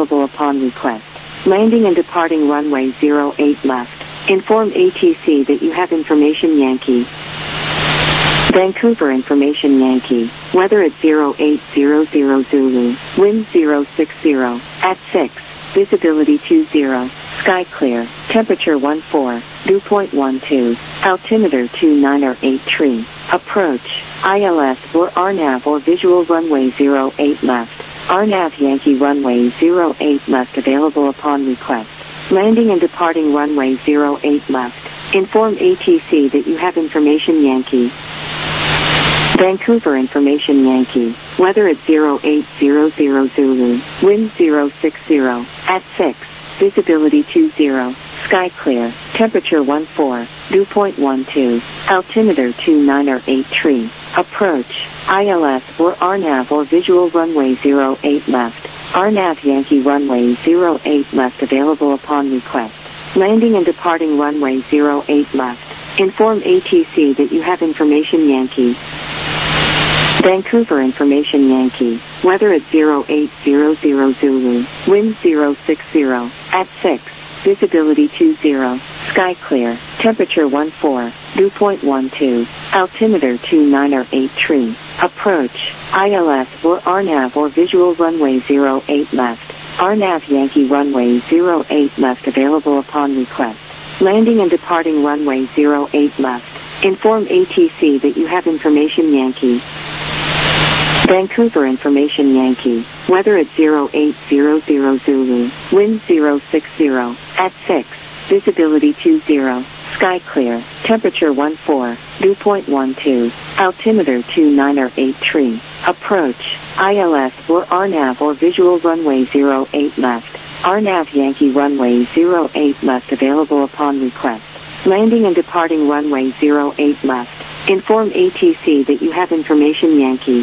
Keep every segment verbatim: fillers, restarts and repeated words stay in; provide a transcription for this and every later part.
available upon request. Landing and departing runway zero eight left. Inform A T C that you have information Yankee. Vancouver information Yankee. Weather at zero eight zero zero Zulu. Wind zero six zero. At six. Visibility two zero. Sky clear. Temperature one four. Dew point one two. Altimeter two nine or eight tree. Approach. I L S or R NAV or visual runway zero eight left. R NAV Yankee runway zero eight left available upon request. Landing and departing runway zero eight left. Inform A T C that you have information Yankee. Vancouver information Yankee. Weather at zero eight zero zero Zulu. Wind zero six zero. At six. Visibility two zero. Sky clear. Temperature one four. Dew point one two. Altimeter two nine or eight tree. Approach. I L S or R NAV or visual runway zero eight left. R NAV Yankee runway zero eight left available upon request. Landing and departing runway zero eight left. Inform A T C that you have information Yankee. Vancouver information Yankee. Weather at zero eight zero zero Zulu. Wind zero six zero. At six. Visibility two zero. Sky clear. Temperature one four. Dew point one two. Altimeter two nine or eight tree. Approach. I L S or R NAV or visual runway zero eight left. R NAV Yankee runway zero eight left available upon request. Landing and departing runway zero eight left. Inform A T C that you have information Yankee. Vancouver information Yankee. Weather at zero eight zero zero Zulu. Wind zero six zero. At six. Visibility two zero. Sky clear. Temperature one four. Dew point one two. Altimeter two nine or eight tree. Approach. I L S or R NAV or visual runway zero eight left. R NAV Yankee runway zero eight left available upon request. Landing and departing runway zero eight left. Inform A T C that you have information Yankee.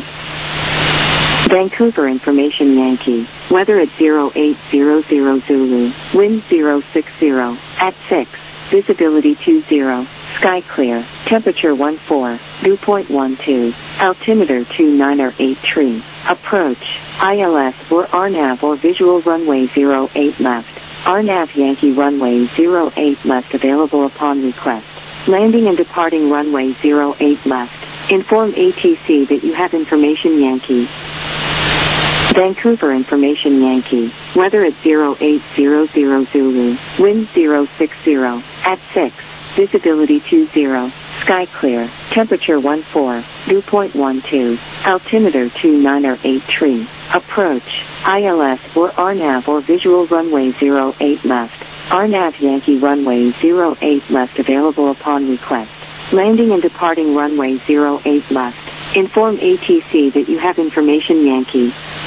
Vancouver information Yankee. Weather at zero eight zero zero Zulu. Wind zero six zero. At six. Visibility two zero. Sky clear. Temperature one four. Dew point one two. Altimeter two nine or eight tree. Approach. I L S or R NAV or visual runway zero eight left. R NAV Yankee runway zero eight left available upon request. Landing and departing runway zero eight left. Inform A T C that you have information Yankee. Vancouver information Yankee. Weather at zero eight zero zero Zulu. Wind zero six zero. At six. Visibility two zero. Sky clear. Temperature one four. Dew point one two. Altimeter two nine or eight tree. Approach. I L S or R NAV or visual runway zero eight left. R NAV Yankee runway zero eight left available upon request. Landing and departing runway zero eight left. Inform A T C that you have information Yankee.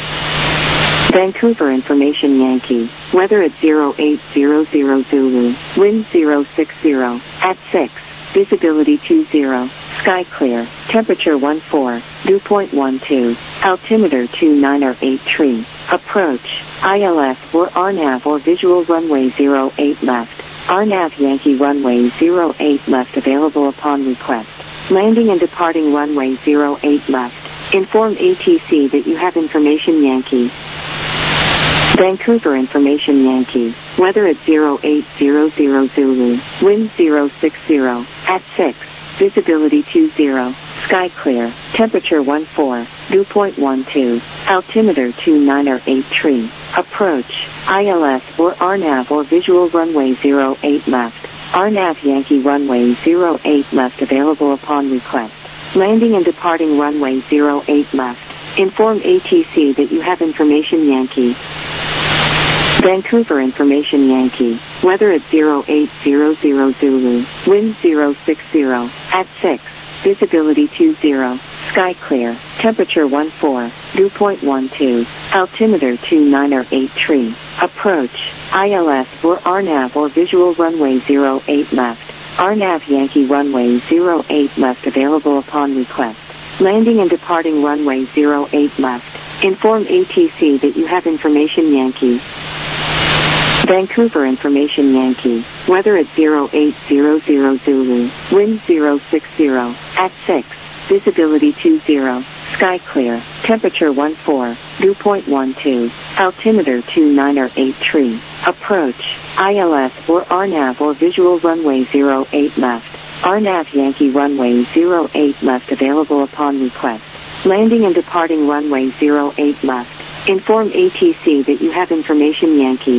Vancouver information Yankee. Weather at zero eight zero zero Zulu. Wind zero six zero. At six. Visibility two zero. Sky clear. Temperature one four. Dew point one two. Altimeter two nine or eight tree. Approach. I L S or R NAV or visual runway zero eight left. R NAV Yankee runway zero eight left available upon request. Landing and departing runway zero eight left. Inform A T C that you have information Yankee. Vancouver information Yankee. Weather at zero eight zero zero Zulu. Wind zero six zero. At six. Visibility two zero. Sky clear. Temperature one four. Dew point one two. Altimeter two nine or eight tree. Approach. I L S or R NAV or visual runway zero eight left. R NAV Yankee runway zero eight left available upon request. Landing and departing runway zero eight left. Inform A T C that you have information Yankee. Vancouver information Yankee. Weather at zero eight zero zero Zulu. Wind zero six zero. At six. Visibility two zero. Sky clear. Temperature one four. Dew point one two. Altimeter two nine or eight tree. Approach. I L S or R NAV or visual runway zero eight left. R NAV Yankee runway zero eight left available upon request. Landing and departing runway zero eight left. Inform A T C that you have information Yankee. Vancouver information Yankee. Weather at zero eight zero zero Zulu. Wind zero six zero. At six. Visibility two zero. Sky clear. Temperature one four. Dew point one two. Altimeter two nine eight tree. Approach. I L S or R NAV or visual runway zero eight left. R NAV Yankee runway zero eight left available upon request. Landing and departing runway zero eight left. Inform A T C that you have information Yankee.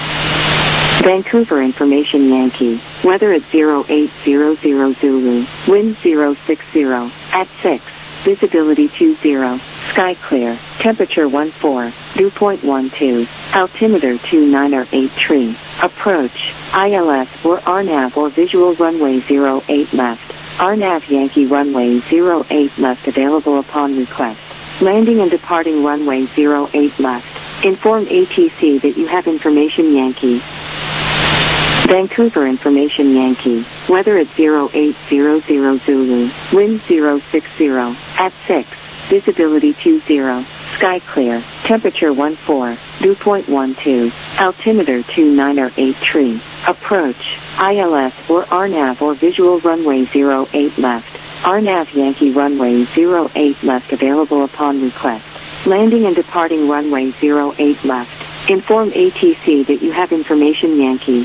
Vancouver information Yankee. Weather at zero eight zero zero Zulu. Wind zero six zero. At six. Visibility two zero. Sky clear. Temperature one four. Dew point one two. Altimeter two nine eight tree. Approach. I L S or R NAV or visual runway zero eight left. R NAV Yankee runway zero eight left available upon request. Landing and departing runway zero eight left. Inform A T C that you have information Yankee. Vancouver information Yankee. Weather at zero eight zero zero Zulu. Wind zero six zero. At six. Visibility two zero. Sky clear. Temperature one four. Dew point one two. Altimeter two nine eight tree. Approach. I L S or R NAV or visual runway zero eight left. R NAV Yankee runway zero eight left available upon request. Landing and departing runway zero eight left. Inform A T C that you have information Yankee.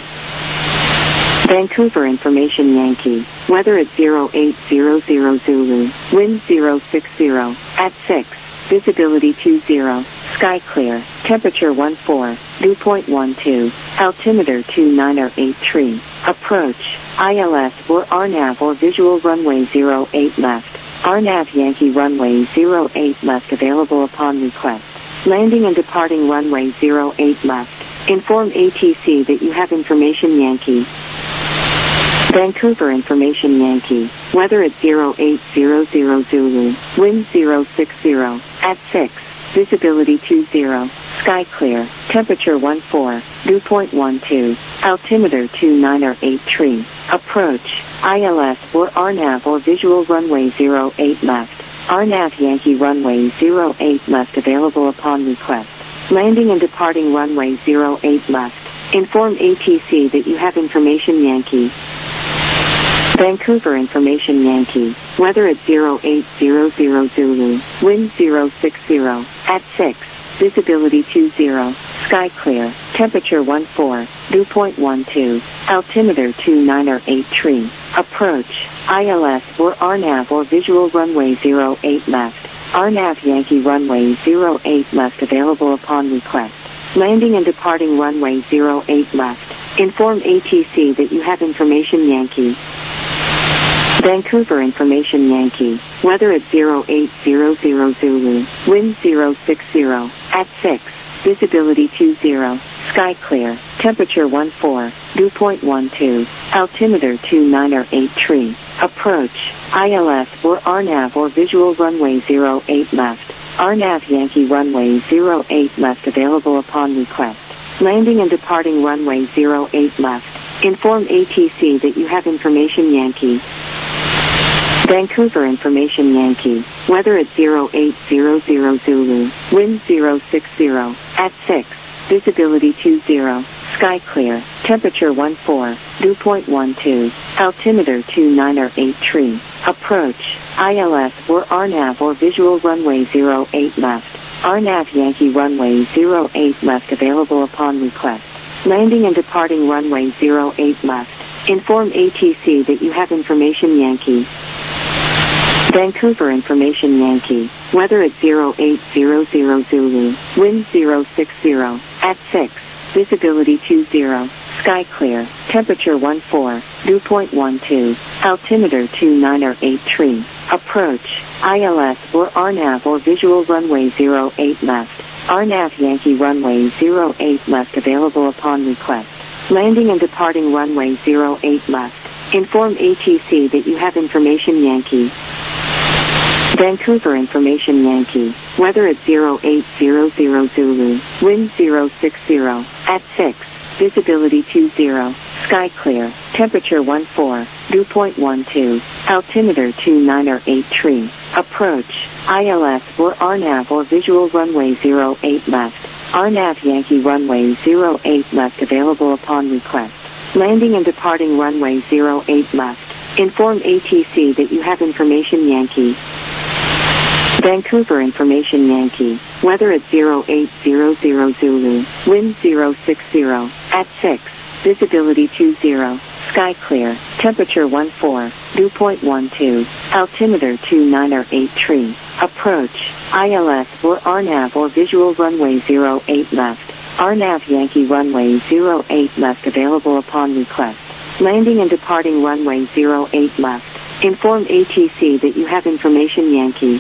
Vancouver information Yankee. Weather at zero eight zero zero Zulu. Wind zero six zero. At six. Visibility two zero. Sky clear. Temperature one four. Dew point one two. Altimeter two nine eight tree. Approach. I L S or R NAV or visual runway zero eight left. R NAV Yankee runway zero eight left available upon request. Landing and departing runway zero eight left. Inform A T C that you have information Yankee. Vancouver information Yankee. Weather at zero eight zero zero Zulu. Wind zero six zero. At six. Visibility two zero. Sky clear. Temperature one four. Dew point one two. Altimeter two nine eight tree. Approach. I L S or R NAV or visual runway zero eight left. R NAV Yankee runway zero eight left available upon request. Landing and departing runway zero eight left. Inform A T C that you have information Yankee. Vancouver information Yankee. Weather at zero eight zero zero Zulu. Wind zero six zero. At six. Visibility two zero. Sky clear. Temperature one four. Dew point one two. Altimeter two nine eight tree. Approach. I L S or R NAV or visual runway zero eight left. R NAV Yankee runway zero eight left available upon request. Landing and departing runway zero eight left. Inform A T C that you have information Yankee. Vancouver information Yankee. Weather at zero eight zero zero Zulu. Wind zero six zero. At six. Visibility two zero. Sky clear. Temperature one four. Dew point one two. Altimeter two nine eight tree. Approach. I L S or R NAV or visual runway zero eight left. R NAV Yankee runway zero eight left available upon request. Landing and departing runway zero eight left. Inform A T C that you have information Yankee. Vancouver information Yankee. Weather at zero eight zero zero Zulu. Wind zero six zero. At six. Visibility two zero. Sky clear. Temperature one four. Dew point one two. Altimeter two nine eight tree. Approach. I L S or R NAV or visual runway zero eight left. R NAV Yankee runway zero eight left available upon request. Landing and departing runway zero eight left. Inform A T C that you have information Yankee. Vancouver information Yankee. Weather at zero eight zero zero Zulu. Wind zero six zero. At six. Visibility two zero. Sky clear. Temperature one four. Dew point one two. Altimeter two nine eight tree. Approach. I L S or R NAV or visual runway zero eight left. R NAV Yankee runway zero eight left available upon request. Landing and departing runway zero eight left. Inform A T C that you have information Yankee. Vancouver information Yankee. Weather at zero eight zero zero Zulu. Wind zero six zero. At six. Visibility two zero. Sky clear. Temperature one four. Dew point one two. Altimeter two nine eight tree. Approach. I L S or R NAV or visual runway zero eight left. R NAV Yankee runway zero eight left available upon request. Landing and departing runway zero eight left. Inform A T C that you have information Yankee. Vancouver Information Yankee, weather at zero eight zero zero Zulu, wind zero six zero, at six, visibility two zero, sky clear, temperature one four, dew point one two, altimeter two nine eight tree, approach, I L S or R NAV or visual runway zero eight left, R NAV Yankee runway zero eight left available upon request, landing and departing runway zero eight left, inform A T C that you have information Yankee.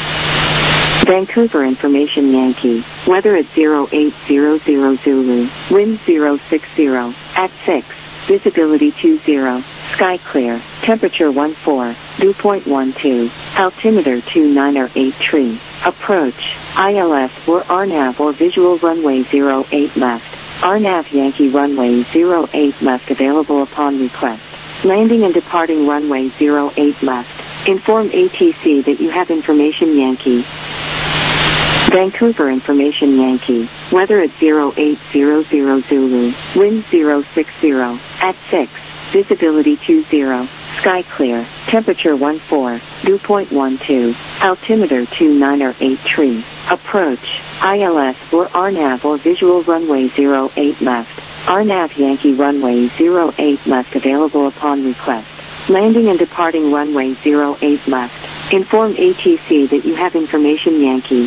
Vancouver Information Yankee, weather at zero eight zero zero Zulu, wind zero six zero, at six, visibility two zero, sky clear, temperature one four, dew point one two, altimeter two nine eight tree, approach, I L S or R NAV or visual runway zero eight left, R NAV Yankee runway zero eight left available upon request, landing and departing runway zero eight left, inform A T C that you have information Yankee. Vancouver Information Yankee, weather at zero eight zero zero Zulu, wind zero six zero, at six, visibility two zero, sky clear, temperature one four, dew point one two, altimeter two nine eight tree, approach, I L S or R NAV or visual runway zero eight left, R NAV Yankee runway zero eight left available upon request, landing and departing runway zero eight left, inform A T C that you have information Yankee.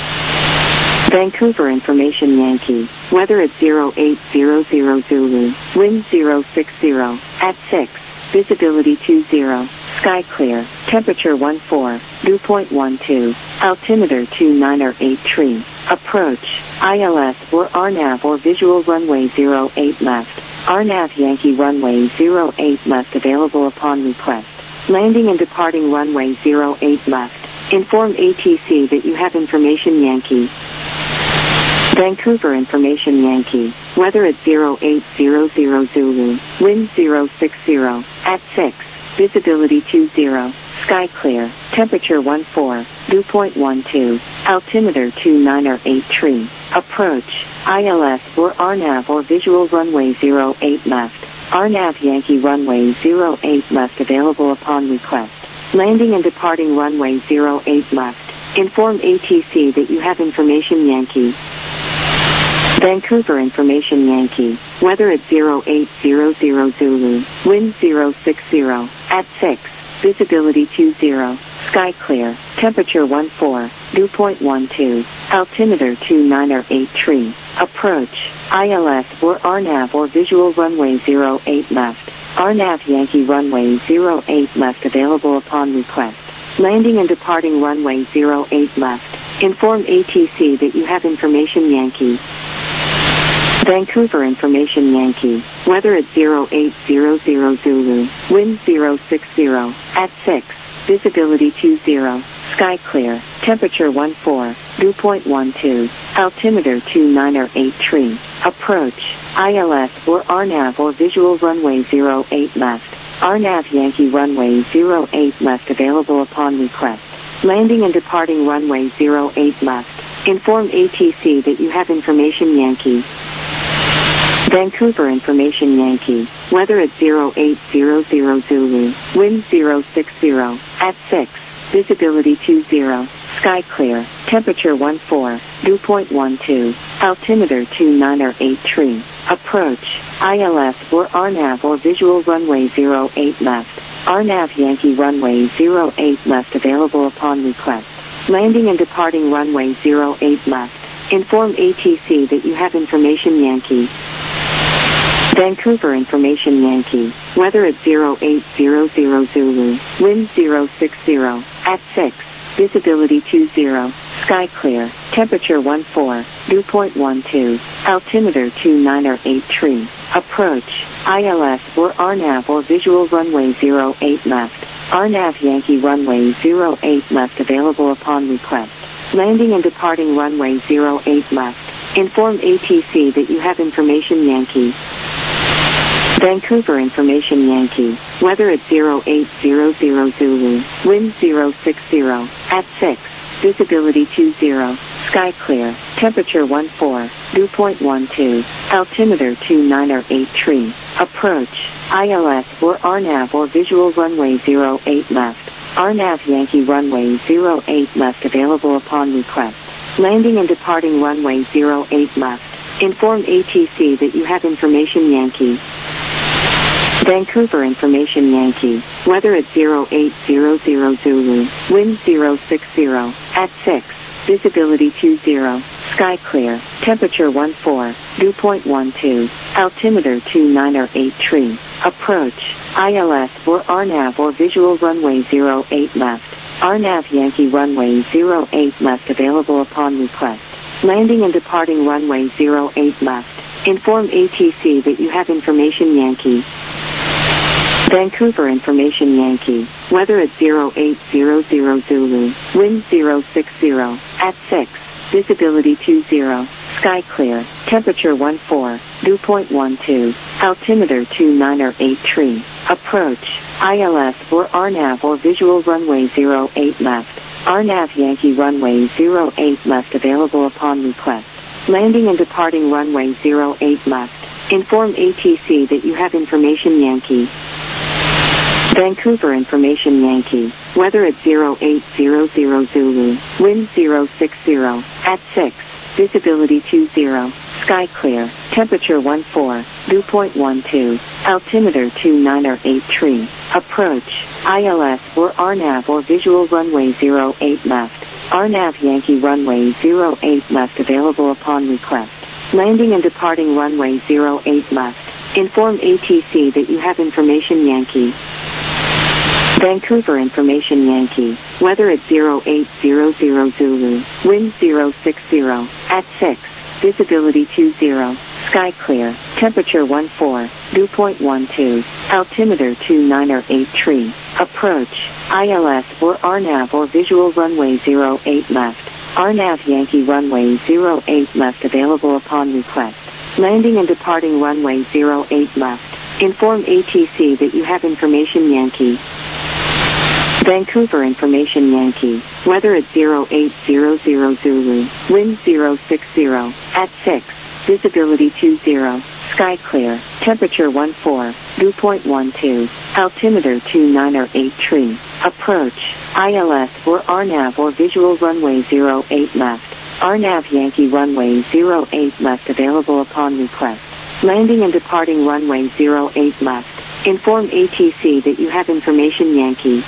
Vancouver Information Yankee, weather at zero eight zero zero Zulu, wind zero six zero, at six, visibility two zero, sky clear, temperature one four, dew point one two, altimeter two nine eight tree, approach, I L S or R NAV or visual runway zero eight left, R NAV Yankee runway zero eight left available upon request, landing and departing runway zero eight left, inform A T C that you have information Yankee. Vancouver Information Yankee, weather at zero eight zero zero Zulu, wind zero six zero, at six, visibility two zero, sky clear, temperature one four, dew point one two, altimeter two nine eight tree, approach, I L S or R NAV or visual runway zero eight left, R NAV Yankee runway zero eight left available upon request, landing and departing runway zero eight left, inform A T C that you have information Yankee. Vancouver Information Yankee, weather at zero eight zero zero Zulu, wind zero six zero, at six, visibility two zero, sky clear, temperature one four, dew point one two, altimeter two nine eight tree, approach, I L S or R NAV or visual runway zero eight left, R NAV Yankee runway zero eight left available upon request, landing and departing runway zero eight left, inform A T C that you have information Yankee. Vancouver Information Yankee, weather at zero eight zero zero Zulu, wind zero six zero, at six, visibility two zero, sky clear, temperature one four, dew point one two, altimeter two nine eight tree, approach, I L S or R NAV or visual runway zero eight left, R NAV Yankee runway zero eight left available upon request, landing and departing runway zero eight left, inform A T C that you have information Yankee. Vancouver Information Yankee, weather at zero eight zero zero Zulu, wind zero six zero, at six, visibility two zero, sky clear, temperature one four, dew point one two, altimeter two nine eight tree, approach, I L S or R NAV or visual runway zero eight left, R NAV Yankee runway zero eight left available upon request, landing and departing runway zero eight left, inform A T C that you have information Yankee. Vancouver Information Yankee, weather at zero eight zero zero Zulu, wind zero six zero, at six, visibility two zero, sky clear, temperature one four, dew point one two, altimeter two nine eight tree, approach, I L S or R NAV or visual runway zero eight left, R NAV Yankee runway zero eight left available upon request, landing and departing runway zero eight left, inform A T C that you have information Yankee. Vancouver Information Yankee, weather at zero eight zero zero Zulu, wind zero six zero, at six, visibility two zero, sky clear, temperature one four, dew point one two, altimeter two nine eight tree, approach, I L S or R NAV or visual runway zero eight left, R N A V Yankee runway zero eight left available upon request. Landing and departing runway zero eight left. Inform A T C that you have information Yankee. Vancouver information Yankee. Weather at zero eight zero zero Zulu. Wind zero six zero. At six. Visibility two zero. Sky clear. Temperature one four. Dew point one two. Altimeter two nine eight tree. Approach. I L S or R N A V or visual runway zero eight left. R N A V Yankee runway zero eight left available upon request. Landing and departing runway zero eight left. Inform A T C that you have information Yankee. Vancouver information Yankee. Weather at zero eight zero zero Zulu. Wind zero six zero. At six. Visibility two zero. Sky clear. Temperature one four. Dew point one two. Altimeter two nine eight tree. Approach. I L S or R N A V or visual runway zero eight left. R N A V Yankee runway zero eight left available upon request. Landing and departing runway zero eight left. Inform A T C that you have information Yankee. Vancouver information Yankee. Weather at zero eight zero zero Zulu. Wind zero six zero. At six. Visibility two zero. Sky clear. Temperature one four. Dew point one two. Altimeter two nine eight tree. Approach. I L S or R N A V or visual runway zero eight left. R N A V Yankee runway zero eight left available upon request. Landing and departing runway zero eight left. Inform A T C that you have information Yankee. Vancouver information Yankee. Weather at zero eight zero zero Zulu. Wind zero six zero. At six. Visibility two zero. Sky clear. Temperature one four. Dew point one two. Altimeter two nine eight tree. Approach. I L S or R N A V or visual runway zero eight left. R N A V Yankee runway zero eight left available upon request. Landing and departing runway zero eight left. Inform A T C that you have information Yankee. Vancouver information Yankee. Weather at zero eight zero zero Zulu. Wind zero six zero. At six. Visibility two zero. Sky clear. Temperature one four. Dew point one two. Altimeter two nine eight tree. Approach. I L S or R N A V or visual runway zero eight left. R N A V Yankee runway zero eight left available upon request. Landing and departing runway zero eight left. Inform A T C that you have information Yankee.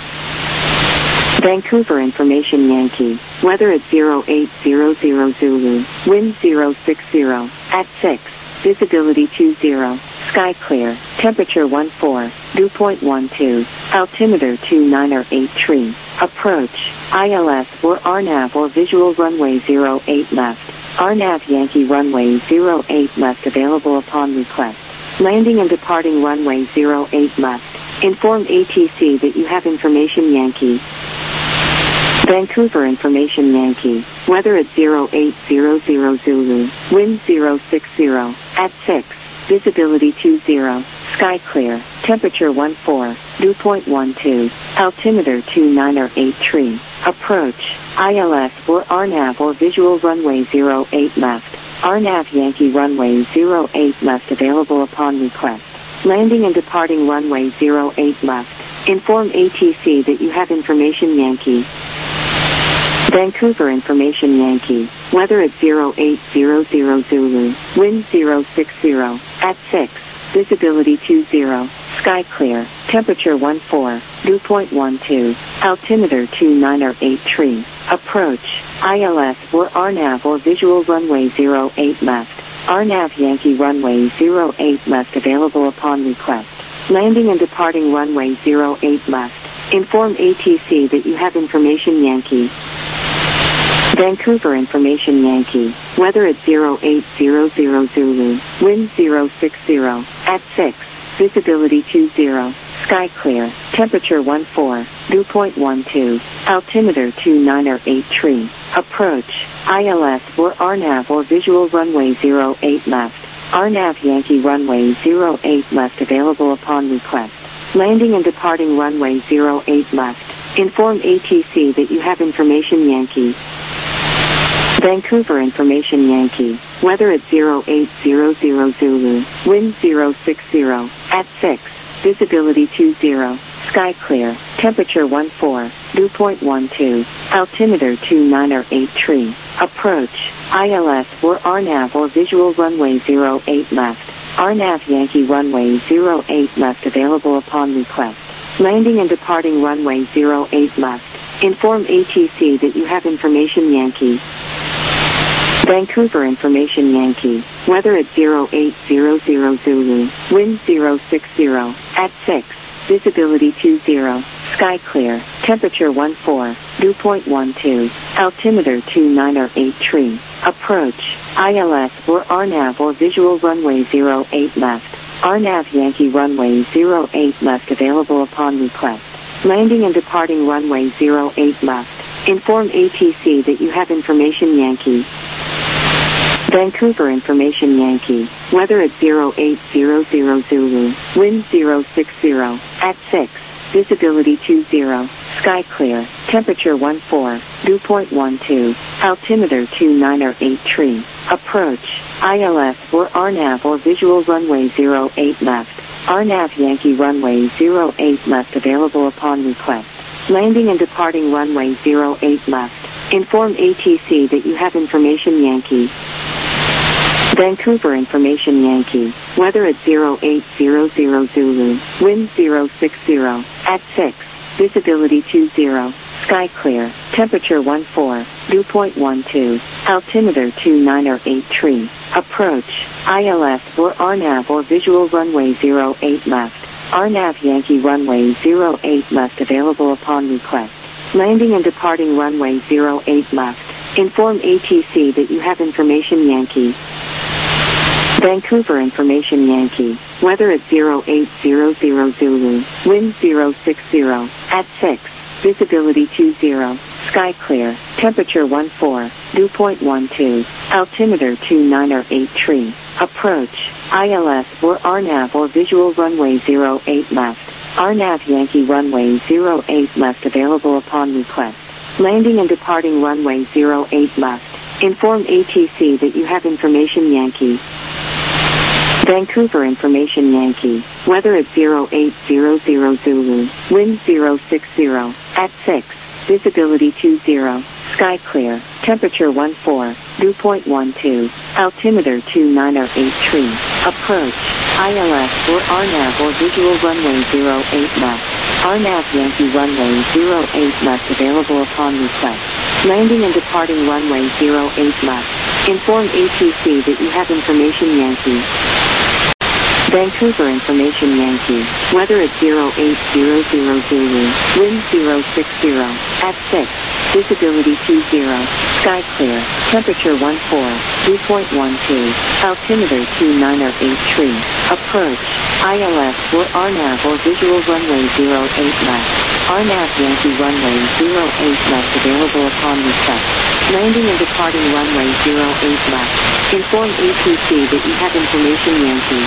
Vancouver information Yankee. Weather at zero eight zero zero Zulu. Wind zero six zero. At six. Visibility two zero. Sky clear. Temperature one four. Dew point one two. Altimeter two nine eight tree. Approach. I L S or R N A V or visual runway zero eight left. R N A V Yankee runway zero eight left available upon request. Landing and departing runway zero eight left. Inform A T C that you have information Yankee. Vancouver information Yankee. Weather at zero eight zero zero Zulu. Wind zero six zero. At six. Visibility two zero. Sky clear. Temperature one four. Dew point one two. Altimeter two nine eight tree. Approach. I L S or R N A V or visual runway zero eight left. R N A V Yankee runway zero eight left available upon request. Landing and departing runway zero eight left. Inform A T C that you have information Yankee. Vancouver information Yankee. Weather at zero eight zero zero Zulu. Wind zero six zero. At six. Visibility two zero. Sky clear. Temperature one four. Dew point one two. Altimeter two nine eight tree. Approach. I L S or R N A V or visual runway zero eight left. R N A V Yankee runway zero eight left available upon request. Landing and departing runway zero eight left. Inform A T C that you have information Yankee. Vancouver information Yankee. Weather at zero eight zero zero Zulu. Wind zero six zero. At six. Visibility two zero. Sky clear. Temperature one four. Dew point one two. Altimeter two nine eight tree. Approach. I L S or R N A V or visual runway zero eight left. R N A V Yankee runway zero eight left available upon request. Landing and departing runway zero eight left. Inform A T C that you have information Yankee. Vancouver information Yankee. Weather at zero eight zero zero Zulu. Wind zero six zero. At six. Visibility two zero. Sky clear. Temperature one four. Dew point one two. Altimeter two nine eight tree. Approach. I L S or R NAV or visual runway zero eight left. R NAV Yankee runway zero eight left available upon request. Landing and departing runway zero eight left. Inform A T C that you have information Yankee. Vancouver information Yankee. Weather at zero eight zero zero Zulu. Wind zero six zero. At six. Visibility two zero. Sky clear. Temperature one four. Dew point one two. Altimeter two nine eight tree. Approach. I L S or R NAV or visual runway zero eight left. R NAV Yankee runway zero eight left available upon request. Landing and departing runway zero eight left. Inform A T C that you have information Yankee. Vancouver information Yankee. Weather at zero eight zero zero Zulu. Wind zero six zero. At six. Visibility two zero. Sky clear. Temperature one four. Dew point one two. Altimeter two nine eight tree. Approach. I L S or R NAV or visual runway zero eight left. R NAV Yankee runway zero eight left available upon request. Landing and departing runway zero eight left. Inform A T C that you have information Yankee. Vancouver information Yankee. Weather at zero eight zero zero Zulu. Wind zero six zero. At six. Visibility two zero. Sky clear. Temperature one four. Dew point one two. Altimeter two nine eight tree. Approach. I L S or R NAV or visual runway zero eight left. R NAV Yankee runway zero eight left available upon request. Landing and departing runway zero eight left. Inform A T C that you have information Yankee. Vancouver information Yankee. Weather at zero eight zero zero Zulu. Wind zero six zero. At six. Visibility two zero. Sky clear. Temperature one four. Dew point one two. Altimeter two nine eight tree. Approach. I L S or R NAV or visual runway zero eight left. R NAV Yankee runway zero eight left available upon request. Landing and departing runway zero eight left. Inform A T C that you have information Yankee. Vancouver information Yankee. Weather at zero eight zero zero Zulu. Wind zero six zero. At six. Visibility two zero. Sky clear. Temperature one four. Dew point one two. Altimeter two nine eight tree. Approach. I L S or R NAV or visual runway zero eight left. R NAV Yankee runway zero eight left available upon request. Landing and departing runway zero eight left. Inform A T C that you have information Yankee. Vancouver information Yankee. Weather at zero eight zero zero Zulu. Wind zero six zero. At six. Visibility two zero. Sky clear. Temperature one four. Dew point one two. Altimeter two nine eight tree. Approach. I L S or R NAV or visual runway zero eight left. R NAV Yankee runway zero eight left available upon request. Landing and departing runway zero eight left. Inform A T C that you have information Yankee.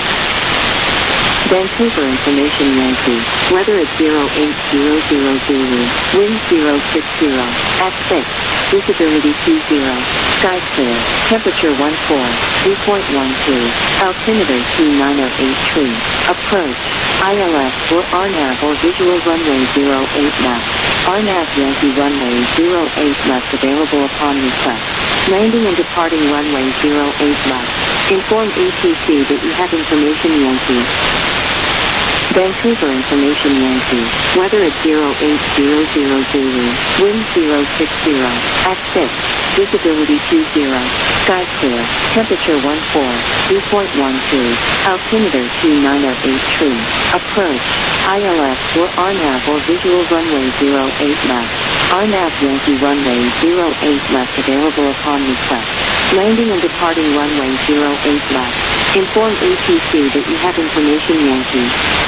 Vancouver information Yankee. Weather at zero eight zero zero Zulu. Wind zero six zero. At six. Visibility two zero. Sky clear. Temperature one four. Dew point one two. Altimeter two nine eight tree. Approach. I L S or R NAV or visual runway zero eight left. R NAV Yankee runway zero eight left available upon request. Landing and departing runway zero eight left. Inform A T C that you have information Yankee. Vancouver information Yankee. Weather at zero eight zero zero Zulu. Wind zero six zero. At six. Visibility two zero. Sky clear. Temperature one four. Dew point one two. Altimeter two nine eight tree. Approach. I L S or R NAV or visual runway zero eight left. R NAV Yankee runway zero eight left available upon request. Landing and departing runway zero eight left. Inform A T C that you have information Yankee.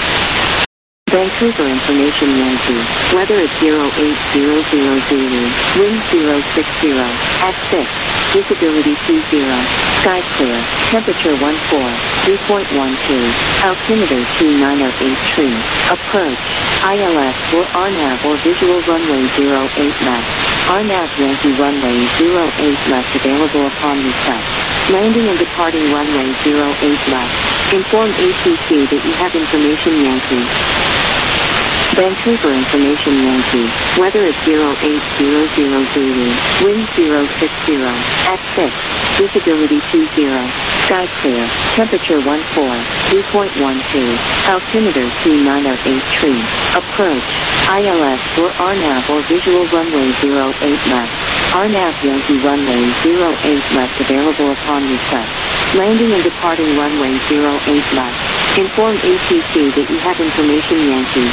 Vancouver information Yankee. Weather at zero eight zero zero Zulu. Wind zero six zero. At six. Visibility two zero. Sky clear. Temperature one four. Dew point one two. Altimeter two nine eight tree. Approach. I L S or R NAV or visual runway zero eight left. R NAV Yankee runway zero eight left available upon request. Landing and departing runway zero eight left. Inform A T C that you have information Yankee. Vancouver Information Yankee, weather at zero eight zero zero Zulu, wind zero six zero, at six, visibility two zero, sky clear, temperature one four, dew point one two, altimeter two nine zero eight tree, approach, I L S or R N A V or visual runway zero eight left, R N A V Yankee runway zero eight left available upon request, landing and departing runway zero eight left, inform A T C that you have information Yankee.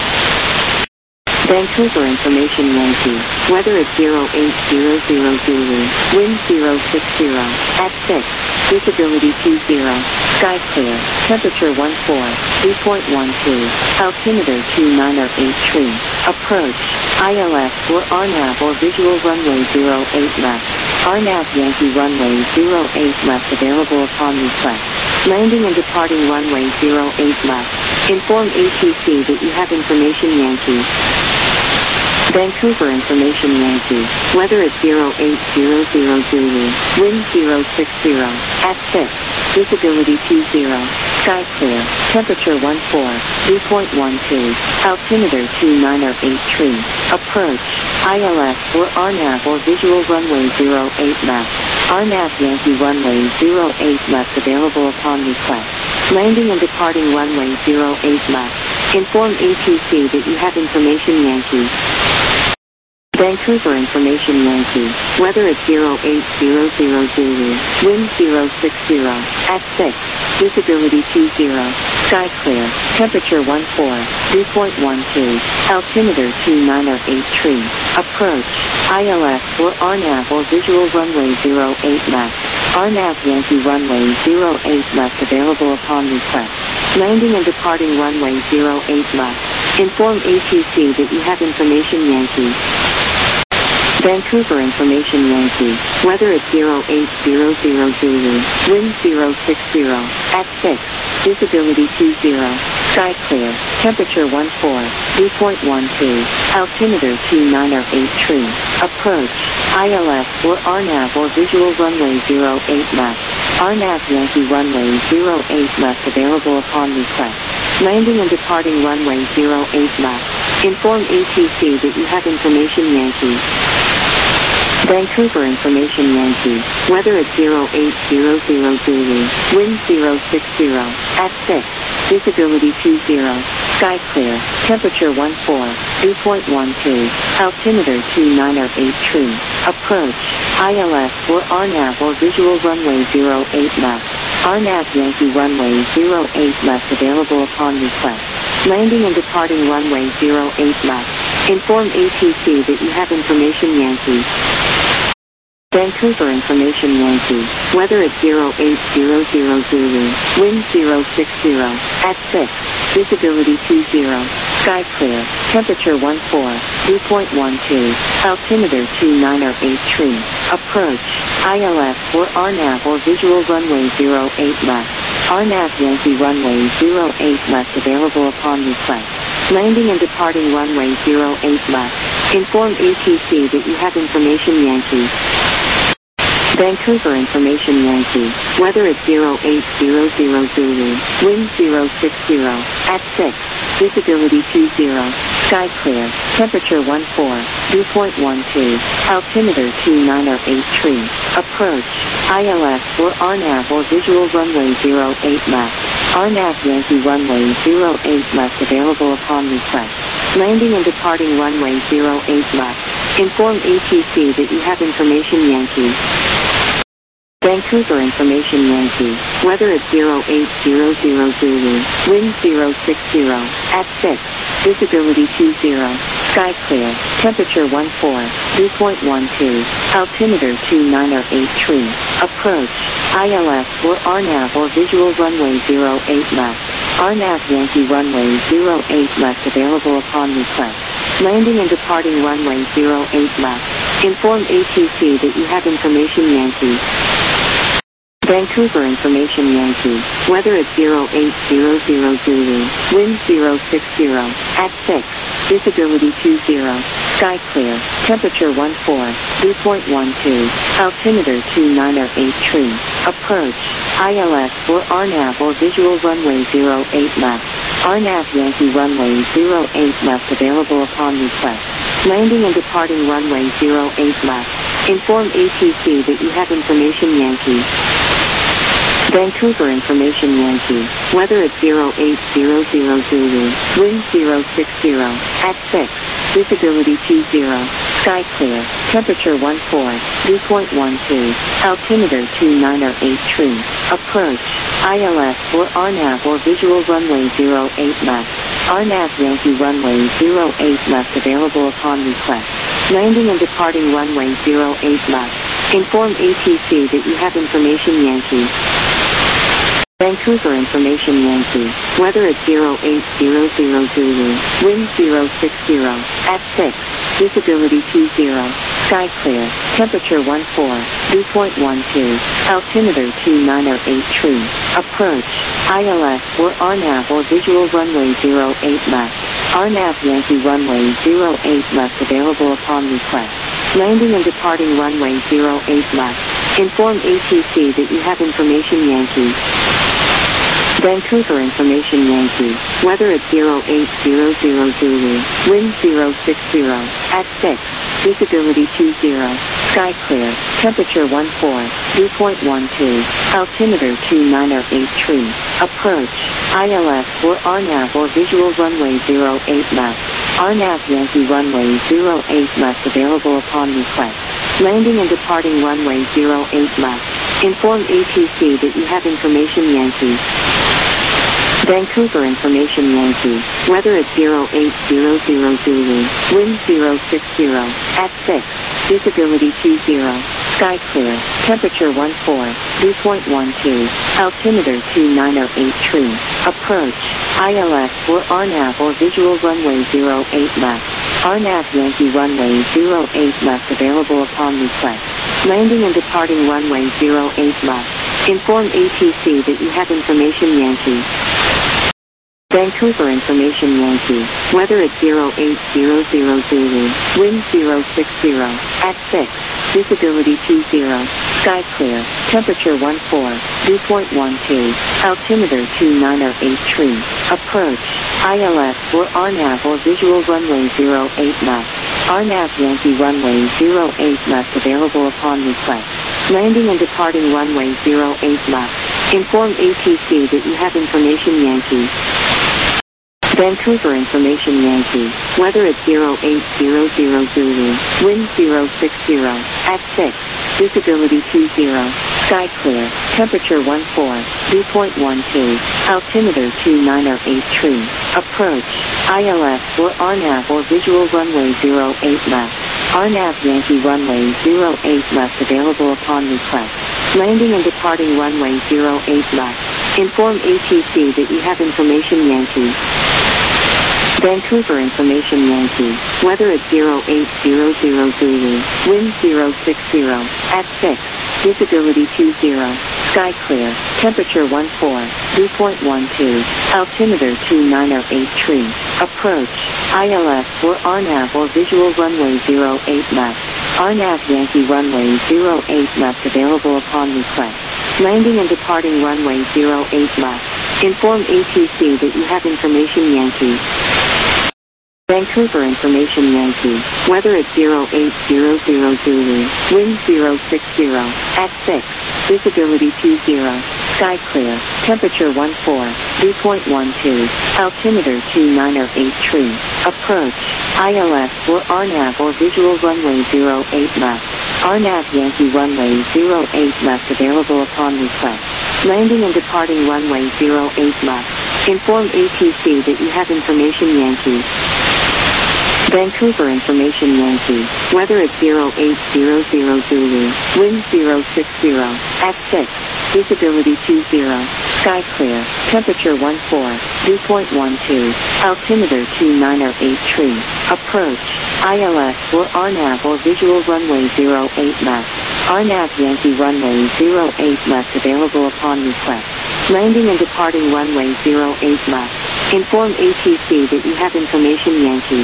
Vancouver Information Yankee, weather at zero eight zero zero Zulu, wind zero six zero, at six, visibility two zero, sky clear, temperature one four, dew point one two, altimeter two nine zero eight tree, approach, I L S or R N A V or visual runway zero eight left, R N A V Yankee runway zero eight left available upon request, landing and departing runway zero eight left, inform A T C that you have information Yankee. Vancouver Information Yankee, weather at zero eight zero zero Zulu, wind zero six zero, at six, visibility two zero, sky clear, temperature one four, dew point one two, altimeter two nine zero eight tree, approach, I L S or R N A V or visual runway zero eight left, R N A V Yankee runway zero eight left available upon request, landing and departing runway zero eight left, inform A T C that you have information Yankee. Vancouver Information Yankee, weather at zero eight zero zero Zulu, wind zero six zero, at six, visibility two zero, sky clear, temperature one four, dew point one two, altimeter two nine zero eight tree, approach, I L S or R N A V or visual runway zero eight left, R N A V Yankee runway zero eight left available upon request, landing and departing runway zero eight left, inform A T C that you have information Yankee. Vancouver Information Yankee, weather at zero eight zero zero Zulu, wind zero six zero, at six, visibility two zero, sky clear, temperature one four, dew point one two, altimeter two nine zero eight tree, approach, I L S or R N A V or visual runway zero eight left, R N A V Yankee runway zero eight left available upon request, landing and departing runway zero eight left, inform A T C that you have information Yankee. Vancouver Information Yankee, weather at zero eight zero zero Zulu, wind zero six zero, at six, visibility two zero, sky clear, temperature one four, dew point one two, altimeter two nine zero eight tree, approach, I L S or R N A V or visual runway zero eight left, R N A V Yankee runway zero eight left available upon request, landing and departing runway zero eight left, inform A T C that you have information Yankee. Vancouver Information Yankee, weather at zero eight zero zero Zulu, wind zero six zero, at six, visibility two zero, sky clear, temperature one four, dew point one two, altimeter two nine zero eight tree, approach, I L S or R N A V or visual runway zero eight left, R N A V Yankee runway zero eight left available upon request, landing and departing runway zero eight left, inform A T C that you have information Yankee. Vancouver Information Yankee, weather at zero eight zero zero Zulu, wind zero six zero, at six, visibility two zero, sky clear, temperature one four, dew point one two, altimeter two nine zero eight tree, approach, I L S or R N A V or visual runway zero eight left, R N A V Yankee runway zero eight left available upon request, landing and departing runway zero eight left, inform A T C that you have information Yankee. Vancouver Information Yankee, weather at zero eight zero zero Zulu, wind zero six zero, at six, visibility two zero, sky clear, temperature one four, dew point one two, altimeter two nine zero eight tree, approach, I L S or R N A V or visual runway zero eight left, R N A V Yankee runway zero eight left available upon request, landing and departing runway zero eight left, inform A T C that you have information Yankee. Vancouver Information Yankee, weather at zero eight zero zero Zulu, wind zero six zero, at six, visibility two zero, sky clear, temperature one four, dew point one two, altimeter two nine zero eight tree, approach, I L S for R NAV or visual runway zero eight left, R NAV Yankee runway zero eight left available upon request, landing and departing runway zero eight left, inform A T C that you have information Yankee. Vancouver Information Yankee, weather at zero eight zero zero Zulu, wind zero six zero, at six, visibility two zero, sky clear, temperature one four, dew point one two, altimeter two nine zero eight tree, approach, I L S for R NAV or visual runway zero eight left, R NAV Yankee runway zero eight left available upon request, landing and departing runway zero eight left, inform A T C that you have information Yankee. Vancouver Information Yankee, weather at zero eight zero zero Zulu, wind zero six zero, at six, visibility two zero, sky clear, temperature one four, dew point one two, altimeter two nine zero eight tree, approach, I L S for R NAV or visual runway zero eight left, R NAV Yankee runway zero eight left available upon request, landing and departing runway zero eight left, inform A T C that you have information Yankee. Vancouver Information Yankee, weather at zero eight zero zero Zulu, wind zero six zero, at six, visibility two zero, sky clear, temperature one four, dew point one two, altimeter two nine zero eight tree, approach, I L S for R NAV or visual runway zero eight left, R NAV Yankee runway zero eight left available upon request, landing and departing runway zero eight left, inform A T C that you have information Yankee. Vancouver Information Yankee, weather at zero eight zero zero Zulu, wind zero six zero, at six, visibility two zero, sky clear, temperature one four, dew point one two, altimeter two nine zero eight tree, approach, I L S for R NAV or visual runway zero eight left, R NAV Yankee runway zero eight left available upon request, landing and departing runway zero eight left, inform A T C that you have information Yankee. Vancouver Information Yankee, weather at zero eight zero zero Zulu, wind zero six zero, at six, visibility two zero, sky clear, temperature one four, dew point one two, altimeter two nine zero eight tree, approach, I L S for R NAV or visual runway zero eight left, R NAV Yankee runway zero eight left available upon request, landing and departing runway zero eight left, inform A T C that you have information Yankee. Vancouver Information Yankee, weather at zero eight zero zero Zulu, wind zero six zero, at six, visibility two zero, sky clear, temperature one four, dew point one two, altimeter two nine zero eight tree, approach, I L S for R NAV or visual runway zero eight left, R NAV Yankee runway zero eight left available upon request, landing and departing runway zero eight left, inform A T C that you have information Yankee. Vancouver Information Yankee, weather at zero eight zero zero Zulu, wind zero six zero, at six, visibility two zero, sky clear, temperature one four, dew point one two, altimeter two nine zero eight tree, approach, I L S for R NAV or visual runway zero eight left, R NAV Yankee runway zero eight left available upon request, landing and departing runway zero eight left, inform A T C that you have information Yankee. Vancouver Information Yankee, weather at zero eight zero zero Zulu, wind zero six zero, at six, visibility two zero, sky clear, temperature one four, dew point one two, altimeter two nine zero eight tree, approach, I L S for R NAV or visual runway zero eight left, R NAV Yankee runway zero eight left available upon request, landing and departing runway zero eight left, inform A T C that you have information Yankee. Vancouver Information Yankee, weather at zero eight zero zero Zulu, wind zero six zero, at six, visibility two zero, sky clear, temperature one four, dew point one two, altimeter two nine zero eight tree, approach, I L S for R NAV or visual runway zero eight left, R N A V Yankee runway zero eight left available upon request. Landing and departing runway zero eight left. Inform A T C that you have information Yankee.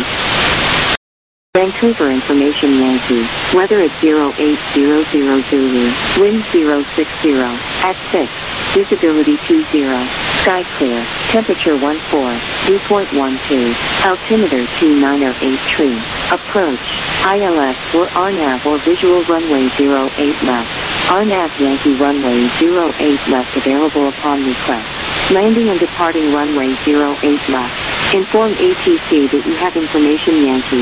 Vancouver information Yankee. Weather at zero eight zero zero Zulu. Wind zero six zero. At six. Visibility two zero. Sky clear. Temperature one four. Dew point one two. Altimeter two nine zero eight tree. Approach. I L S or R N A V or visual runway zero eight left. R N A V Yankee runway zero eight left available upon request. Landing and departing runway zero eight left. Inform A T C that you have information Yankee.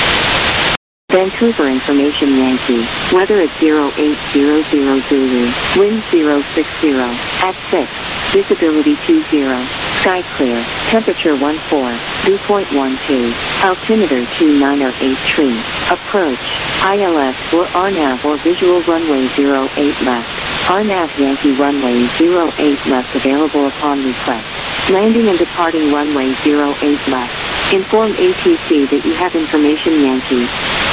Vancouver information Yankee. Weather at zero eight zero zero Zulu. Wind zero six zero. At six. Visibility two zero. Sky clear. Temperature one four. Dew point one two. Altimeter two nine zero eight tree. Approach. I L S or R N A V or visual runway zero eight left. R N A V Yankee runway zero eight left available upon request. Landing and departing runway zero eight left. Inform A T C that you have information Yankee.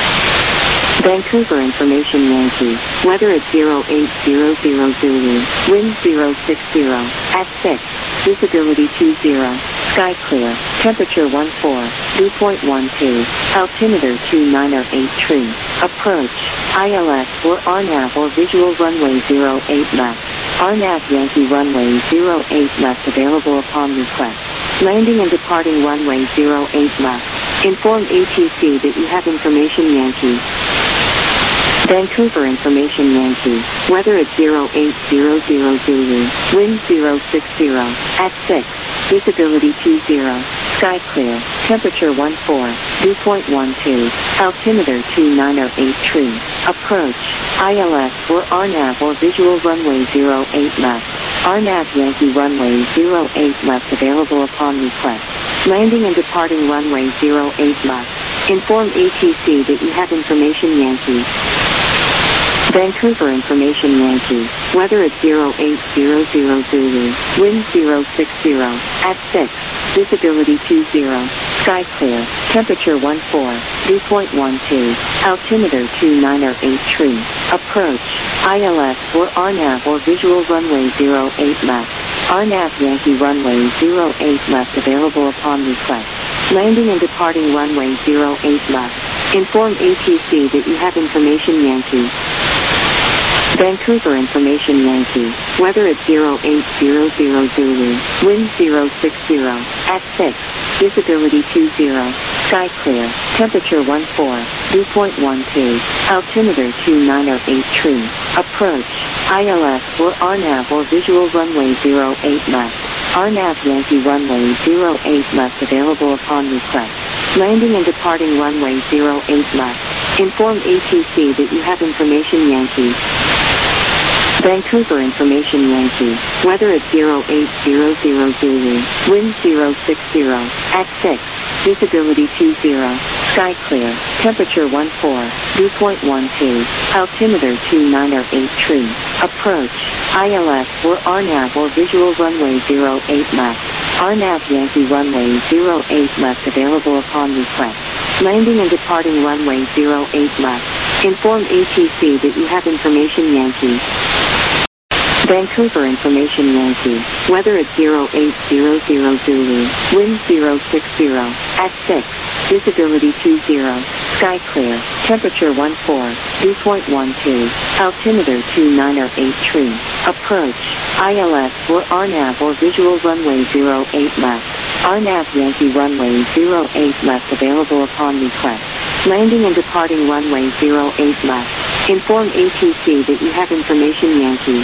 Vancouver information Yankee. Weather at zero eight zero zero Zulu. Wind zero six zero. At six. Visibility two zero. Sky clear. Temperature one four. Dew point one two. Altimeter two nine zero eight tree. Approach. I L S or R N A V or visual runway zero eight left. R N A V Yankee runway zero eight left available upon request. Landing and departing runway zero eight left. Inform A T C that you have information Yankee. Vancouver information Yankee. Weather at zero eight zero zero Zulu. Wind zero six zero. At six. Visibility two zero. Sky clear. Temperature one four. Dew point one two. Altimeter two nine zero eight tree. Approach. I L S or R N A V or visual runway zero eight left. R N A V Yankee runway zero eight left available upon request. Landing and departing runway zero eight left. Inform A T C that you have information Yankee. Vancouver information Yankee. Weather at zero eight zero zero Zulu. Wind zero six zero. At six. Visibility two zero. Sky clear. Temperature one four. Dew point one two. Altimeter two nine zero eight tree. Approach. I L S or R N A V or visual runway zero eight left. R N A V Yankee runway zero eight left available upon request. Landing and departing runway zero eight left. Inform A T C that you have information Yankee. Vancouver information Yankee. Weather at zero eight zero zero Zulu. Wind zero six zero. At six. Visibility two zero. Sky clear. Temperature one four. Dew point one two. Altimeter two nine zero eight tree. Approach. I L S or R N A V or visual runway zero eight left. R N A V Yankee runway zero eight left available upon request. Landing and departing runway zero eight left. Inform A T C that you have information Yankee. Vancouver information Yankee. Weather at zero eight zero zero Zulu. Wind zero six zero. At six. Visibility two zero. Sky clear. Temperature one four. Dew point one two. Altimeter two nine zero eight tree. Approach. I L S or R N A V or visual runway zero eight left. R N A V Yankee runway zero eight left available upon request. Landing and departing runway zero eight left. Inform A T C that you have information Yankee. Vancouver information Yankee. Weather at zero eight zero zero Zulu. Wind zero six zero. At six. Visibility two zero. Sky clear. Temperature one four. Dew point one two. Altimeter two nine zero eight tree. Approach. I L S or R N A V or visual runway zero eight left. R N A V Yankee runway zero eight left available upon request. Landing and departing runway zero eight left. Inform A T C that you have information Yankee.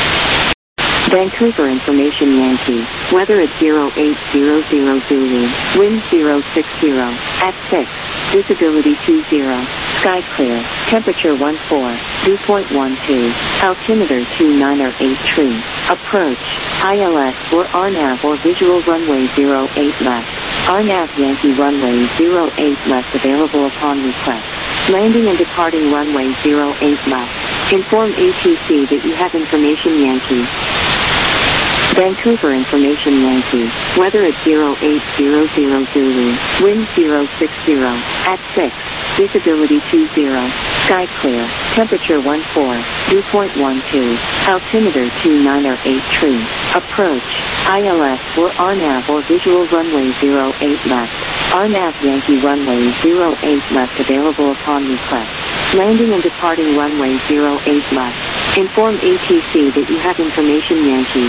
Vancouver information Yankee. Weather at zero eight zero zero Zulu. Wind zero six zero. At six. Visibility two zero. Sky clear. Temperature one four. Dew point one two. Altimeter two nine zero eight tree. Approach. I L S or R N A V or visual runway zero eight left. R N A V Yankee runway zero eight left available upon request. Landing and departing runway zero eight left. Inform A T C that you have information Yankee. Vancouver information Yankee. Weather at zero eight zero zero Zulu. Wind zero six zero. At six. visibility two zero, sky clear, temperature one four, dew point one two, altimeter two nine eight tree, approach, I L S for R NAV or visual runway zero eight left, R NAV Yankee runway zero eight left available upon request, landing and departing runway zero eight left, inform A T C that you have information Yankee.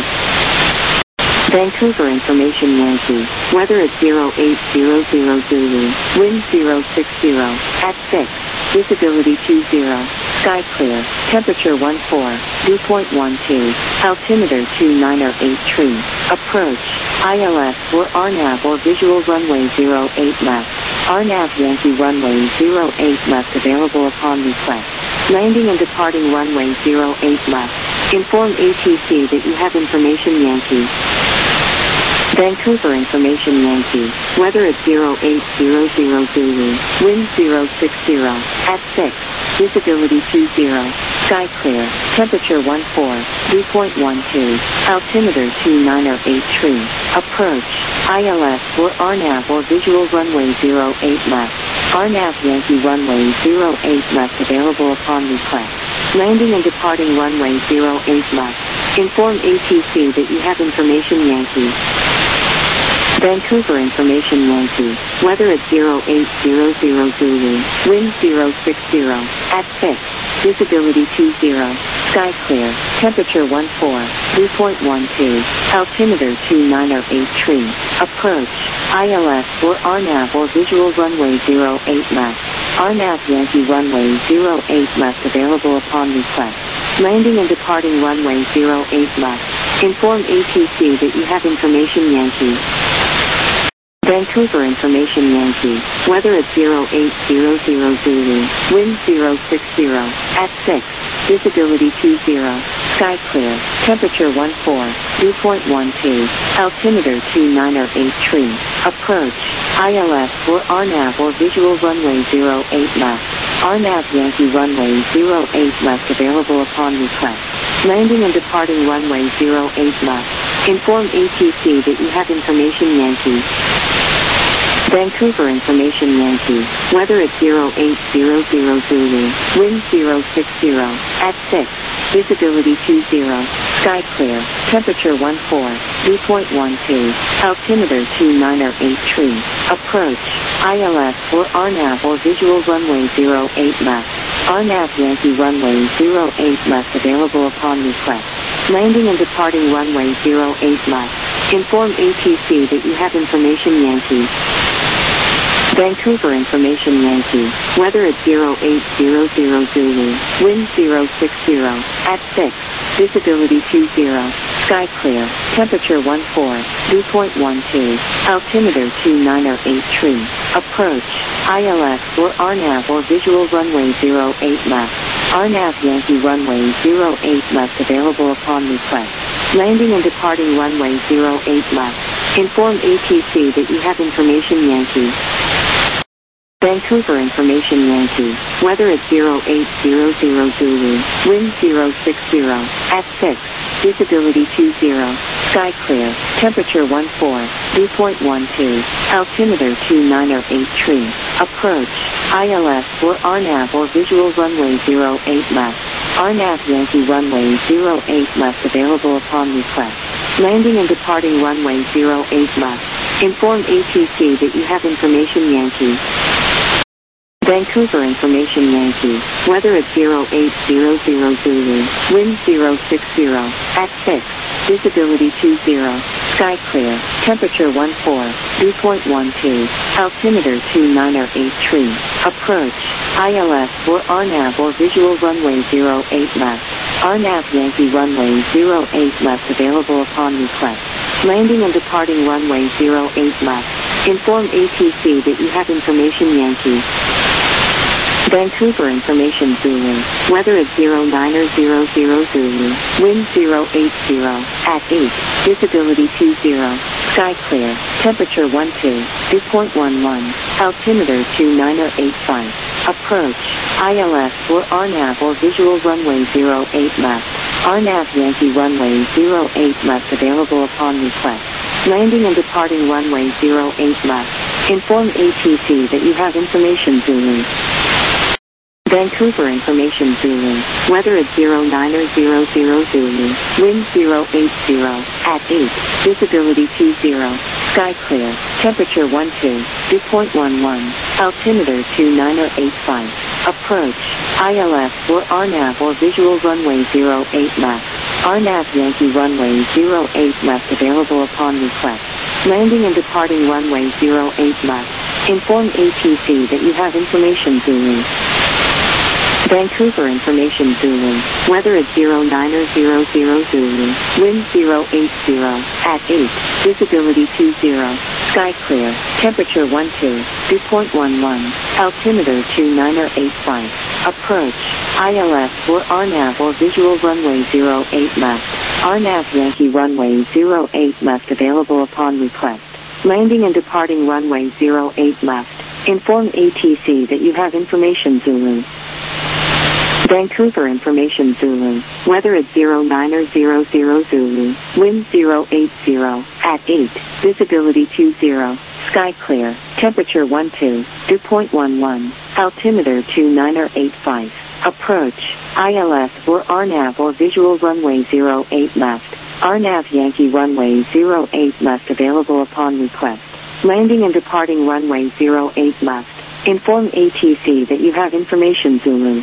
Vancouver information Yankee, weather at zero eight zero zero Zulu, wind zero six zero, at six, visibility two zero, sky clear, temperature one four, dew point one two, altimeter two nine eight tree, approach, I L S for R NAV or visual runway zero eight left, R NAV Yankee runway zero eight left available upon request, landing and departing runway zero eight left, inform A T C that you have information Yankee. Vancouver information Yankee, weather at zero eight zero zero Zulu, wind zero six zero, at six, visibility two zero, sky clear, temperature one four, dew point one two, altimeter two nine eight tree, approach, I L S for R NAV or visual runway zero eight left, R NAV Yankee runway zero eight left available upon request, landing and departing runway zero eight left, inform A T C that you have information Yankee. Vancouver information Yankee, weather at zero eight zero zero Zulu, wind zero six zero, at six, visibility two zero, sky clear, temperature one four, dew point one two, altimeter two nine eight tree, approach, I L S for R NAV or visual runway zero eight left, R NAV Yankee runway zero eight left available upon request, landing and departing runway zero eight left, inform A T C that you have information Yankee. Vancouver information Yankee, weather at zero eight zero zero Zulu, wind zero six zero, at six, visibility two zero, sky clear, temperature one four, dew point one two, altimeter two nine eight tree, approach, I L S for R NAV or visual runway zero eight left, R NAV Yankee runway zero eight left available upon request, landing and departing runway zero eight left, inform A T C that you have information Yankee. Vancouver information Yankee, weather at zero eight zero zero Zulu, wind zero six zero, at six, visibility two zero, sky clear, temperature one four, dew point one two, altimeter two nine eight tree, approach, I L S for R NAV or visual runway zero eight left, R NAV Yankee runway zero eight left available upon request, landing and departing runway zero eight left, inform A T C that you have information Yankee. Vancouver information Yankee, weather at zero eight zero zero Zulu, wind zero six zero, at six, visibility two zero, sky clear, temperature one four, dew point one two, altimeter two nine eight tree, approach, I L S for R NAV or visual runway zero eight left, R NAV Yankee runway zero eight left available upon request, landing and departing runway zero eight left, inform A T C that you have information Yankee. Vancouver information Yankee, weather at zero eight zero zero Zulu, wind zero six zero, at six, visibility two zero, sky clear, temperature one four, dew point one two, altimeter two nine eight tree, approach, I L S for R NAV or visual runway zero eight left, R NAV Yankee runway zero eight left available upon request, landing and departing runway zero eight left, inform A T C that you have information Yankee. Vancouver information Yankee, weather at zero eight zero zero Zulu, wind zero six zero, at six, visibility two zero, sky clear, temperature one four, dew point one two, altimeter two nine eight tree, approach, I L S for R NAV or visual runway zero eight left, R NAV Yankee runway zero eight left available upon request, landing and departing runway zero eight left, inform A T C that you have information Yankee. Vancouver information Zulu, weather at zero nine zero zero Zulu, wind zero eight zero, at eight, visibility two zero, sky clear, temperature one two, dew point one one, altimeter two nine eight five, approach, I L S for R NAV or visual runway zero eight left, R NAV Yankee runway zero eight left available upon request, landing and departing runway zero eight left, inform A T C that you have information Zulu. Vancouver Information Zulu, weather at zero nine zero zero Zulu, wind zero eight zero, at eight, visibility two zero, sky clear, temperature one two, dew point one one, altimeter two nine eight five, approach, I L S or R NAV or visual runway zero eight left, R NAV Yankee runway zero eight left available upon request, landing and departing runway zero eight left, inform A T C that you have information Zulu. Vancouver Information Zulu, weather at zero nine zero zero Zulu, wind zero eight zero, at eight, visibility two zero, sky clear, temperature one two, dew point one one, altimeter two nine eight five, approach, I L S or R NAV or visual runway zero eight left, R NAV Yankee runway zero eight left available upon request, landing and departing runway zero eight left, inform A T C that you have information Zulu. Vancouver Information Zulu, weather at zero nine zero zero Zulu, wind zero eight zero, at eight, visibility two zero, sky clear, temperature one two, dew point one one, altimeter two nine eight five, approach, I L S or R NAV or visual runway zero eight left, R NAV Yankee runway zero eight left available upon request, landing and departing runway zero eight left, inform A T C that you have information Zulu.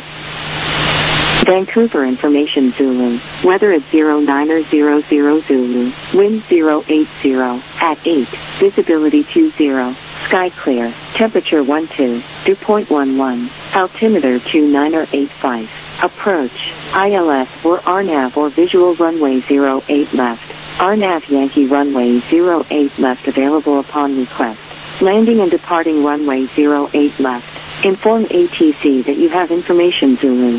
Vancouver Information Zulu, weather at zero nine zero zero Zulu, wind zero eight zero, at eight, visibility two zero, sky clear, temperature one two, dew point one one, altimeter two nine eight five, approach, I L S or R NAV or visual runway zero eight left, R NAV Yankee runway zero eight left available upon request, landing and departing runway zero eight left, inform A T C that you have information Zulu.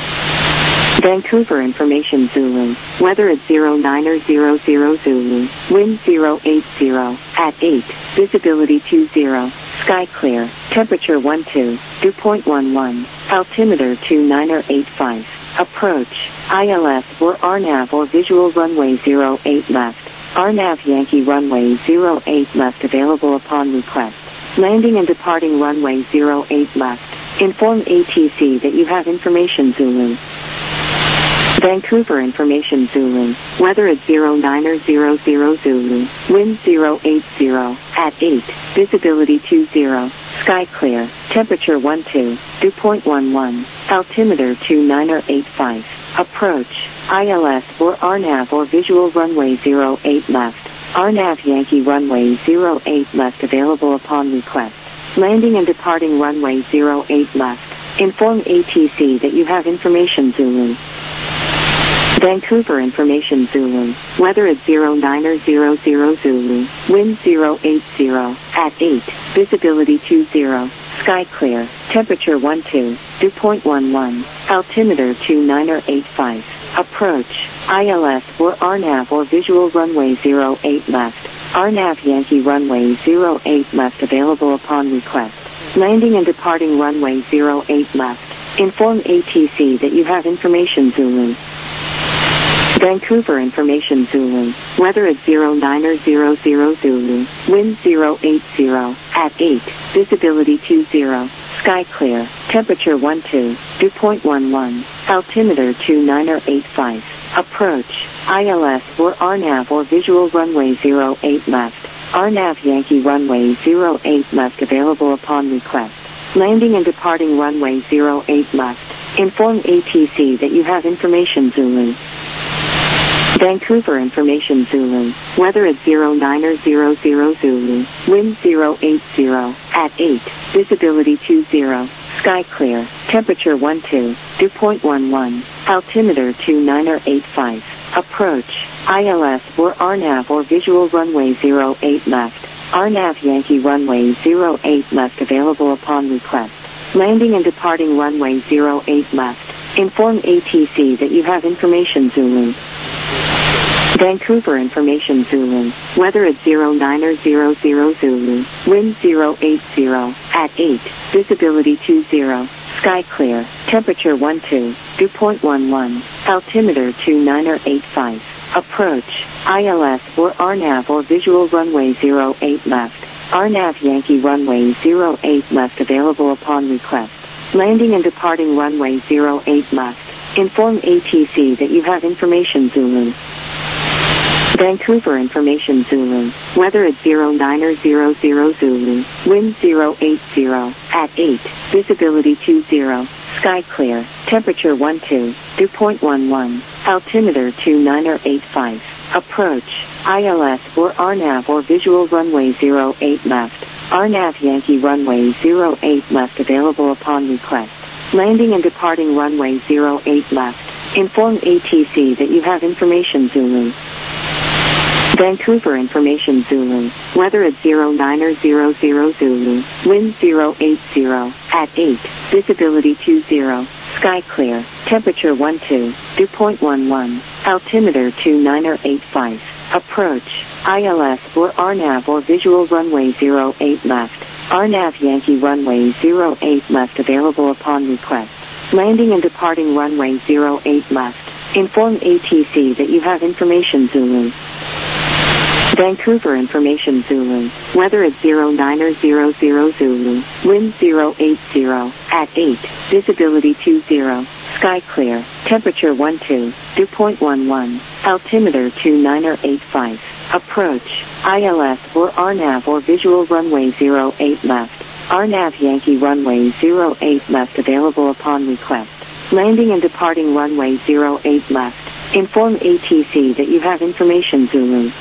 Vancouver Information Zulu, weather at zero nine zero zero Zulu, wind zero eight zero, at eight, visibility two zero, sky clear, temperature one two, dew point one one, altimeter two nine eight five, approach, I L S or R NAV or visual runway zero eight left, R NAV Yankee runway zero eight left available upon request, landing and departing runway zero eight left, inform A T C that you have information Zulu. Vancouver Information Zulu, weather at zero nine zero zero Zulu, wind zero eight zero, at eight, visibility two zero, sky clear, temperature one two, dew point one one, altimeter two nine eight five, approach, I L S or R NAV or visual runway zero eight left, R NAV Yankee runway zero eight left available upon request, landing and departing runway zero eight left, inform A T C that you have information Zulu. Vancouver Information Zulu, weather at zero nine zero zero Zulu, wind zero eight zero, at eight, visibility two zero, sky clear, temperature one two, dew point one one, altimeter two nine eight five, approach, I L S or R NAV or visual runway zero eight left, R NAV Yankee runway zero eight left available upon request, landing and departing runway zero eight left, inform A T C that you have information Zulu. Vancouver Information Zulu, weather at zero nine zero zero Zulu, wind zero eight zero, at eight, visibility two zero, sky clear, temperature one two, dew point one one, altimeter two nine eight five, approach, I L S or R NAV or visual runway zero eight left, R NAV Yankee runway zero eight left available upon request, landing and departing runway zero eight left, inform A T C that you have information Zulu. Vancouver Information Zulu, weather at zero nine zero zero Zulu, wind zero eight zero, at eight, visibility two zero, sky clear, temperature one two, dew point one one, altimeter two nine eight five, approach, I L S or R NAV or visual runway zero eight left, R NAV Yankee runway zero eight left available upon request, landing and departing runway zero eight left, inform A T C that you have information Zulu. Vancouver Information Zulu, weather at zero nine zero zero Zulu, wind zero eight zero, at eight, visibility two zero, sky clear, temperature one two, dew point one one, altimeter two nine eight five, approach, I L S or R NAV or visual runway zero eight left, R NAV Yankee runway zero eight left available upon request, Landing and departing runway zero eight left. Inform A T C that you have information Zulu. Vancouver information Zulu. Weather at zero niner zero zero Zulu. Wind zero eight zero. At eight. Visibility two zero. Sky clear. Temperature one two. Dew point one one. Altimeter two niner eight five. Approach. I L S or R NAV or visual runway zero eight left. R NAV Yankee runway zero eight left available upon request. Landing and departing runway zero eight left. Inform A T C that you have information Zulu. Vancouver information Zulu. Weather at zero niner zero zero Zulu. Wind zero eight zero. At eight. Visibility two zero. Sky clear. Temperature one two. Dew point one one. Altimeter two niner eight five. Approach. I L S or R NAV or visual runway zero eight left. R NAV Yankee runway zero eight left available upon request. Landing and departing runway zero eight left. Inform A T C that you have information Zulu. Vancouver information Zulu. Weather at zero niner zero zero Zulu. Wind zero eight zero. At eight. Visibility two zero. Sky clear. Temperature one two. Dew point one one. Altimeter two niner eight five. Approach. I L S or R NAV or visual runway zero eight left. R NAV Yankee runway zero eight left available upon request. Landing and departing runway zero eight left. Inform A T C that you have information Zulu.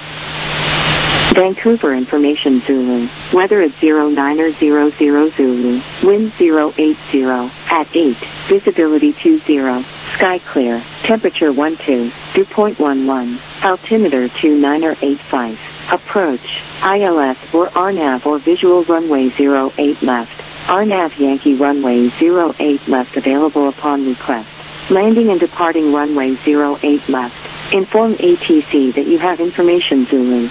Vancouver information Zulu. Weather at zero niner zero zero Zulu. Wind zero eight zero. At eight. Visibility two zero. Sky clear. Temperature one two. Dew point one one. Altimeter two niner eight five. Approach. I L S or R NAV or visual runway zero eight left. R NAV Yankee runway zero eight left available upon request. Landing and departing runway zero eight left. Inform A T C that you have information Zulu.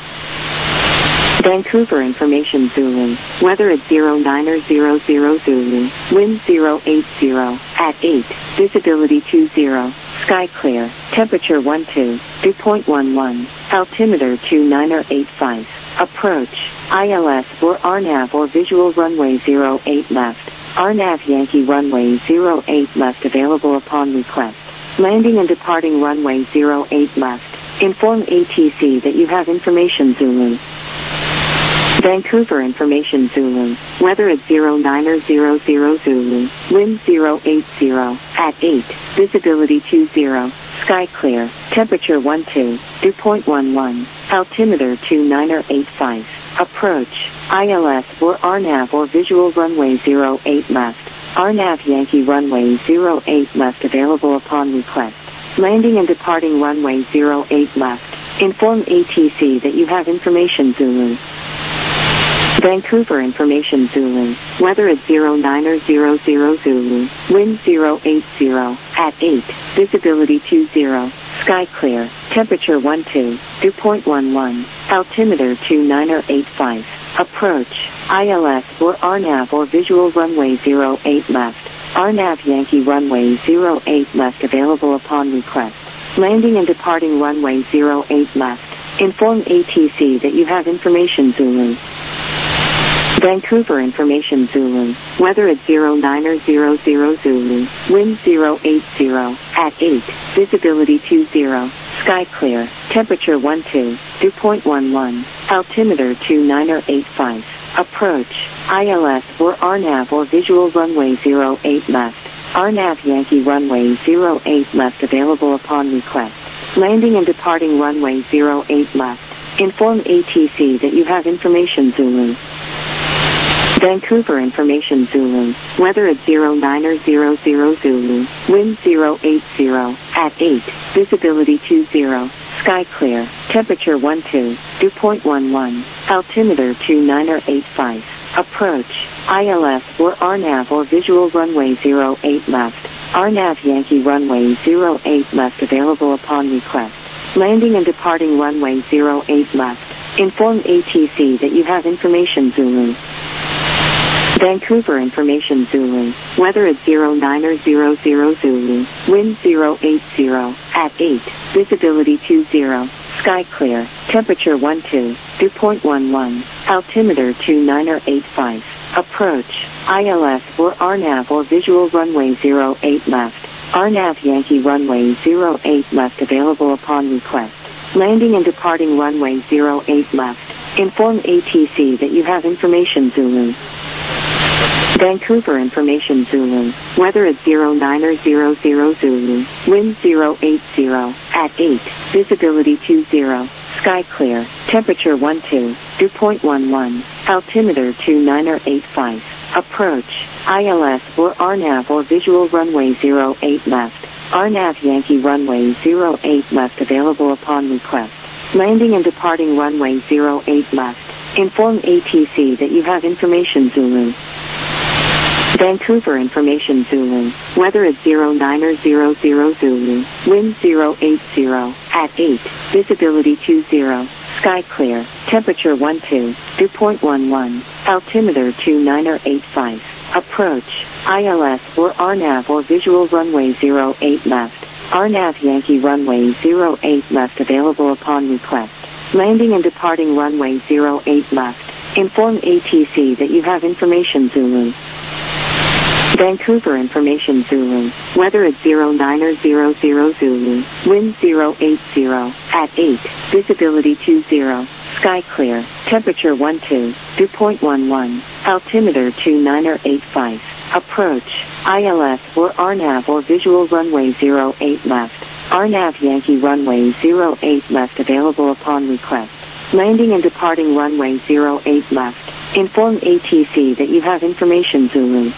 Vancouver information Zulu. Weather at zero niner zero zero Zulu. Wind zero eight zero. At eight. Visibility two zero. Sky clear. Temperature one two. Dew point one one. Altimeter two niner eight five. Approach. I L S or R NAV or visual runway zero eight left. R NAV Yankee runway zero eight left available upon request. Landing and departing runway zero eight left. Inform A T C that you have information Zulu. Vancouver information Zulu. Weather at zero niner zero zero Zulu. Wind zero eight zero. At eight. Visibility two zero. Sky clear. Temperature one two. Dew point one one. Altimeter two niner eight five. Approach. I L S or R NAV or visual runway zero eight left. R NAV Yankee runway zero eight left available upon request. Landing and departing runway zero eight left. Inform A T C that you have information Zulu. Vancouver information Zulu. Weather at zero niner zero zero Zulu. Wind zero eight zero. At eight. Visibility two zero. Sky clear. Temperature one two. Dew point one one. Altimeter two niner eight five. Approach. I L S or R NAV or visual runway zero eight left. R NAV Yankee runway zero eight left available upon request. Landing and departing runway zero eight left. Inform A T C that you have information Zulu. Vancouver information Zulu. Weather at zero niner zero zero Zulu. Wind zero eight zero. At eight. Visibility two zero. Sky clear. Temperature one two. Dew point one one. Altimeter two niner eight five. Approach. I L S or R NAV or visual runway zero eight left. R NAV Yankee runway zero eight left available upon request. Landing and departing runway zero eight left. Inform A T C that you have information Zulu. Vancouver information Zulu. Weather at zero niner zero zero Zulu. Wind zero eight zero. At eight. Visibility two zero. Sky clear. Temperature one two. Dew point one one. Altimeter two niner eight five. Approach. I L S or R NAV or visual runway zero eight left. R NAV Yankee runway zero eight left available upon request. Landing and departing runway zero eight left. Inform A T C that you have information Zulu. Vancouver information Zulu. Weather at zero niner zero zero Zulu. Wind zero eight zero. At eight. Visibility two zero. Sky clear. Temperature one two. Dew point one one. Altimeter two niner eight five. Approach, I L S or R NAV or visual runway zero eight left. R NAV Yankee runway zero eight left available upon request. Landing and departing runway zero eight left. Inform A T C that you have information Zulu. Vancouver information Zulu. Weather at zero nine zero zero Zulu. Wind zero eight zero. At eight. Visibility two zero. Sky clear. Temperature one two. Dew point one one. Altimeter two nine eight five. Approach. I L S or R NAV or visual runway zero eight left. R NAV Yankee runway zero eight left available upon request. Landing and departing runway zero eight left. Inform A T C that you have information Zulu. Vancouver information Zulu. Weather at zero nine zero zero Zulu. Wind zero eight zero. At eight. Visibility two zero. Sky clear. Temperature one two. Dew point one one. Altimeter two nine eight five. Approach. I L S or R NAV or visual runway zero eight left. R NAV Yankee runway zero eight left available upon request. Landing and departing runway zero eight left. Inform A T C that you have information Zulu. Vancouver information Zulu. Weather at zero nine zero zero Zulu. Wind zero eight zero. At eight. Visibility two zero. Sky clear. Temperature one two. Dew point one one. Altimeter two nine eight five. Approach. I L S or R NAV or visual runway zero eight left. R NAV Yankee runway zero eight left available upon request. Landing and departing runway zero eight left. Inform A T C that you have information Zulu.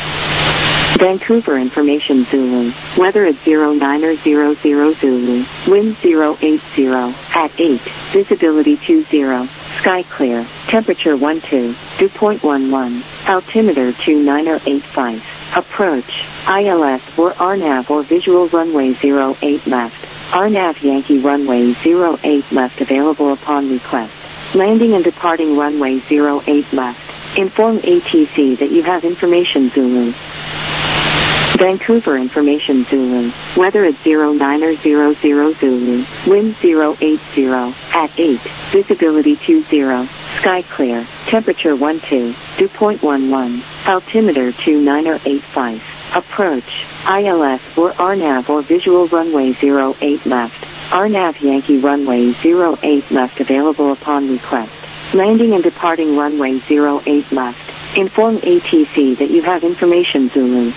Vancouver information Zulu. Weather at zero nine zero zero Zulu. Wind zero eight zero. At eight. Visibility two zero. Sky clear. Temperature one two. Dew point one one. Altimeter two nine eight five. Approach. I L S or R NAV or visual runway zero eight left. R NAV Yankee runway zero eight left available upon request. Landing and departing runway zero eight left. Inform A T C that you have information Zulu. Vancouver information Zulu. Weather at zero nine zero zero Zulu. Wind zero eight zero. At eight. Visibility two zero. Sky clear. Temperature one two. Dew point one one. Altimeter two nine eight five. Approach. I L S or R NAV or visual runway zero eight left. R NAV Yankee runway zero eight left available upon request. Landing and departing runway zero eight left. Inform A T C that you have information Zulu.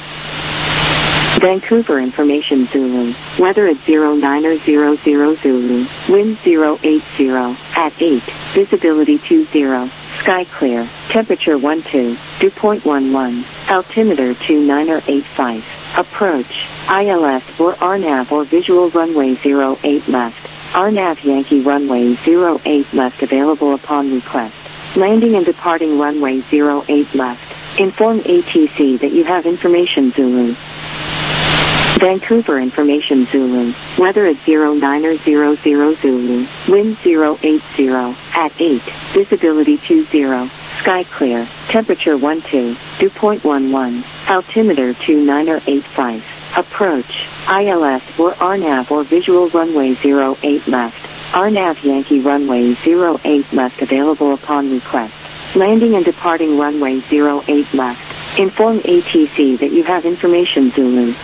Vancouver information Zulu. Weather at zero nine zero zero Zulu. Wind zero eight zero. At eight. Visibility two zero. Sky clear. Temperature one two. Dew point one one. Altimeter two nine eight five. Approach. I L S or R NAV or visual runway zero eight left. R NAV Yankee runway zero eight left available upon request. Landing and departing runway zero eight left. Inform A T C that you have information Zulu. Vancouver information Zulu. Weather at zero nine zero zero Zulu. Wind zero eight zero. At eight. Visibility two zero. Sky clear. Temperature one two. Dew point one one. Altimeter two nine eight five. Approach. I L S or R NAV or visual runway zero eight left. R NAV Yankee runway zero eight left available upon request. Landing and departing runway zero eight left. Inform A T C that you have information Zulu.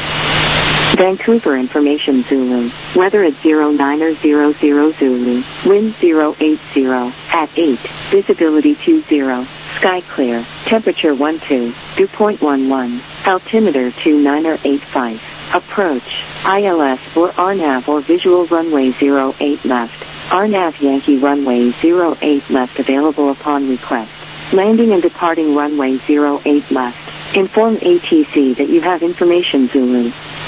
Vancouver information Zulu. Weather at zero nine zero zero Zulu. Wind zero eight zero. At eight. Visibility two zero. Sky clear. Temperature one two. Dew point one one. Altimeter two nine eight five. Approach. I L S or R NAV or visual runway zero eight left. R NAV Yankee runway zero eight left available upon request. Landing and departing runway zero eight left. Inform A T C that you have information Zulu.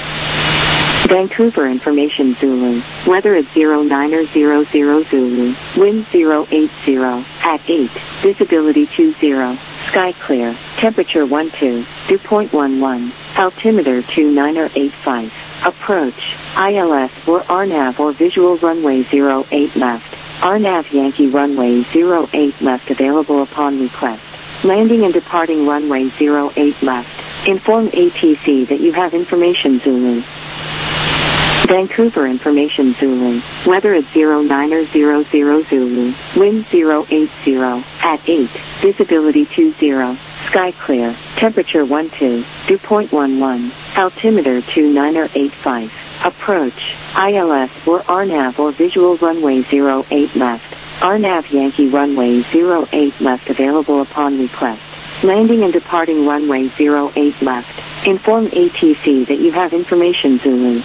Vancouver information Zulu. Weather at zero nine zero zero Zulu. Wind zero eight zero. At eight. Visibility two zero. Sky clear. Temperature one two. Dew point one one. Altimeter two nine eight five. Approach. I L S or R NAV or visual runway zero eight left. R NAV Yankee runway zero eight left available upon request. Landing and departing runway zero eight left. Inform A T C that you have information Zulu. Vancouver Information Zulu, weather at zero niner zero zero Zulu, wind zero eight zero, at eight, visibility two zero, sky clear, temperature one two, dew point one one, altimeter two niner eight five, approach, I L S or R NAV or visual runway zero eight left, R NAV Yankee runway zero eight left available upon request, landing and departing runway zero eight left, inform A T C that you have information Zulu.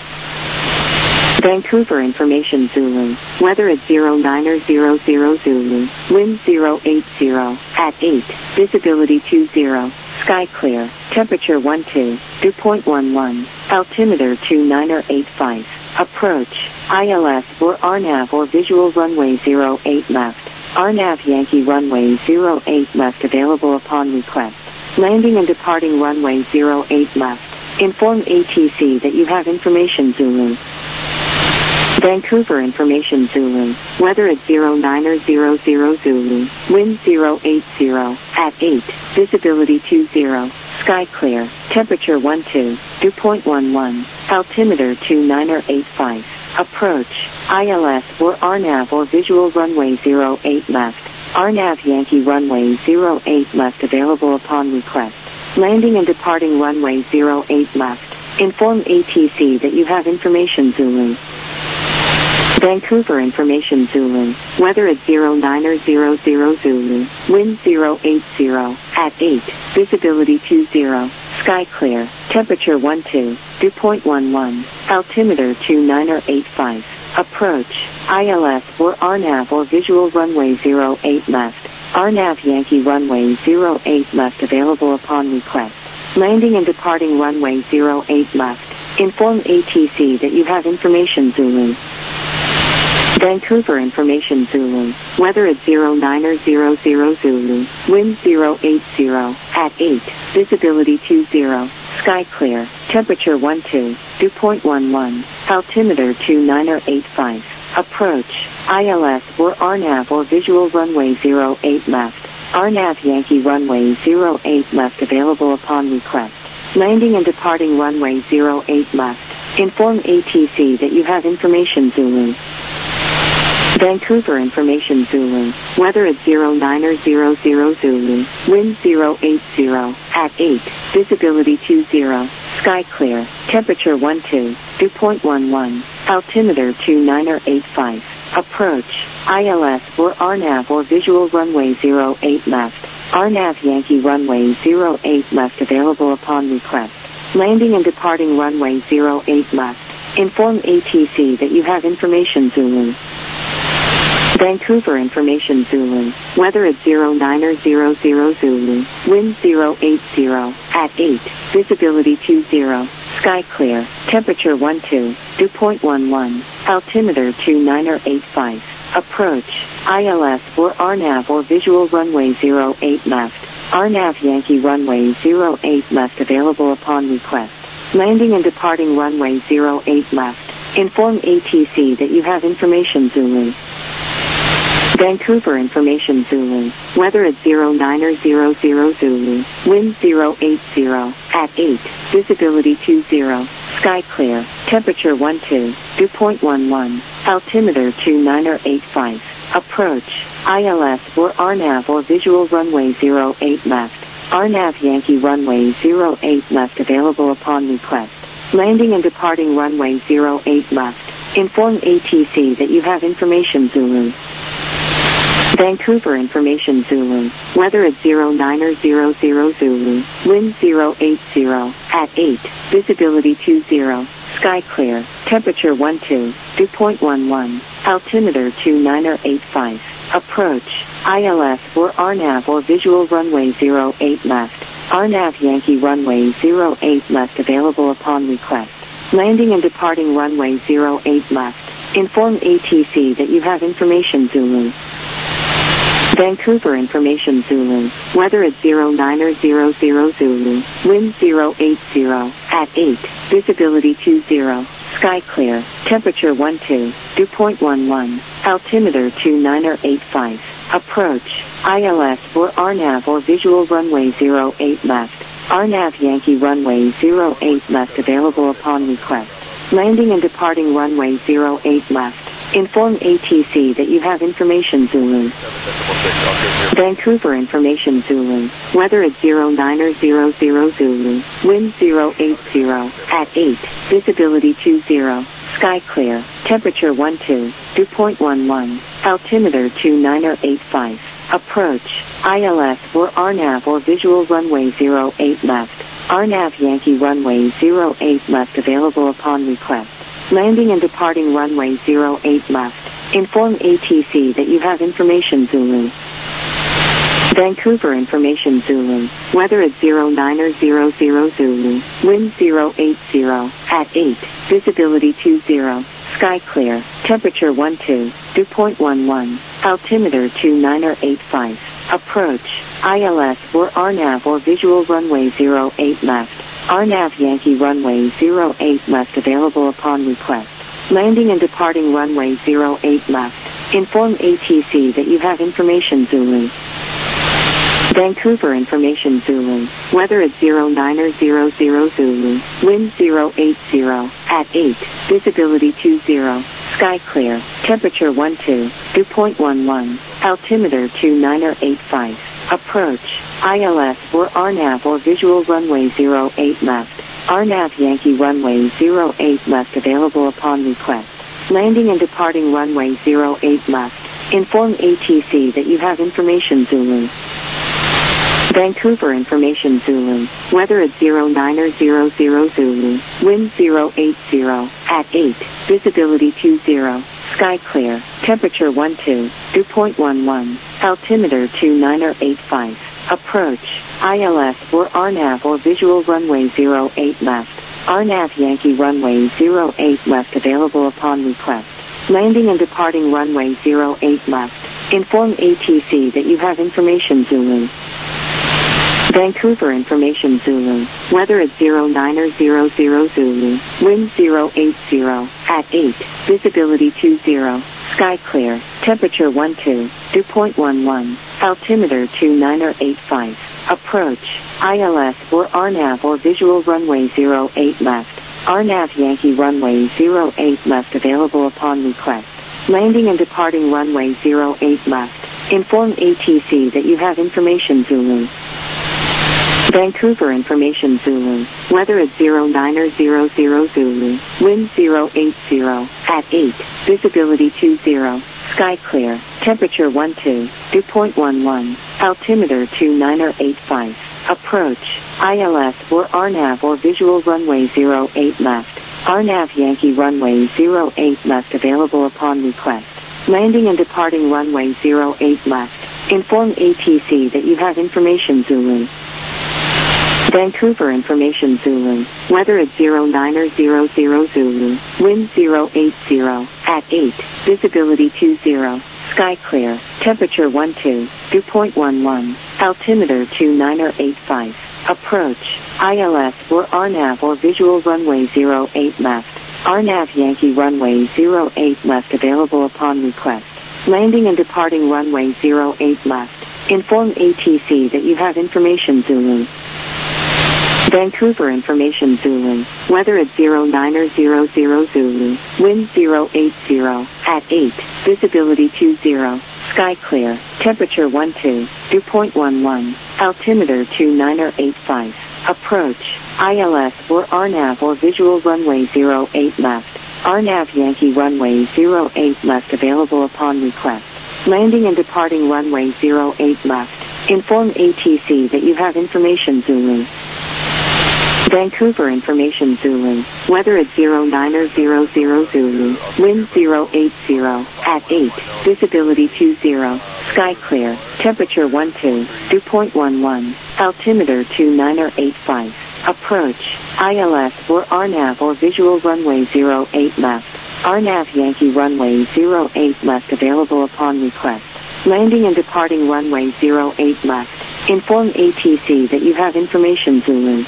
Vancouver Information Zulu, weather at zero niner zero zero Zulu, wind zero eight zero, at eight, visibility two zero, sky clear, temperature one two, dew point one one, altimeter two niner eight five, approach, I L S or R NAV or visual runway zero eight left, R NAV Yankee runway zero eight left available upon request, landing and departing runway zero eight left, inform A T C that you have information Zulu. Vancouver Information Zulu, weather at zero niner zero zero Zulu, wind zero eight zero, at eight, visibility two zero, sky clear, temperature one two, dew point one one, altimeter two niner eight five, approach, I L S or R NAV or visual runway zero eight left, R NAV Yankee runway zero eight left available upon request, landing and departing runway zero eight left, inform A T C that you have information Zulu. Vancouver Information Zulu, weather at zero niner zero zero Zulu, wind zero eight zero, at eight, visibility two zero, sky clear, temperature one two, dew point one one, altimeter two niner eight five, approach, I L S or R NAV or visual runway zero eight left, R NAV Yankee runway zero eight left available upon request, landing and departing runway zero eight left, inform A T C that you have information Zulu. Vancouver Information Zulu, weather at zero niner zero zero Zulu, wind zero eight zero, at eight, visibility two zero, sky clear, temperature one two, dew point one one, altimeter two niner eight five, approach, I L S or R NAV or visual runway zero eight left, R NAV Yankee runway zero eight left available upon request, landing and departing runway zero eight left, inform A T C that you have information Zulu. Vancouver Information Zulu, weather at zero niner zero zero Zulu, wind zero eight zero, at eight, visibility two zero, sky clear, temperature one two, dew point one one, altimeter two niner eight five, approach, I L S or R NAV or visual runway zero eight left, R NAV Yankee runway zero eight left available upon request, landing and departing runway zero eight left, inform A T C that you have information Zulu. Vancouver Information Zulu, weather at zero niner zero zero Zulu, wind zero eight zero, at eight, visibility two zero, sky clear, temperature one two, dew point one one, altimeter two niner eight five, approach, I L S or R NAV or visual runway zero eight left, R NAV Yankee runway zero eight left available upon request, landing and departing runway zero eight left, inform A T C that you have information Zulu. Vancouver Information Zulu, weather at zero niner zero zero Zulu, wind zero eight zero, at eight, visibility two zero, sky clear, temperature one two, dew point one one, altimeter two niner eight five, approach, I L S or R NAV or visual runway zero eight left, R NAV Yankee runway zero eight left available upon request, landing and departing runway zero eight left, inform A T C that you have information Zulu. Vancouver Information Zulu, weather at zero niner zero zero Zulu, wind zero eight zero, at eight, visibility two zero, sky clear, temperature one two, dew point one one, altimeter two niner eight five, approach, I L S or R NAV or visual runway zero eight left, R NAV Yankee runway zero eight left available upon request, landing and departing runway zero eight left, inform A T C that you have information Zulu. Vancouver Information Zulu, weather at zero niner zero zero Zulu, wind zero eight zero, at eight, visibility two zero, sky clear, temperature one two, dew point one one, altimeter two niner eight five, approach, I L S or R NAV or visual runway zero eight left, R NAV Yankee runway zero eight left available upon request, Landing and departing runway zero eight left. Inform A T C that you have information Zulu. Vancouver information Zulu. Weather at zero nine zero zero Zulu. Wind zero eight zero. At eight. Visibility two zero. Sky clear. Temperature one two. Dew point one one. Altimeter two nine eight five. Approach. I L S or R NAV or visual runway zero eight left. R NAV Yankee runway zero eight left available upon request. Landing and departing runway zero eight left. Inform A T C that you have information Zulu. Vancouver information Zulu. Weather at zero nine zero zero Zulu. Wind zero eight zero. At eight. Visibility two zero. Sky clear. Temperature one two. Dew point one one. Altimeter two nine eight five. Approach. I L S or R NAV or visual runway zero eight left. R NAV Yankee runway zero eight left available upon request. Landing and departing runway zero eight left. Inform A T C that you have information Zulu. Vancouver information Zulu. Weather at zero nine zero zero Zulu. Wind zero eight zero. At eight. Visibility two zero. Sky clear. Temperature one two. Dew point one one. Altimeter two nine eight five. Approach. I L S or R NAV or visual runway zero eight left. R NAV Yankee runway zero eight left available upon request. Landing and departing runway zero eight left. Inform A T C that you have information Zulu. Vancouver information Zulu. Weather at zero nine zero zero Zulu. Wind zero eight zero. At eight. Visibility two zero. Sky clear. Temperature one two. Dew point one one. Altimeter two nine eight five. Approach. I L S or R NAV or visual runway zero eight left. R NAV Yankee runway zero eight left available upon request. Landing and departing runway zero eight left. Inform A T C that you have information Zulu. Vancouver information Zulu. Weather at zero nine zero zero Zulu. Wind zero eight zero. At eight. Visibility two zero. Sky clear. Temperature one two. Dew point one one. Altimeter two nine eight five. Approach. I L S or R NAV or visual runway zero eight left. R NAV Yankee runway zero eight left available upon request. Landing and departing runway zero eight left. Inform A T C that you have information Zulu. Vancouver information Zulu. Weather at zero nine zero zero Zulu. Wind zero eight zero. At eight. Visibility two zero. Sky clear. Temperature one two. Dew point one one. Altimeter two nine eight five. Approach. I L S or R NAV or visual runway zero eight left. R NAV Yankee runway zero eight left available upon request. Landing and departing runway zero eight left. Inform A T C that you have information Zulu. Vancouver information Zulu. Weather at zero nine zero zero Zulu. Wind zero eight zero. At eight. Visibility two zero. Sky clear. Temperature one two. Dew point one one. Altimeter two nine eight five. Approach. I L S or R NAV or visual runway zero eight left. R NAV Yankee runway zero eight left available upon request. Landing and departing runway zero eight left. Inform A T C that you have information Zulu. Vancouver information Zulu. Weather at zero nine zero zero Zulu. Wind zero eight zero. At eight. Visibility two zero. Sky clear. Temperature one two. Dew point one one. Altimeter two nine eight five. Approach. I L S or R NAV or visual runway zero eight left. R NAV Yankee runway zero eight left available upon request. Landing and departing runway zero eight left. Inform A T C that you have information Zulu. Vancouver information Zulu. Weather at zero nine zero zero Zulu. Wind zero eight zero. At eight. Visibility two zero. Sky clear. Temperature one two. Dew point one one. Altimeter two nine eight five. Approach. I L S or R NAV or visual runway zero eight left. R NAV Yankee runway zero eight left available upon request. Landing and departing runway zero eight left. Inform A T C that you have information Zulu.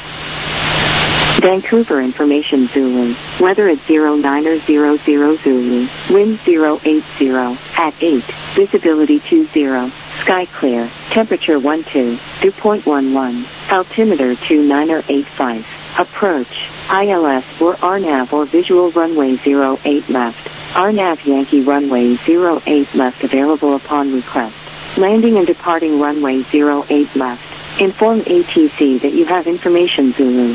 Vancouver information Zulu. Weather at zero nine zero zero Zulu. Wind zero eight zero. At eight. Visibility two zero. Sky clear. Temperature one two. Dew point one one. Altimeter two nine eight five. Approach. I L S or R NAV or visual runway zero eight left. R NAV Yankee runway zero eight left available upon request. Landing and departing runway zero eight left. Inform A T C that you have information Zulu.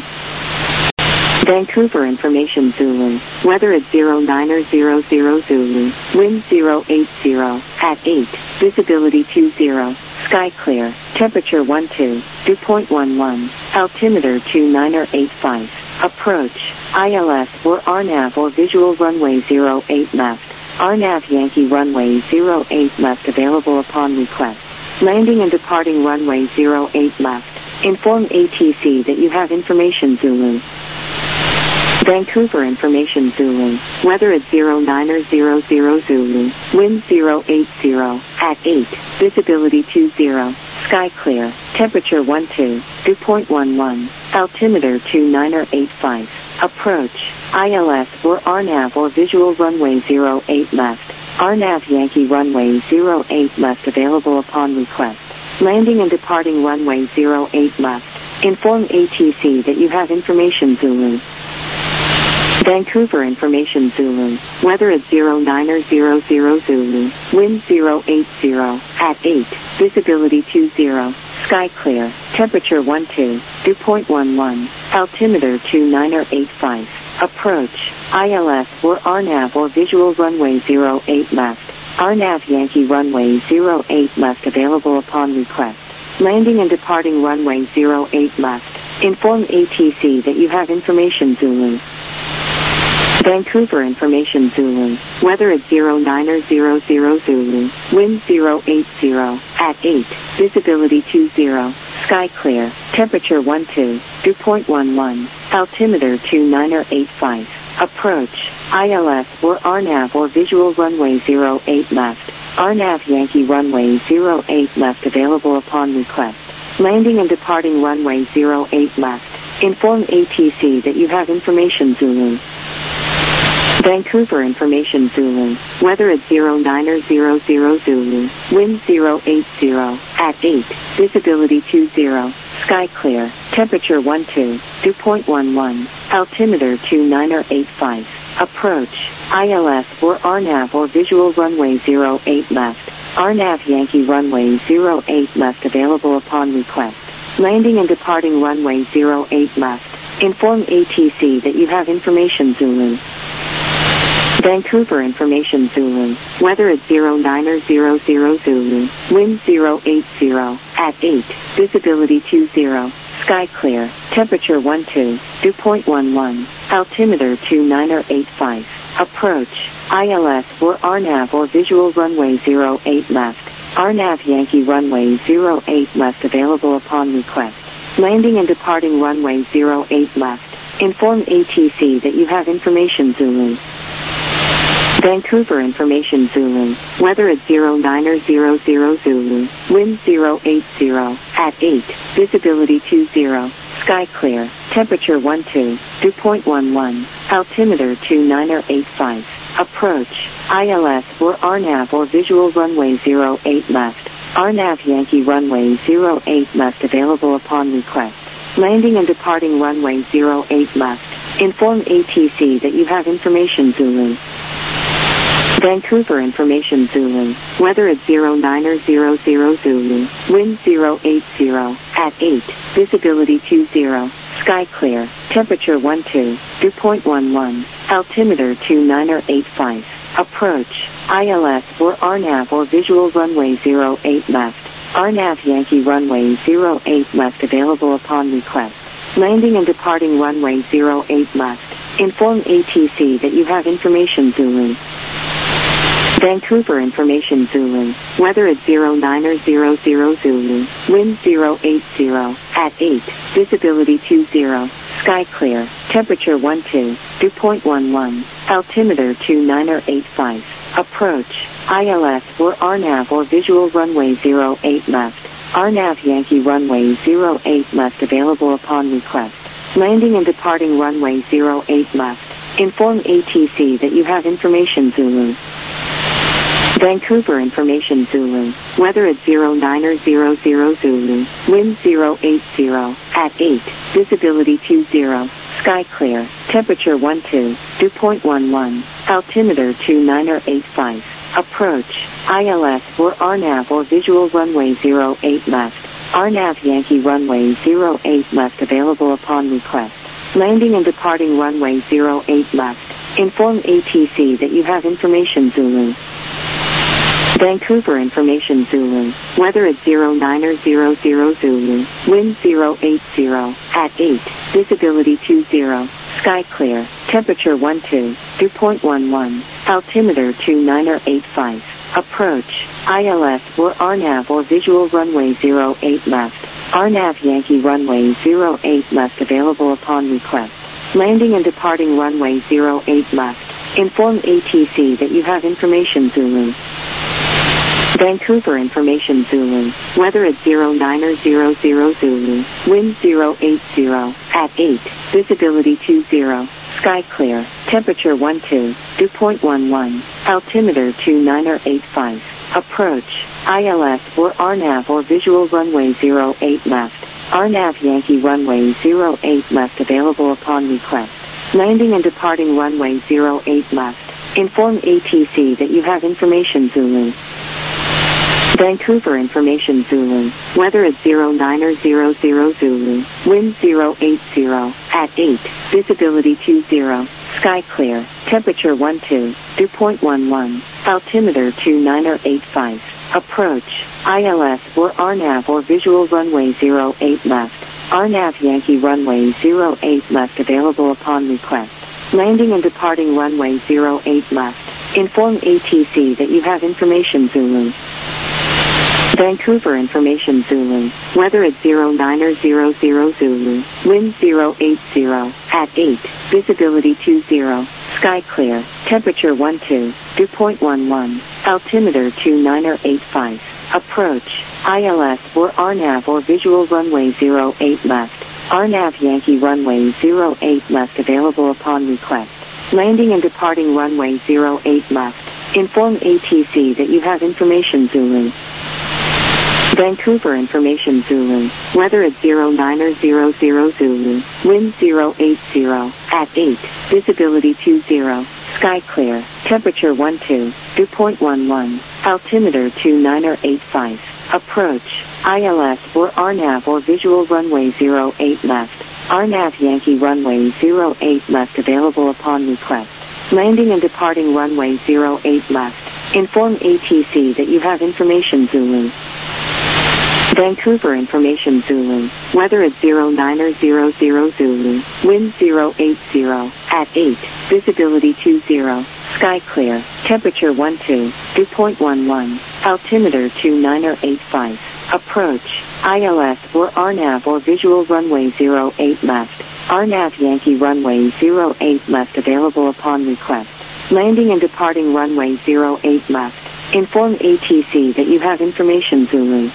Vancouver information Zulu. Weather at zero niner zero zero Zulu. Wind zero eight zero. At eight. Visibility two zero. Sky clear. Temperature one two. Dew point one one. Altimeter two niner eight five. Approach. I L S or R NAV or visual runway zero eight left. R NAV Yankee runway zero eight left available upon request. Landing and departing runway zero eight left. Inform A T C that you have information Zulu. Vancouver information Zulu. Weather at zero niner zero zero Zulu. Wind zero eight zero. At eight. Visibility two zero. Sky clear. Temperature one two. Dew point one one. Altimeter two niner eight five. Approach. I L S or R NAV or visual runway zero eight left. R NAV Yankee runway zero eight left available upon request. Landing and departing runway zero eight left. Inform A T C that you have information Zulu. Vancouver information Zulu. Weather at zero niner zero zero Zulu. Wind zero eight zero. At eight. Visibility two zero. Sky clear. Temperature one two. Dew point one one. Altimeter two niner eight five. Approach. I L S or R NAV or visual runway zero eight left. R NAV Yankee runway zero eight left available upon request. Landing and departing runway zero eight left. Inform A T C that you have information Zulu. Vancouver information Zulu. Weather at zero niner zero zero Zulu. Wind zero eight zero. At eight. Visibility two zero. Sky clear. Temperature one two. Dew point one one. Altimeter two niner eight five. Approach. I L S or R NAV or visual runway zero eight left. R NAV Yankee runway zero eight left available upon request. Landing and departing runway zero eight left. Inform A T C that you have information Zulu. Vancouver information Zulu. Weather at zero niner zero zero Zulu. Wind zero eight zero. At eight. Visibility two zero. Sky clear. Temperature one two. Dew point one one. Altimeter two niner eight five. Approach. I L S or R NAV or visual runway zero eight left. R NAV Yankee runway zero eight left available upon request. Landing and departing runway zero eight left. Inform A T C that you have information Zulu. Vancouver information Zulu. Weather at zero niner zero zero Zulu. Wind zero eight zero. At eight. Visibility two zero. Sky clear. Temperature one two. Dew point one one. Altimeter two niner eight five. Approach. I L S or R NAV or visual runway zero eight left. R NAV Yankee runway zero eight left available upon request. Landing and departing runway zero eight left. Inform A T C that you have information Zulu. Vancouver information Zulu. Weather at zero niner zero zero Zulu. Wind zero eight zero. At eight. Visibility two zero. Sky clear. Temperature one two. Dew point one one. Altimeter two niner eight five. Approach. I L S or R NAV or visual runway zero eight left. R NAV Yankee runway zero eight left available upon request. Landing and departing runway zero eight left. Inform A T C that you have information Zulu. Vancouver information Zulu. Weather at zero niner zero zero Zulu. Wind zero eight zero. At eight. Visibility two zero. Sky clear. Temperature one two. Dew point one one. Altimeter two niner eight five. Approach. I L S or R NAV or visual runway zero eight left. R NAV Yankee runway zero eight left available upon request. Landing and departing runway zero eight left. Inform A T C that you have information Zulu. Vancouver information Zulu. Weather at zero niner zero zero Zulu. Wind zero eight zero. At eight. Visibility two zero. Sky clear. Temperature one two. Dew point one one. Altimeter two niner eight five. Approach. I L S or R NAV or visual runway zero eight left. R NAV Yankee runway zero eight left available upon request. Landing and departing runway zero eight left. Inform A T C that you have information Zulu. Vancouver Information Zulu, weather at zero niner zero zero Zulu, wind zero eight zero, at eight, visibility two zero, sky clear, temperature one two, dew point one one, altimeter two niner eight five, approach, I L S or R NAV or visual runway zero eight left, R NAV Yankee runway zero eight left available upon request, landing and departing runway zero eight left, inform A T C that you have information Zulu. Vancouver Information Zulu, weather at zero niner zero zero Zulu, wind zero eight zero, at eight, visibility two zero, sky clear, temperature one two, dew point one one, altimeter two niner eight five, approach, I L S or R NAV or visual runway zero eight left, R NAV Yankee runway zero eight left available upon request, landing and departing runway zero eight left, inform A T C that you have information Zulu. Vancouver Information Zulu, weather at zero niner zero zero Zulu, wind zero eight zero, at eight, visibility two zero, sky clear, temperature one two, dew point one one, altimeter two niner eight five, approach, I L S or R NAV or visual runway zero eight left, R NAV Yankee runway zero eight left available upon request, landing and departing runway zero eight left, inform A T C that you have information Zulu. Vancouver Information Zulu, weather at zero niner zero zero Zulu, wind zero eight zero, at eight, visibility two zero, sky clear, temperature one two, dew point one one, altimeter two niner eight five, approach, I L S or R NAV or visual runway zero eight left, R NAV Yankee runway zero eight left available upon request, landing and departing runway zero eight left, inform A T C that you have information Zulu. Vancouver Information Zulu, weather at zero niner zero zero Zulu, wind zero eight zero, at eight, visibility two zero, sky clear, temperature one two, dew point one one, altimeter two niner eight five, approach, I L S or R NAV or visual runway zero eight left, R NAV Yankee runway zero eight left available upon request, landing and departing runway zero eight left, inform A T C that you have information Zulu. Vancouver Information Zulu, weather at zero niner zero zero Zulu, wind zero eight zero, at eight, visibility two zero, sky clear, temperature one two, dew point one one, altimeter two niner eight five, approach, I L S or R NAV or visual runway zero eight left, R NAV Yankee runway zero eight left available upon request, landing and departing runway zero eight left, inform A T C that you have information Zulu. Vancouver Information Zulu, weather at zero niner zero zero Zulu, wind zero eight zero, at eight, visibility two zero, sky clear, temperature one two, dew point one one, altimeter two niner eight five, approach, I L S or R NAV or visual runway zero eight left, R NAV Yankee runway zero eight left available upon request, landing and departing runway zero eight left, inform A T C that you have information Zulu.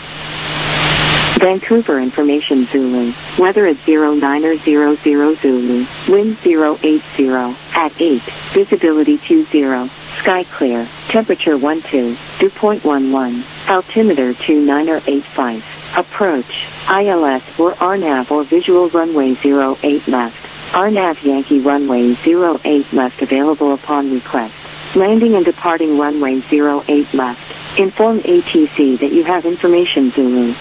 Vancouver Information Zulu, weather at zero niner zero zero Zulu, wind zero eight zero, at eight, visibility two zero, sky clear, temperature one two, dew point one one, altimeter two niner eight five, approach, I L S or R NAV or visual runway zero eight left, R NAV Yankee runway zero eight left available upon request, landing and departing runway zero eight left, inform A T C that you have information Zulu.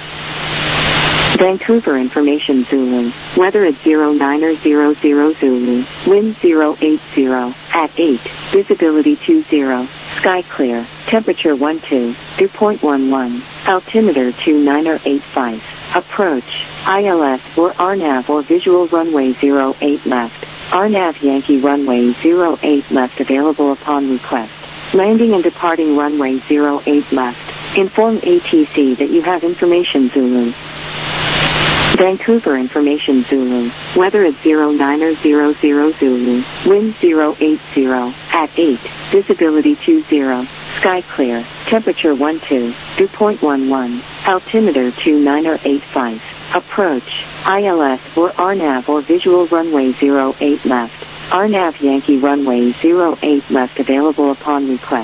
Vancouver Information Zulu, weather at zero niner zero zero Zulu, wind zero eight zero, at eight, visibility two zero, sky clear, temperature one two, dew point one one, altimeter two niner eight five, approach, I L S or R NAV or visual runway zero eight left, R NAV Yankee runway zero eight left available upon request, landing and departing runway zero eight left, inform A T C that you have information Zulu. Vancouver Information Zulu, weather at zero niner zero zero Zulu, wind zero eight zero, at eight, visibility two zero, sky clear, temperature one two, dew point one one, altimeter two niner eight five, approach, I L S or R NAV or visual runway zero eight left, R NAV Yankee runway zero eight left available upon request,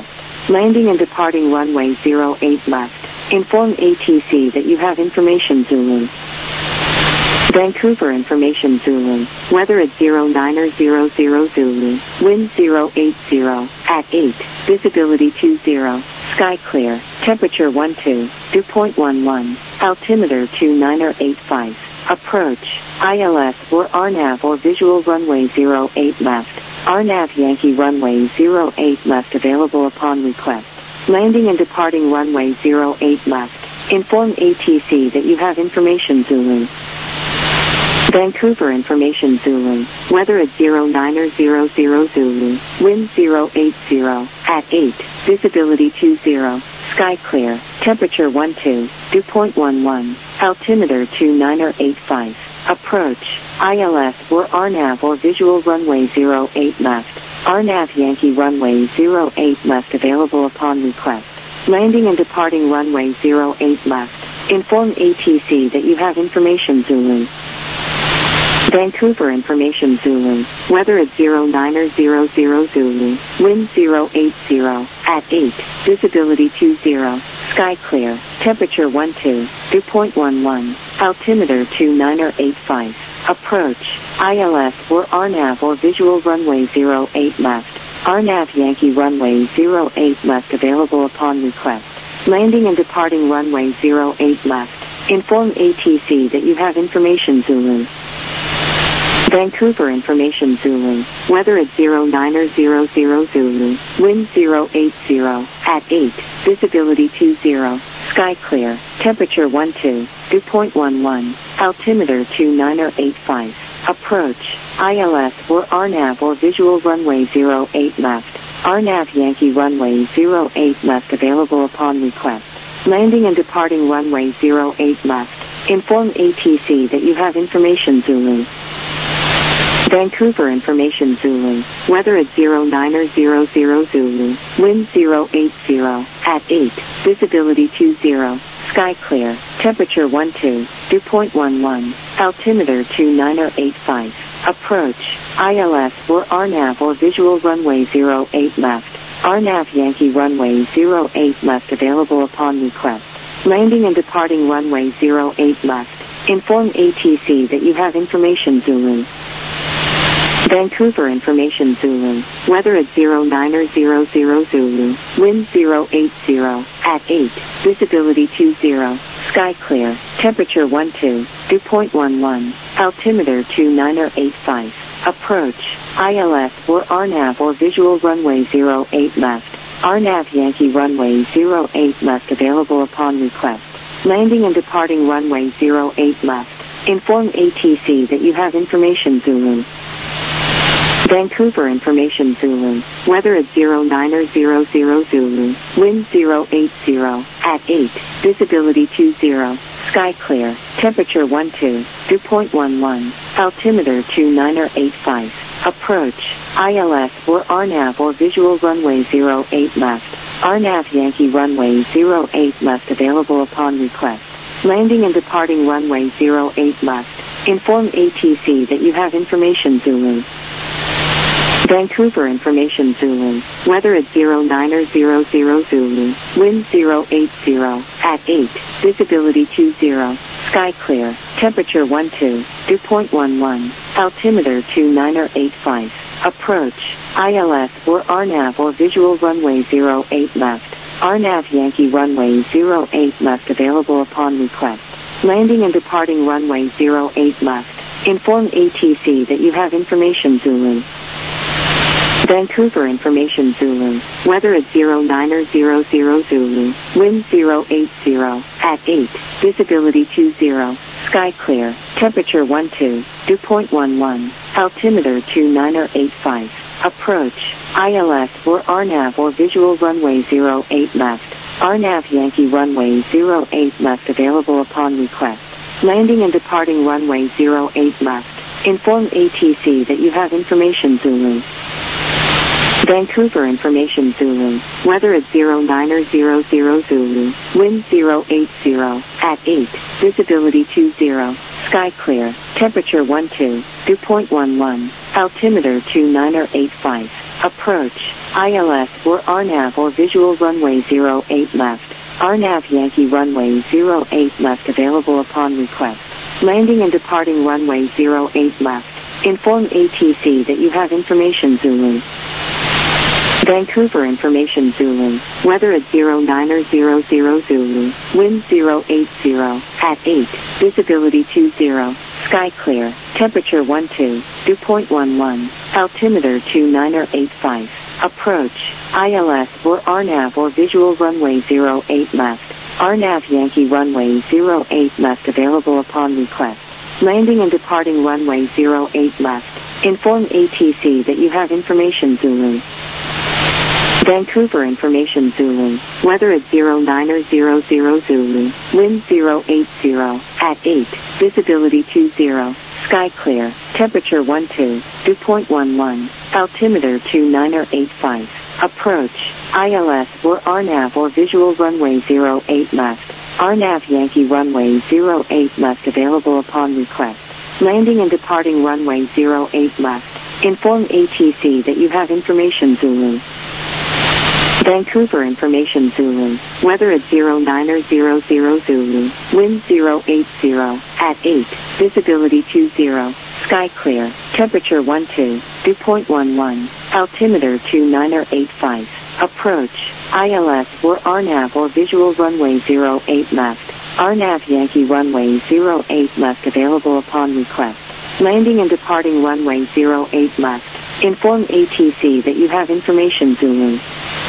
Landing and departing runway zero eight left. Inform A T C that you have information Zulu. Vancouver information Zulu. Weather at zero nine zero zero Zulu. Wind zero eight zero. At eight. Visibility two zero. Sky clear. Temperature one two. Dew point one one. Altimeter two nine eight five. Approach. I L S or R NAV or visual runway zero eight left. R NAV Yankee runway zero eight left available upon request. Landing and departing runway zero eight left. Inform A T C that you have information Zulu. Vancouver information Zulu. Weather at zero nine zero zero Zulu. Wind zero eight zero. At eight. Visibility two zero. Sky clear. Temperature one two. Dew point one one. Altimeter two nine eight five. Approach. I L S or R NAV or visual runway zero eight left. R NAV Yankee runway zero eight left available upon request. Landing and departing runway zero eight left. Inform A T C that you have information Zulu. Vancouver information Zulu. Weather at zero nine zero zero Zulu. Wind zero eight zero. At eight. Visibility two zero. Sky clear. Temperature one two. Dew point one one. Altimeter two nine eight five. Approach. I L S or R NAV or visual runway zero eight left. R NAV Yankee runway zero eight left available upon request. Landing and departing runway zero eight left. Inform A T C that you have information Zulu. Vancouver information Zulu. Weather at zero nine zero zero Zulu. Wind zero eight zero. At eight. Visibility two zero. Sky clear. Temperature one two. Dew point one one. Altimeter two nine eight five. Approach. I L S or R NAV or visual runway zero eight left. R NAV Yankee runway zero eight left available upon request. Landing and departing runway zero eight left. Inform A T C that you have information Zulu. Vancouver information Zulu. Weather at zero nine zero zero Zulu. Wind zero eight zero. At eight. Visibility two zero. Sky clear. Temperature one two. Dew point one one. Altimeter two nine eight five. Approach. I L S or R NAV or visual runway zero eight left. R NAV Yankee runway zero eight left available upon request. Landing and departing runway zero eight left. Inform A T C that you have information Zulu. Vancouver information Zulu. Weather at zero nine zero zero Zulu. Wind zero eight zero. At eight. Visibility two zero. Sky clear. Temperature one two. Dew point one one. Altimeter two nine eight five. Approach. I L S or R NAV or visual runway zero eight left. R NAV Yankee runway zero eight left available upon request. Landing and departing runway zero eight left. Inform A T C that you have information Zulu. Vancouver information Zulu. Weather at zero nine zero zero Zulu. Wind zero eight zero. At eight. Visibility two zero. Sky clear. Temperature one two. Dew point one one. Altimeter two nine eight five. Approach. I L S or R NAV or visual runway zero eight left. R NAV Yankee runway zero eight left available upon request. Landing and departing runway zero eight left. Inform A T C that you have information Zulu. Vancouver information Zulu. Weather at zero nine zero zero Zulu. Wind zero eight zero. At eight. Visibility two zero. Sky clear. Temperature one two. Dew point one one. Altimeter two nine eight five. Approach. I L S or R NAV or visual runway zero eight left. R NAV Yankee runway zero eight left available upon request. Landing and departing runway zero eight left. Inform A T C that you have information Zulu. Vancouver information Zulu. Weather at zero nine zero zero Zulu. Wind zero eight zero. At eight. Visibility two zero. Sky clear. Temperature one two. Dew point one one. Altimeter two nine eight five. Approach. I L S or R NAV or visual runway zero eight left. R NAV Yankee runway zero eight left available upon request. Landing and departing runway zero eight left. Inform A T C that you have information Zulu. Vancouver information Zulu. Weather at zero nine zero zero Zulu. Wind zero eight zero. At eight. Visibility two zero. Sky clear. Temperature one two. Dew point one one. Altimeter two nine eight five. Approach. I L S or R NAV or visual runway zero eight left. R NAV Yankee runway zero eight left available upon request. Landing and departing runway zero eight left. Inform A T C that you have information Zulu. Vancouver information Zulu. Weather at zero nine zero zero Zulu. Wind zero eight zero. At eight. Visibility two zero. Sky clear. Temperature one two. Dew point one one. Altimeter two nine eight five. Approach. I L S or R NAV or visual runway zero eight left. R NAV Yankee runway zero eight left available upon request. Landing and departing runway zero eight left. Inform A T C that you have information Zulu. Vancouver information Zulu. Weather at zero nine zero zero Zulu. Wind zero eight zero. At eight. Visibility two zero. Sky clear. Temperature one two. Dew point one one. Altimeter two nine eight five. Approach. I L S or R NAV or visual runway zero eight left. R NAV Yankee runway zero eight left available upon request. Landing and departing runway zero eight left. Inform A T C that you have information Zulu. Vancouver information Zulu. Weather at zero nine zero zero Zulu. Wind zero eight zero. At eight. Visibility two zero. Sky clear. Temperature one two. Dew point one one. Altimeter two nine eight five. Approach. I L S or R NAV or visual runway zero eight left. R NAV Yankee runway zero eight left available upon request. Landing and departing runway zero eight left. Inform A T C that you have information Zulu.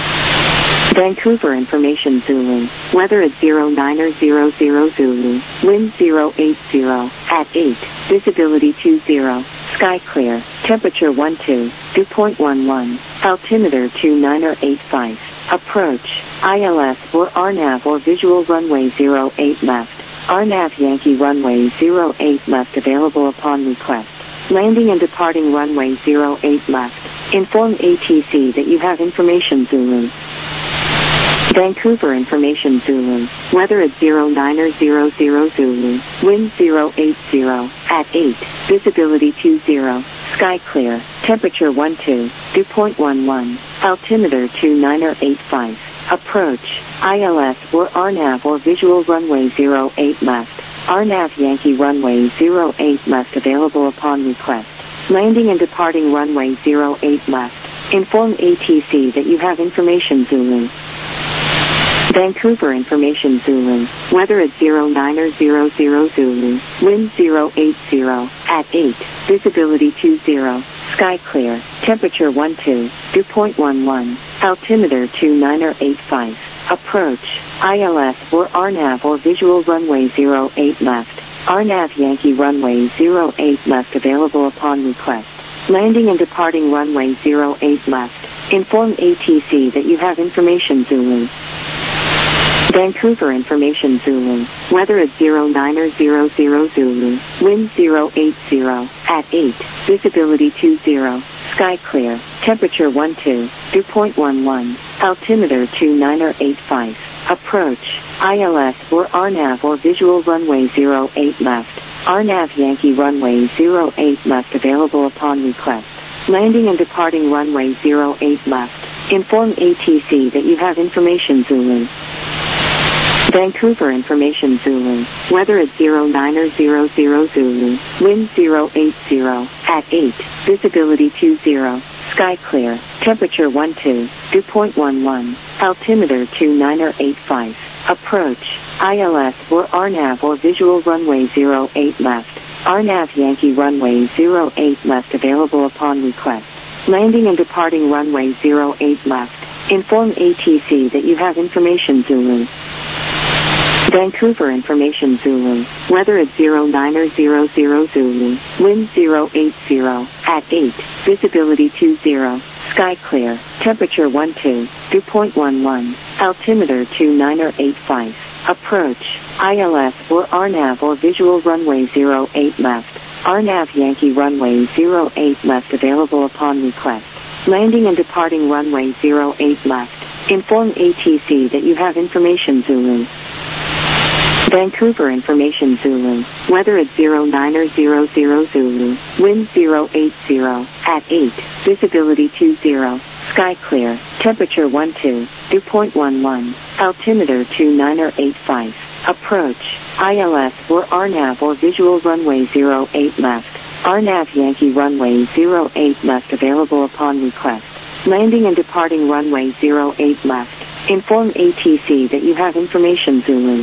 Vancouver information Zulu. Weather at zero nine zero zero Zulu. Wind zero eight zero. At eight. Visibility two zero. Sky clear. Temperature one two. Dew point one one. Altimeter two nine eight five. Approach. I L S or R NAV or visual runway zero eight left. R NAV Yankee runway zero eight left available upon request. Landing and departing runway zero eight left. Inform A T C that you have information Zulu. Vancouver information Zulu. Weather at zero nine zero zero Zulu. Wind zero eight zero. At eight. Visibility two zero. Sky clear. Temperature one two. Dew point one one. Altimeter two nine eight five. Approach. I L S or R NAV or visual runway zero eight left. R NAV Yankee runway zero eight left available upon request. Landing and departing runway zero eight left. Inform A T C that you have information Zulu. Vancouver information Zulu. Weather at zero nine zero zero Zulu. Wind zero eight zero. At eight. Visibility two zero. Sky clear. Temperature one two. Dew point one one. Altimeter two nine eight five. Approach. I L S or R NAV or visual runway zero eight left. R NAV Yankee runway zero eight left available upon request. Landing and departing runway zero eight left. Inform A T C that you have information Zulu. Vancouver information Zulu. Weather at zero nine zero zero Zulu. Wind zero eight zero. At eight. Visibility two zero. Sky clear. Temperature one two. Dew point one one. Altimeter two nine eight five. Approach. I L S or R NAV or visual runway zero eight left. R NAV Yankee runway zero eight left available upon request. Landing and departing runway zero eight left. Inform A T C that you have information Zulu. Vancouver information Zulu. Weather at zero nine zero zero Zulu. Wind zero eight zero. At eight. Visibility two zero. Sky clear. Temperature one two. Dew point one one. Altimeter two nine eight five. Approach. I L S or R NAV or visual runway zero eight left. R NAV Yankee runway zero eight left available upon request. Landing and departing runway zero eight left. Inform A T C that you have information Zulu. Vancouver information Zulu. Weather at zero nine zero zero Zulu. Wind zero eight zero. At eight. Visibility two zero. Sky clear. Temperature one two. Dew point one one. Altimeter two nine eight five. Approach. I L S or R NAV or visual runway zero eight left. R NAV Yankee runway zero eight left available upon request. Landing and departing runway zero eight left. Inform A T C that you have information Zulu. Vancouver Information Zulu, weather at zero nine zero zero Zulu, wind zero eight zero, at eight, visibility two zero, sky clear, temperature one two, dew point one one, altimeter two nine eight five, approach, I L S or R NAV or visual runway zero eight left, R NAV Yankee runway zero eight left available upon request, landing and departing runway zero eight left, inform A T C that you have information Zulu.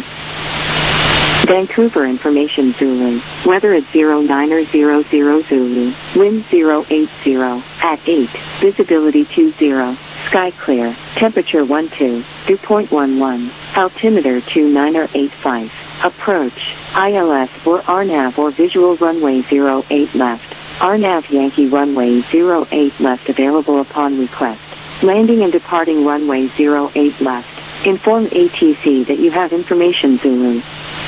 Vancouver Information Zulu, weather at zero nine zero zero Zulu, wind zero eight zero, at eight, visibility two zero, sky clear, temperature one two, dew point one one, altimeter two nine eight five, approach, I L S or R NAV or visual runway zero eight left, R NAV Yankee runway zero eight left available upon request, landing and departing runway zero eight left, inform A T C that you have information Zulu.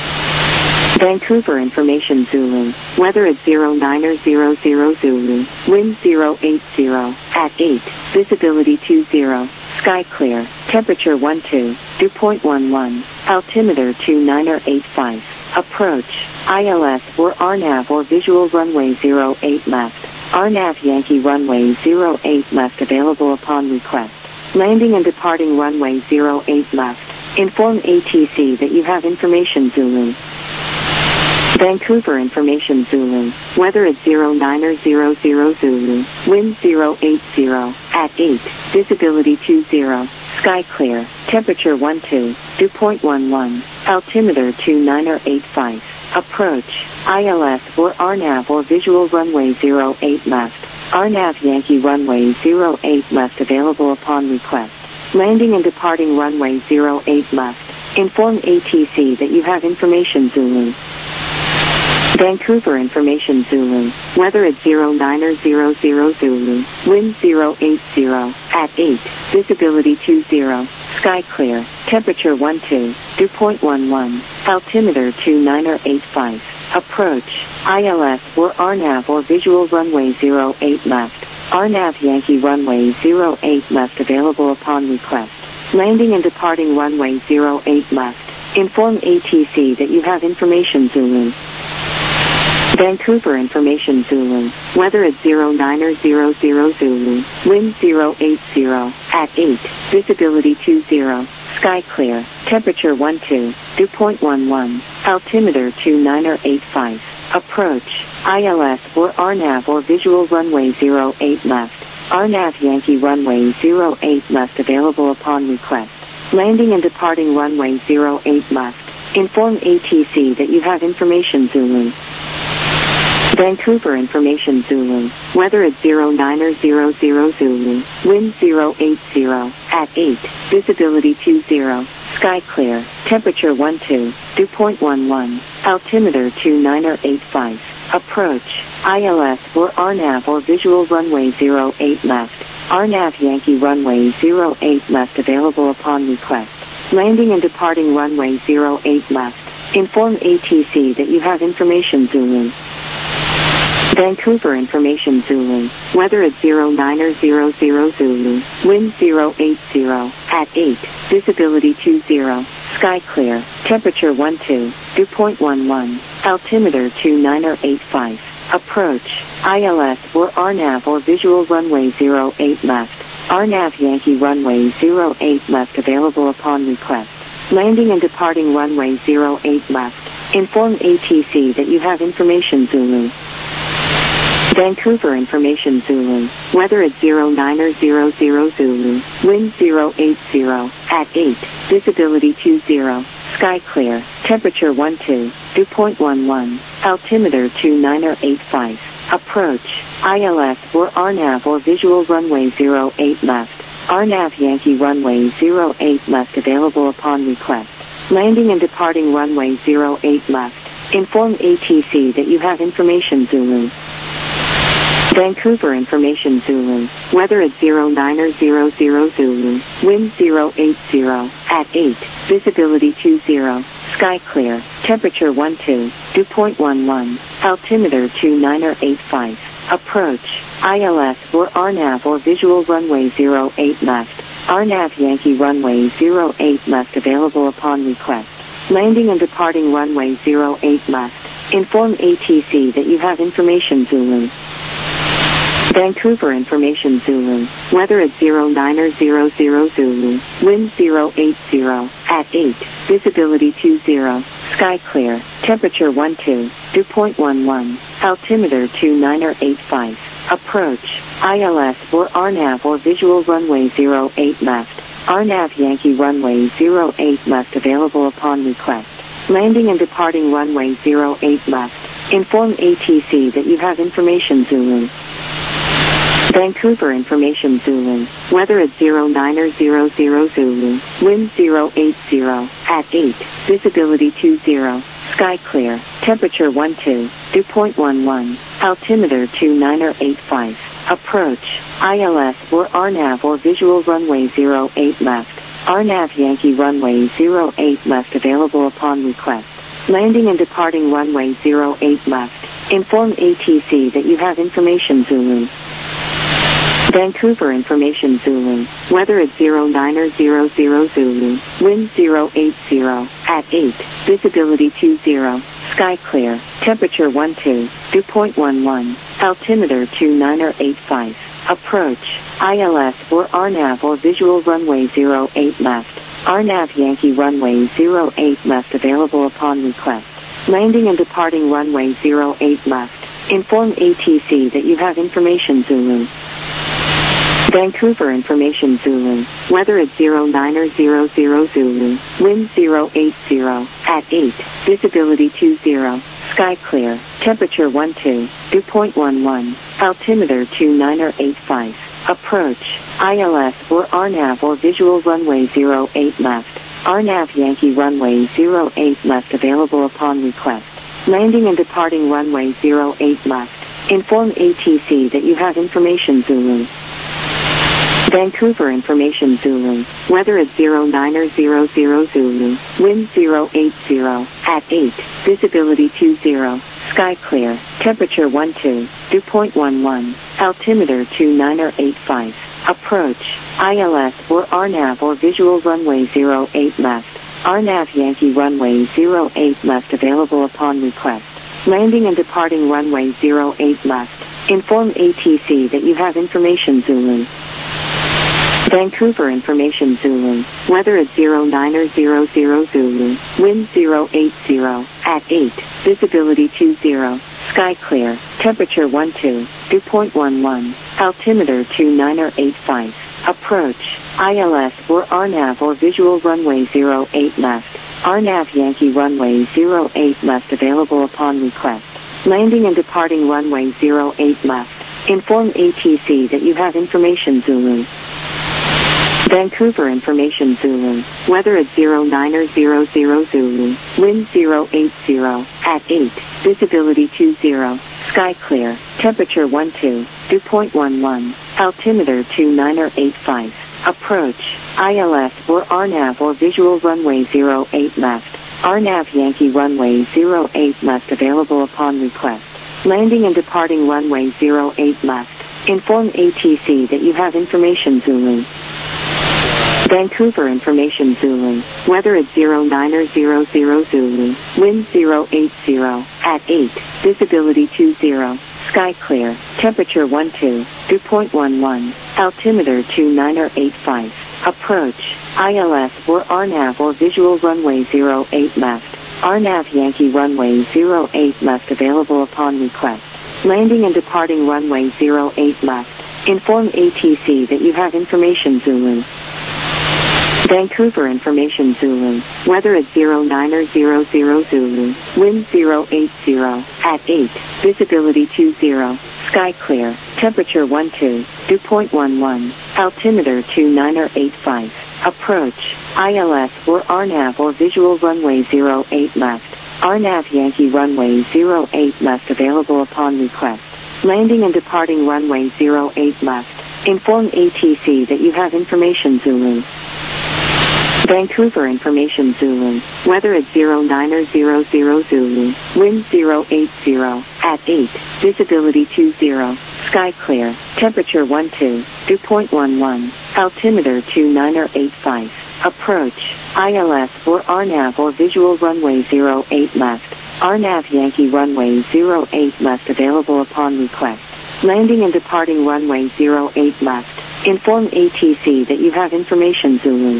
Vancouver Information Zulu, weather at zero nine zero zero Zulu, wind zero eight zero, at eight, visibility two zero, sky clear, temperature one two, dew point one one, altimeter two nine eight five, approach, I L S or R NAV or visual runway zero eight left, R NAV Yankee runway zero eight left available upon request, landing and departing runway zero eight left, inform A T C that you have information Zulu. Vancouver Information Zulu, weather at zero nine zero zero Zulu, wind zero eight zero, at eight, visibility two zero, sky clear, temperature one two, dew point one one, altimeter two nine eight five, approach, I L S or R NAV or visual runway zero eight left, R NAV Yankee runway zero eight left available upon request, landing and departing runway zero eight left, inform A T C that you have information Zulu. Vancouver Information Zulu, weather at zero nine zero zero Zulu, wind zero eight zero, at eight, visibility two zero, sky clear, temperature one two, dew point one one, altimeter two nine eight five, approach, I L S or R NAV or visual runway zero eight left, R NAV Yankee runway zero eight left available upon request, landing and departing runway zero eight left, inform A T C that you have information Zulu. Vancouver Information Zulu, weather at zero nine zero zero Zulu, wind zero eight zero, at eight, visibility two zero, sky clear, temperature one two, dew point one one, altimeter two nine eight five, approach, I L S or R NAV or visual runway zero eight left, R NAV Yankee runway zero eight left available upon request, landing and departing runway zero eight left, inform A T C that you have information Zulu. Vancouver Information Zulu, weather at zero nine zero zero Zulu, wind zero eight zero, at eight, visibility two zero, sky clear, temperature one two, dew point one one, altimeter two nine eight five, approach, I L S or R NAV or visual runway zero eight left, R NAV Yankee runway zero eight left available upon request, landing and departing runway zero eight left, inform A T C that you have information Zulu. Vancouver Information Zulu, weather at zero nine zero zero Zulu, wind zero eight zero, at eight, visibility two zero, sky clear, temperature one two, dew point one one, altimeter two nine eight five, approach, I L S or R NAV or visual runway zero eight left, R NAV Yankee runway zero eight left available upon request, landing and departing runway zero eight left, inform A T C that you have information Zulu. Vancouver Information Zulu, weather at zero nine zero zero Zulu, wind zero eight zero, at eight, visibility two zero, sky clear, temperature one two, dew point one one, altimeter two nine eight five, approach, I L S or R NAV or visual runway zero eight left, R NAV Yankee runway zero eight left available upon request, landing and departing runway zero eight left, inform A T C that you have information Zulu. Vancouver Information Zulu, weather at zero nine zero zero Zulu, wind zero eight zero, at eight, visibility two zero, sky clear, temperature one two, dew point one one, altimeter two nine eight five, approach, I L S or R NAV or visual runway zero eight left, R NAV Yankee runway zero eight left available upon request, Landing and departing runway zero eight left. Inform A T C that you have information Zulu. Vancouver information Zulu. Weather at zero niner zero zero Zulu. Wind zero eight zero. At eight. Visibility two zero. Sky clear. Temperature one two. Dew point one one. Altimeter two niner eight five. Approach. I L S or R NAV or visual runway zero eight left. R NAV Yankee runway zero eight left available upon request. Landing and departing runway zero eight left. Inform A T C that you have information Zulu. Vancouver information Zulu. Weather at zero niner zero zero Zulu. Wind zero eight zero. At eight. Visibility two zero. Sky clear. Temperature one two. Dew point one one. Altimeter two niner eight five. Approach. I L S or R NAV or visual runway zero eight left. R NAV Yankee runway zero eight left available upon request. Landing and departing runway zero eight left. Inform A T C that you have information Zulu. Vancouver information Zulu. Weather at zero niner zero zero Zulu. Wind zero eight zero. At eight. Visibility two zero. Sky clear. Temperature one two. Dew point one one. Altimeter two niner eight five. Approach. I L S or R NAV or visual runway zero eight left. R NAV Yankee runway zero eight left available upon request. Landing and departing runway zero eight left. Inform A T C that you have information Zulu. Vancouver information Zulu. Weather at zero niner zero zero Zulu. Wind zero eight zero. At eight. Visibility two zero. Sky clear. Temperature one two. Dew point one one. Altimeter two niner eight five. Approach. I L S or R NAV or visual runway zero eight left. R NAV Yankee runway zero eight left available upon request. Landing and departing runway zero eight left. Inform A T C that you have information Zulu. Vancouver information Zulu. Weather at zero niner zero zero Zulu. Wind zero eight zero. At eight. Visibility two zero. Sky clear. Temperature one two. Dew point one one. Altimeter two niner eight five. Approach. I L S or R NAV or visual runway zero eight left. R NAV Yankee runway zero eight left available upon request. Landing and departing runway zero eight left. Inform A T C that you have information Zulu. Vancouver information Zulu. Weather at zero niner zero zero Zulu. Wind zero eight zero. At eight. Visibility two zero. Sky clear. Temperature one two. Dew point one one. Altimeter two niner eight five. Approach. I L S or R NAV or visual runway zero eight left. R NAV Yankee runway zero eight left available upon request. Landing and departing runway zero eight left. Inform A T C that you have information Zulu. Vancouver information Zulu. Weather at zero niner zero zero Zulu. Wind zero eight zero. At eight. Visibility two zero. Sky clear. Temperature one two. Dew point one one. Altimeter two niner eight five. Approach. I L S or R NAV or visual runway zero eight left. R NAV Yankee runway zero eight left available upon request. Landing and departing runway zero eight left. Inform A T C that you have information Zulu. Vancouver information Zulu. Weather at zero niner zero zero Zulu. Wind zero eight zero. At eight. Visibility two zero. Sky clear. Temperature one two. Dew point one one. Altimeter two niner eight five. Approach. I L S or R NAV or visual runway zero eight left. R NAV Yankee runway zero eight left available upon request. Landing and departing runway zero eight left. Inform A T C that you have information Zulu. Vancouver information Zulu. Weather at zero niner zero zero Zulu. Wind zero eight zero. At eight. Visibility two zero. Sky clear. Temperature one two. Dew point one one. Altimeter two niner eight five. Approach. I L S or R NAV or visual runway zero eight left. R NAV Yankee runway zero eight left available upon request. Landing and departing runway zero eight left. Inform A T C that you have information Zulu. Vancouver information Zulu. Weather at zero niner zero zero Zulu. Wind zero eight zero. At eight. Visibility two zero. Sky clear. Temperature one two. Dew point one one. Altimeter two niner eight five. Approach. I L S or R NAV or visual runway zero eight left. R NAV Yankee runway zero eight left available upon request. Landing and departing runway zero eight left. Inform A T C that you have information Zulu.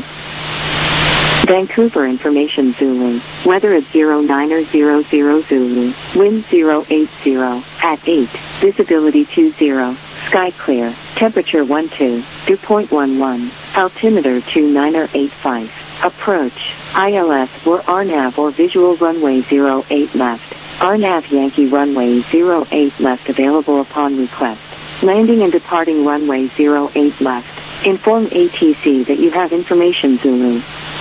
Vancouver information Zulu. Weather at zero nine zero zero Zulu. Wind zero eight zero. At eight. Visibility two zero. Sky clear. Temperature one two. Dew point one one. Altimeter two nine eight five. Approach. I L S or R NAV or visual runway zero eight left. R NAV Yankee runway zero eight left available upon request. Landing and departing runway zero eight left. Inform A T C that you have information Zulu.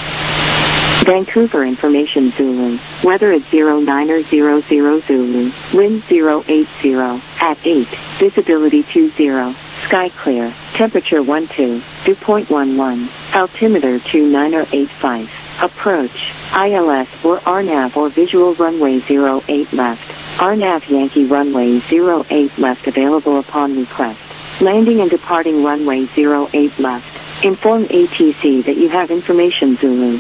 Vancouver information Zulu. Weather at zero nine zero zero Zulu. Wind zero eight zero. At eight. Visibility two zero. Sky clear. Temperature one two. Dew point one one. Altimeter two nine eight five. Approach. I L S or R NAV or visual runway zero eight left. R NAV Yankee runway zero eight left available upon request. Landing and departing runway zero eight left. Inform A T C that you have information Zulu.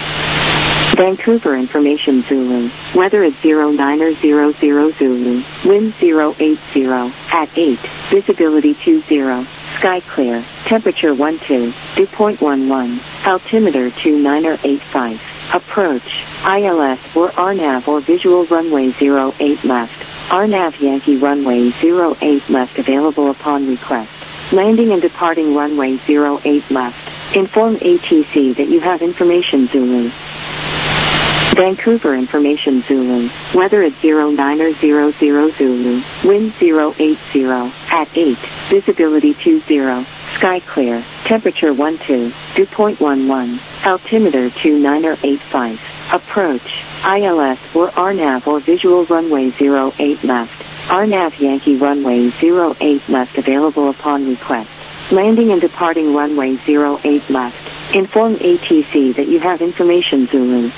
Vancouver information Zulu. Weather at zero nine zero zero Zulu. Wind zero eight zero. At eight. Visibility two zero. Sky clear. Temperature one two. Dew point one one. Altimeter two nine eight five. Approach. I L S or R NAV or visual runway zero eight left. R NAV Yankee runway zero eight left available upon request. Landing and departing runway zero eight left. Inform A T C that you have information Zulu. Vancouver information Zulu. Weather at zero nine zero zero Zulu. Wind zero eight zero. At eight. Visibility two zero. Sky clear. Temperature one two. Dew point one one. Altimeter two nine eight five. Approach. I L S or R NAV or visual runway zero eight left. R NAV Yankee runway zero eight left available upon request. Landing and departing runway zero eight left. Inform A T C that you have information Zulu.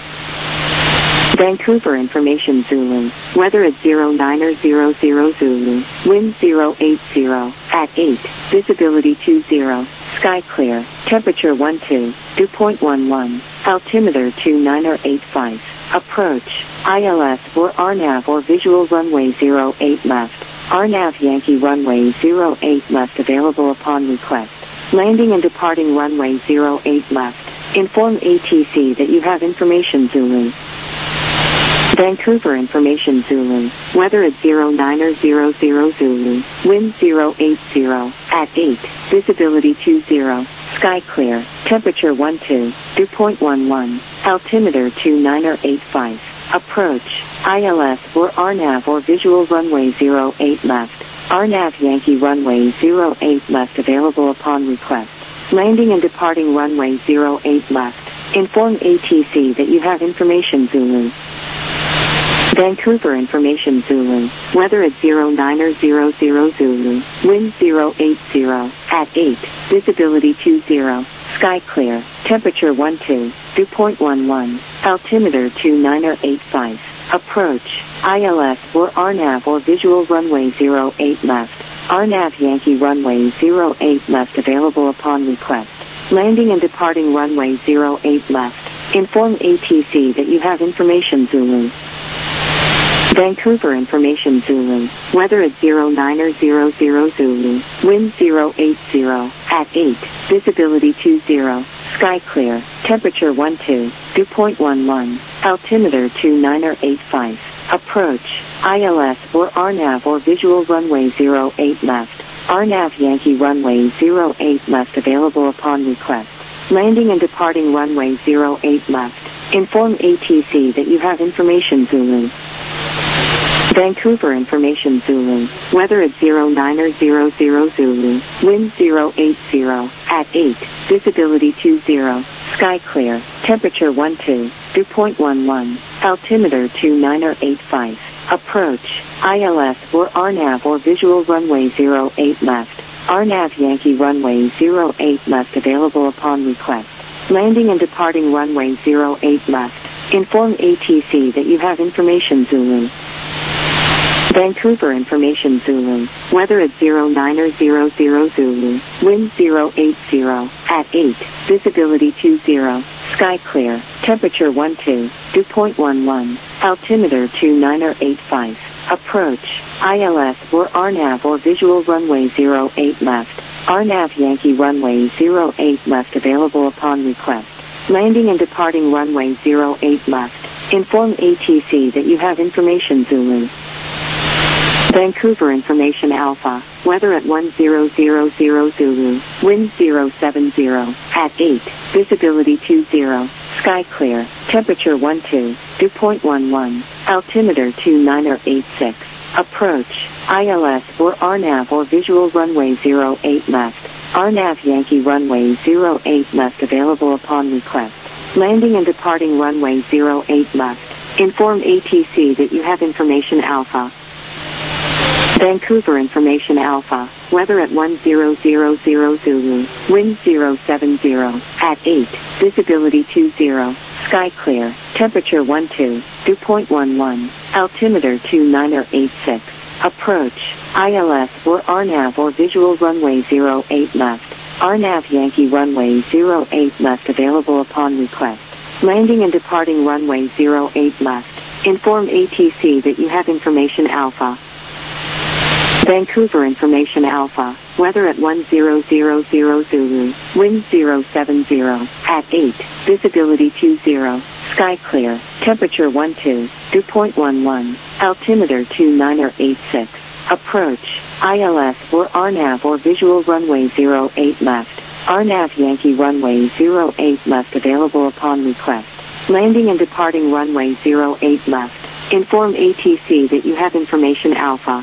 Vancouver information Zulu. Weather at zero nine zero zero Zulu. Wind zero eight zero. At eight. Visibility two zero. Sky clear. Temperature one two. Dew point one one. Altimeter two nine eight five. Approach. I L S or R NAV or visual runway zero eight left. R NAV Yankee runway zero eight left available upon request. Landing and departing runway zero eight left. Inform A T C that you have information Zulu. Vancouver information Zulu. Weather at zero nine zero zero Zulu. Wind zero eight zero. At eight. Visibility two zero. Sky clear. Temperature one two. Dew point one one. Altimeter two nine eight five. Approach. I L S or R NAV or visual runway zero eight left. R NAV Yankee runway zero eight left available upon request. Landing and departing runway zero eight left. Inform A T C that you have information Zulu. Vancouver information Zulu. Weather at zero nine zero zero Zulu. Wind zero eight zero. At eight. Visibility two zero. Sky clear. Temperature one two. Dew point one one. Altimeter two nine eight five. Approach. I L S or R NAV or visual runway zero eight left. R NAV Yankee runway zero eight left available upon request. Landing and departing runway zero eight left. Inform A T C that you have information Zulu. Vancouver information Zulu. Weather at zero nine zero zero Zulu. Wind zero eight zero. At eight. Visibility two zero. Sky clear. Temperature one two. Dew point one one. Altimeter two nine eight five. Approach. I L S or R NAV or visual runway zero eight left. R NAV Yankee runway zero eight left available upon request. Landing and departing runway zero eight left. Inform A T C that you have information Zulu. Vancouver information Zulu. Weather at zero nine zero zero Zulu. Wind zero eight zero. At eight. Visibility two zero. Sky clear. Temperature one two. Dew point one one. Altimeter two nine eight five. Approach. I L S or R NAV or visual runway zero eight left. R NAV Yankee runway zero eight left available upon request. Landing and departing runway zero eight left. Inform A T C that you have information Zulu. Vancouver Information Zulu, weather at zero nine or zero zero Zulu, wind zero eight zero, at eight, visibility two zero, sky clear, temperature one two, dew point one one, altimeter two nine or eight five, approach, I L S or R NAV or visual runway zero eight left, R NAV Yankee runway zero eight left available upon request, landing and departing runway zero eight left, inform A T C that you have information Zulu. Vancouver Information Alpha, weather at one zero zero zero Zulu, wind zero seven zero, at eight, visibility two zero, sky clear, temperature one two, dew point one one, altimeter two nine or eight six, approach, I L S or R NAV or visual runway zero eight left, R NAV Yankee runway zero eight left available upon request, landing and departing runway zero eight left, inform A T C that you have information Alpha. Vancouver Information Alpha, weather at one zero zero zero Zulu, wind zero seven zero, at eight, visibility two zero, sky clear, temperature one two, dew point one one, altimeter two nine or eight six, approach, I L S or R NAV or visual runway zero eight left, R NAV Yankee runway zero eight left available upon request, landing and departing runway zero eight left, inform A T C that you have information Alpha. Vancouver Information Alpha, weather at one zero zero zero Zulu, wind zero seven zero, at eight, visibility two zero, sky clear, temperature one two, dew point one one, altimeter two nine or eight six, approach, I L S or R NAV or visual runway zero eight left, R NAV Yankee runway zero eight left available upon request, landing and departing runway zero eight left, inform A T C that you have information Alpha.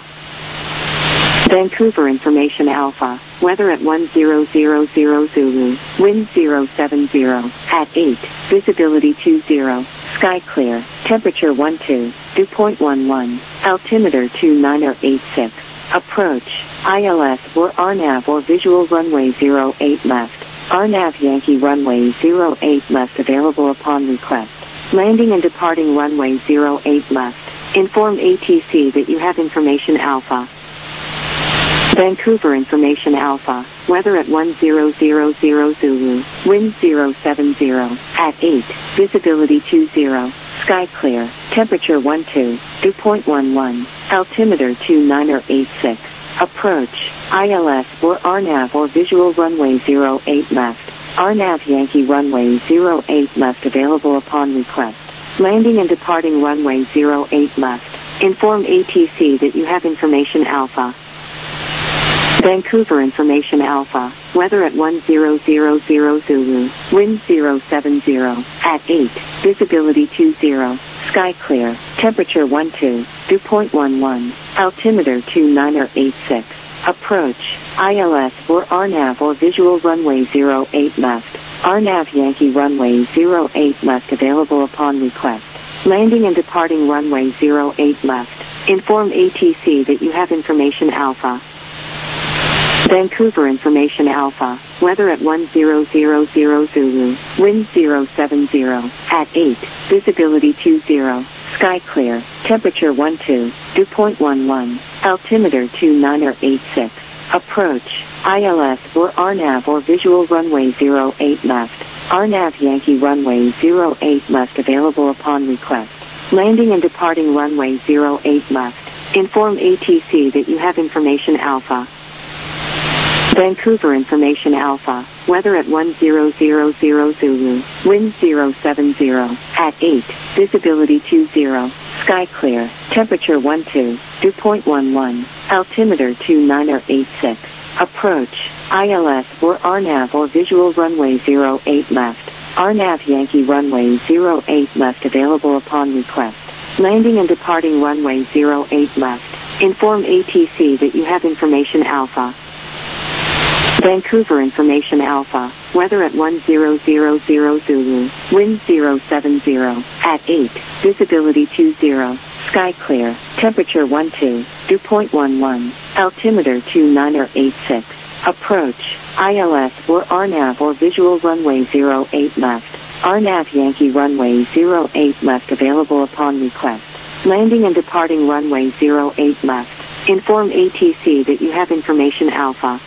Vancouver Information Alpha, weather at one zero zero zero Zulu, wind zero seven zero, at eight, visibility two zero, sky clear, temperature one two, dew point one one, altimeter two nine or eight six, approach, I L S or R NAV or visual runway zero eight left, R NAV Yankee runway zero eight left available upon request, landing and departing runway zero eight left, inform A T C that you have information Alpha. Vancouver Information Alpha, weather at one zero zero zero Zulu, wind zero seven zero, at eight, visibility two zero, sky clear, temperature one two, dew point one one, altimeter two nine or eight six, approach, I L S or R NAV or visual runway zero eight left, R NAV Yankee runway zero eight left available upon request, landing and departing runway zero eight left, inform A T C that you have information Alpha. Vancouver Information Alpha, weather at one zero zero zero Zulu, wind zero seven zero, at eight, visibility two zero, sky clear, temperature one two, dew point one one, altimeter two nine or eight six, approach, I L S or R NAV or visual runway zero eight left, R NAV Yankee runway zero eight left available upon request, landing and departing runway zero eight left, inform A T C that you have information Alpha. Vancouver Information Alpha, weather at one zero zero zero Zulu, wind zero seven zero, at eight, visibility two zero, sky clear, temperature one two, dew point one one, altimeter two nine or eight six, approach, I L S or R NAV or visual runway zero eight left, R NAV Yankee runway zero eight left available upon request, landing and departing runway zero eight left, inform A T C that you have information Alpha. Vancouver Information Alpha, weather at one zero zero zero Zulu, wind zero seven zero, at eight, visibility two zero, sky clear, temperature one two, dew point one one, altimeter two nine or eight six, approach, I L S or R NAV or visual runway zero eight left, R NAV Yankee runway zero eight left available upon request, landing and departing runway zero eight left, inform A T C that you have information Alpha. Vancouver Information Alpha, weather at one zero zero zero Zulu, wind zero seven zero, at eight, visibility two zero, sky clear, temperature one two, dew point one one, altimeter two nine or eight six, approach, I L S or R NAV or visual runway zero eight left, R NAV Yankee runway zero eight left available upon request, Landing and departing runway zero eight left. Inform A T C that you have information Alpha.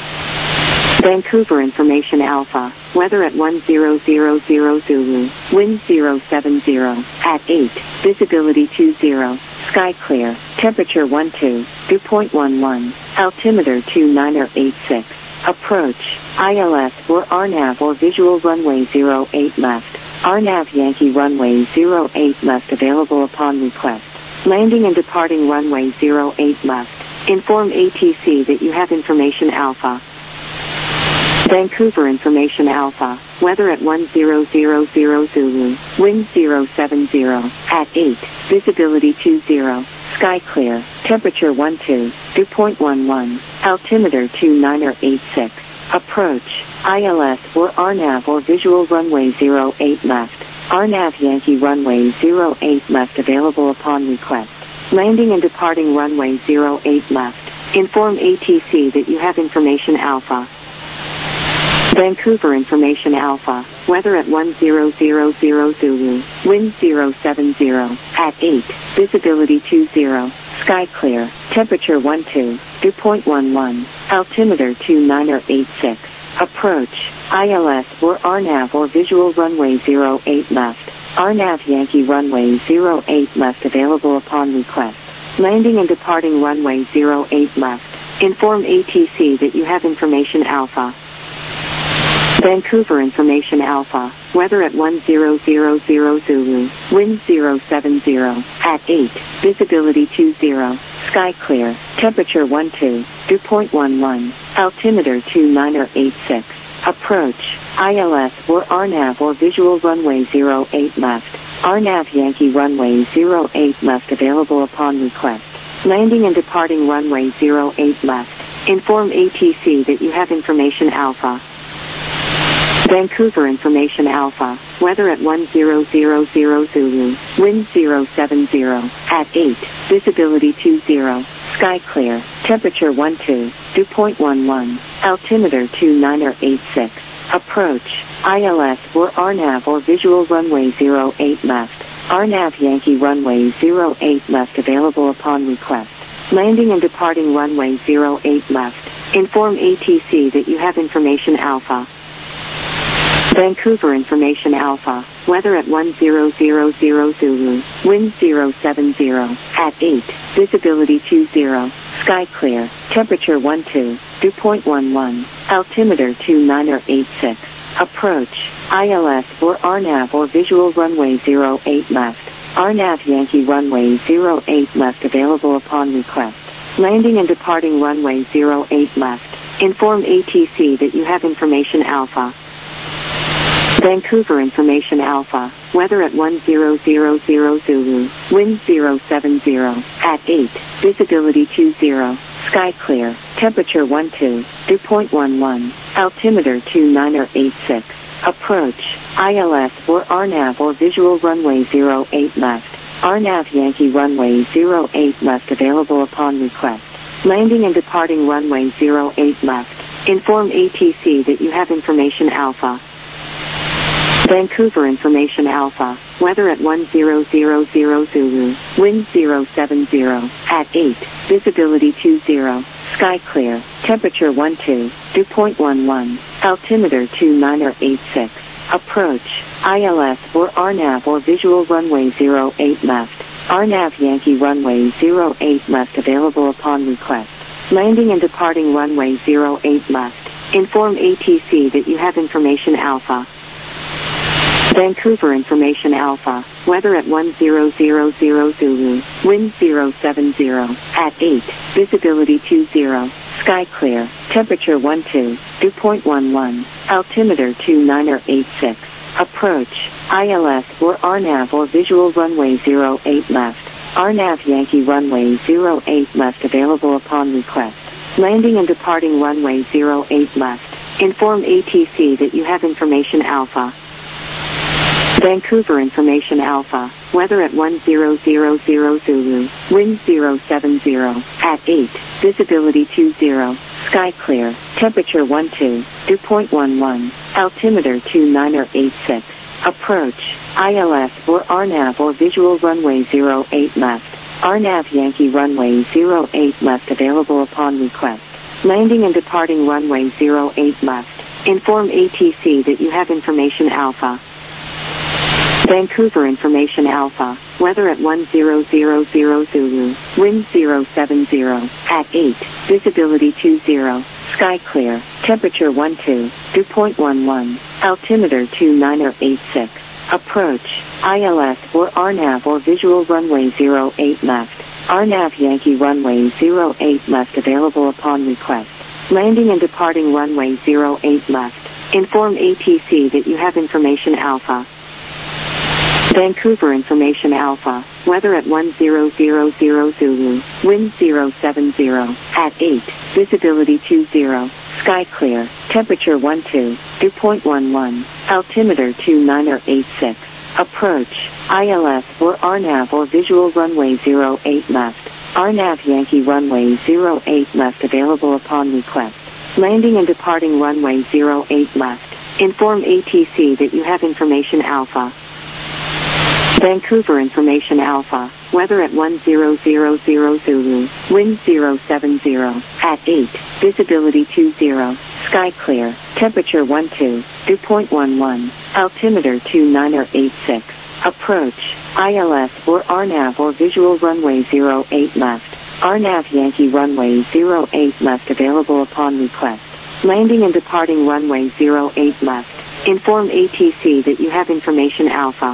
Vancouver Information Alpha. Weather at one zero zero zero Zulu. Wind zero seven zero. At eight. Visibility two zero. Sky clear. Temperature one two. Dew point one one. Altimeter two nine eight six. Approach. I L S or R NAV or visual runway zero eight left. R NAV Yankee runway zero eight left available upon request. Landing and departing runway zero eight left. Inform A T C that you have information Alpha. Vancouver Information Alpha. Weather at one zero zero zero Zulu. Wind zero seven zero. At eight. Visibility two zero. Sky clear. Temperature one two. Dew point one one. Altimeter two nine eight six. Approach. I L S or R NAV or visual runway zero eight left. R NAV Yankee runway zero eight left available upon request. Landing and departing runway zero eight left. Inform A T C that you have information Alpha. Vancouver Information Alpha. Weather at one zero zero zero Zulu. Wind zero seven zero. At eight. Visibility two zero. Sky clear. Temperature one two. Dew point one one. Altimeter two nine eight six. Approach. I L S or R NAV or visual runway zero eight left. R NAV Yankee runway zero eight left available upon request. Landing and departing runway zero eight left. Inform A T C that you have information Alpha. Vancouver Information Alpha. Weather at one zero zero zero Zulu. Wind zero seven zero. At eight. Visibility two zero. Sky clear. Temperature one two. Dew point one one. Altimeter two nine eight six. Approach. I L S or R NAV or visual runway zero eight left. R NAV Yankee runway zero eight left available upon request. Landing and departing runway zero eight left. Inform A T C that you have information Alpha. Vancouver Information Alpha. Weather at one zero zero zero Zulu. Wind zero seven zero. At eight. Visibility two zero. Sky clear. Temperature one two. Dew point one one. Altimeter two nine eight six. Approach. I L S or R NAV or visual runway zero eight left. R NAV Yankee runway zero eight left available upon request. Landing and departing runway zero eight left. Inform A T C that you have information Alpha. Vancouver Information Alpha. Weather at one zero zero zero Zulu. Wind zero seven zero. At eight. Visibility two zero. Sky clear. Temperature one two. Dew point one one. Altimeter two nine eight six. Approach. I L S or R NAV or visual runway zero eight left. R NAV Yankee runway zero eight left available upon request. Landing and departing runway zero eight left. Inform A T C that you have information Alpha. Vancouver Information Alpha. Weather at one zero zero zero Zulu. Wind zero seven zero. At eight. Visibility two zero. Sky clear. Temperature one two. Dew point one one. Altimeter two nine eight six. Approach. I L S or R NAV or visual runway zero eight left. R NAV Yankee runway zero eight left available upon request. Landing and departing runway zero eight left. Inform A T C that you have information Alpha. Vancouver Information Alpha. Weather at one zero zero zero Zulu. Wind zero seven zero. At eight. Visibility two zero. Sky clear. Temperature one two. Dew point one one. Altimeter two nine eight six. Approach. I L S or R NAV or visual runway zero eight left. R NAV Yankee runway zero eight left available upon request. Landing and departing runway zero eight left. Inform A T C that you have information Alpha. Vancouver Information Alpha. Weather at one zero zero zero Zulu. Wind zero seven zero. At eight. Visibility two zero. Sky clear. Temperature one two. Dew point one one. Altimeter two nine eight six. Approach. I L S or R NAV or visual runway zero eight left. R NAV Yankee runway zero eight left available upon request. Landing and departing runway zero eight left. Inform A T C that you have information Alpha. Vancouver Information Alpha. Weather at one zero zero zero Zulu. Wind zero seven zero. At eight. Visibility two zero. Sky clear. Temperature one two. Dew point one one. Altimeter two nine eight six. Approach, I L S or R NAV or visual runway zero eight left. R NAV Yankee runway zero eight left available upon request. Landing and departing runway zero eight left. Inform A T C that you have information Alpha. Vancouver information Alpha. Weather at one zero zero zero Zulu. Wind zero seven zero. At eight. Visibility two zero. Sky clear. Temperature one two. Dew point one one. Altimeter two nine eight six. Approach, I L S or R NAV or visual runway zero eight left. R NAV Yankee runway zero eight left available upon request. Landing and departing runway zero eight left. Inform A T C that you have information Alpha. Vancouver information Alpha. Weather at one zero zero zero Zulu. Wind zero seven zero. At eight. Visibility two zero. Sky clear. Temperature one two. Dew point one one. Altimeter two nine eight six. Approach, I L S or R NAV or visual runway zero eight left. R NAV Yankee runway zero eight left available upon request. Landing and departing runway zero eight left. Inform A T C that you have information Alpha. Vancouver information Alpha. Weather at one zero zero zero Zulu. Wind zero seven zero. At eight. Visibility two zero. Sky clear. Temperature one two. Dew point one one. Altimeter two nine eight six. Approach, I L S or R NAV or visual runway zero eight left. R NAV Yankee runway zero eight left available upon request. Landing and departing runway zero eight left. Inform A T C that you have information Alpha.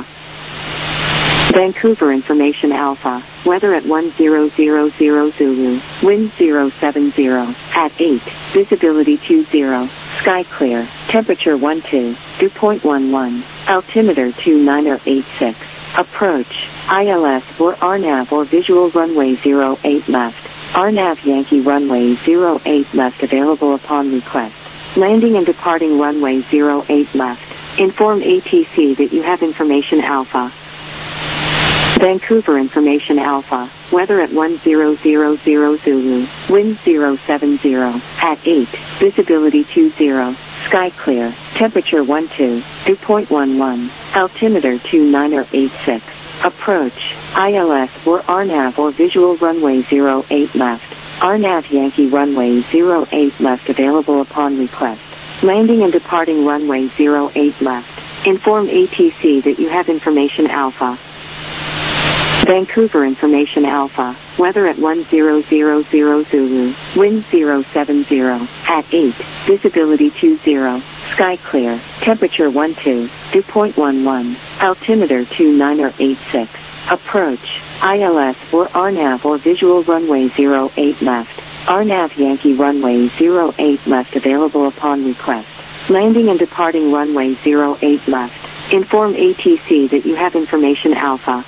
Vancouver information Alpha. Weather at one zero zero zero Zulu. Wind zero seven zero. At eight. Visibility two zero. Sky clear. Temperature one two. Dew point one one. Altimeter two nine eight six. Approach, I L S or R NAV or visual runway zero eight left. R NAV Yankee runway zero eight left available upon request. Landing and departing runway zero eight left. Inform A T C that you have information Alpha. Vancouver information Alpha. Weather at one zero zero zero Zulu. Wind zero seven zero. At eight. Visibility two zero. Sky clear. Temperature one two. Dew point one one. Altimeter two nine eight six. Approach, I L S or R NAV or visual runway zero eight left. R NAV Yankee runway zero eight left available upon request. Landing and departing runway zero eight left. Inform A T C that you have information Alpha. Vancouver information Alpha. Weather at one zero zero zero Zulu. Wind zero seven zero. At eight. Visibility two zero. Sky clear. Temperature one two. Dew point one one. Altimeter two nine eight six. Approach, I L S or R NAV or visual runway zero eight left. R NAV Yankee runway zero eight left available upon request. Landing and departing runway zero eight left. Inform A T C that you have information Alpha.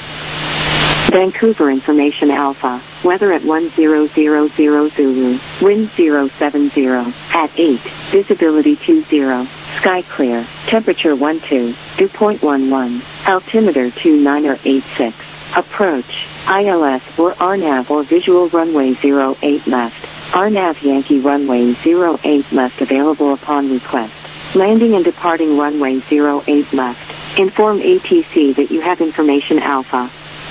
Vancouver information Alpha. Weather at one zero zero zero Zulu. Wind zero seven zero. At eight. Visibility two zero. Sky clear. Temperature one two. Dew point one one. Altimeter two nine eight six. Approach, I L S or R NAV or visual runway zero eight left. R NAV Yankee runway zero eight left available upon request. Landing and departing runway zero eight left. Inform A T C that you have information Alpha.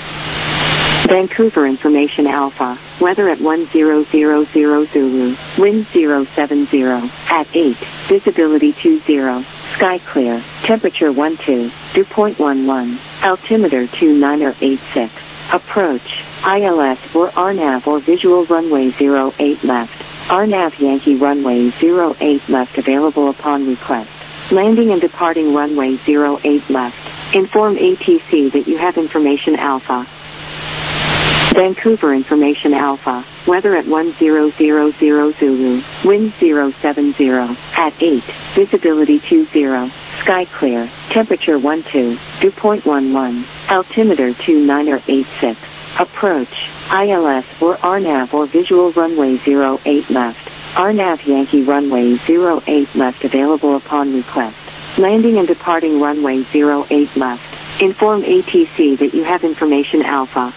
Vancouver information Alpha. Weather at one zero zero zero Zulu. Wind zero seven zero. At eight. Visibility two zero. Sky clear. Temperature one two. Dew point one one. Altimeter two nine eight six. Approach, I L S or R NAV or visual runway zero eight left. R NAV Yankee runway zero eight left available upon request. Landing and departing runway zero eight left. Inform A T C that you have information Alpha. Vancouver information Alpha. Weather at one zero zero zero Zulu. Wind zero seven zero. At eight. Visibility two zero. Sky clear. Temperature one two. Dew point one one. Altimeter two nine eight six. Approach, I L S or R NAV or visual runway zero eight left. R NAV Yankee runway zero eight left available upon request. Landing and departing runway zero eight left. Inform A T C that you have information Alpha.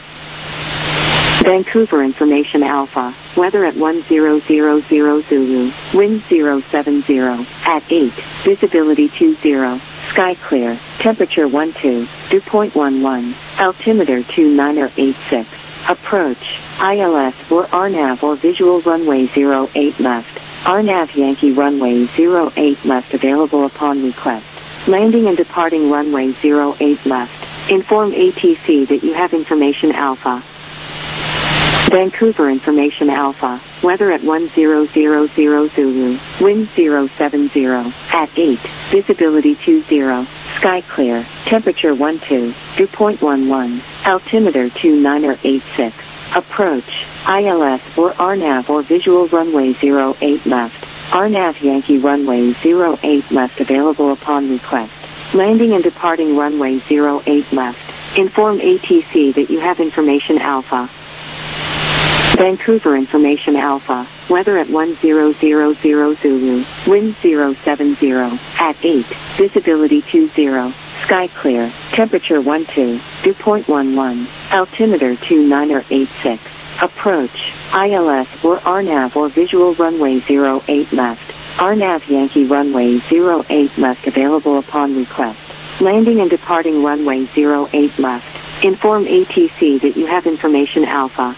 Vancouver information Alpha. Weather at one zero zero zero Zulu. Wind zero seven zero. At eight. Visibility two zero. sky clear, temperature one two, dew point one one, altimeter two niner eight six. Approach, I L S or R NAV or visual runway zero eight left, R NAV Yankee runway zero eight left available upon request. Landing and departing runway zero eight left. Inform A T C that you have information alpha. Vancouver information alpha, weather at one zero zero zero Zulu, wind zero seven zero, at eight, visibility two zero, sky clear, temperature one two, dew point one one, altimeter two niner eight six. Approach, I L S or R NAV or visual runway zero eight left, R NAV Yankee runway zero eight left available upon request. Landing and departing runway zero eight left. Inform A T C that you have information alpha. Vancouver information alpha, weather at one zero zero zero Zulu, wind zero seven zero, at eight, visibility two zero, sky clear, temperature one two, dew point one one, altimeter two niner eight six. Approach, I L S or R NAV or visual runway zero eight left, R NAV Yankee runway zero eight left available upon request. Landing and departing runway zero eight left. Inform A T C that you have information alpha.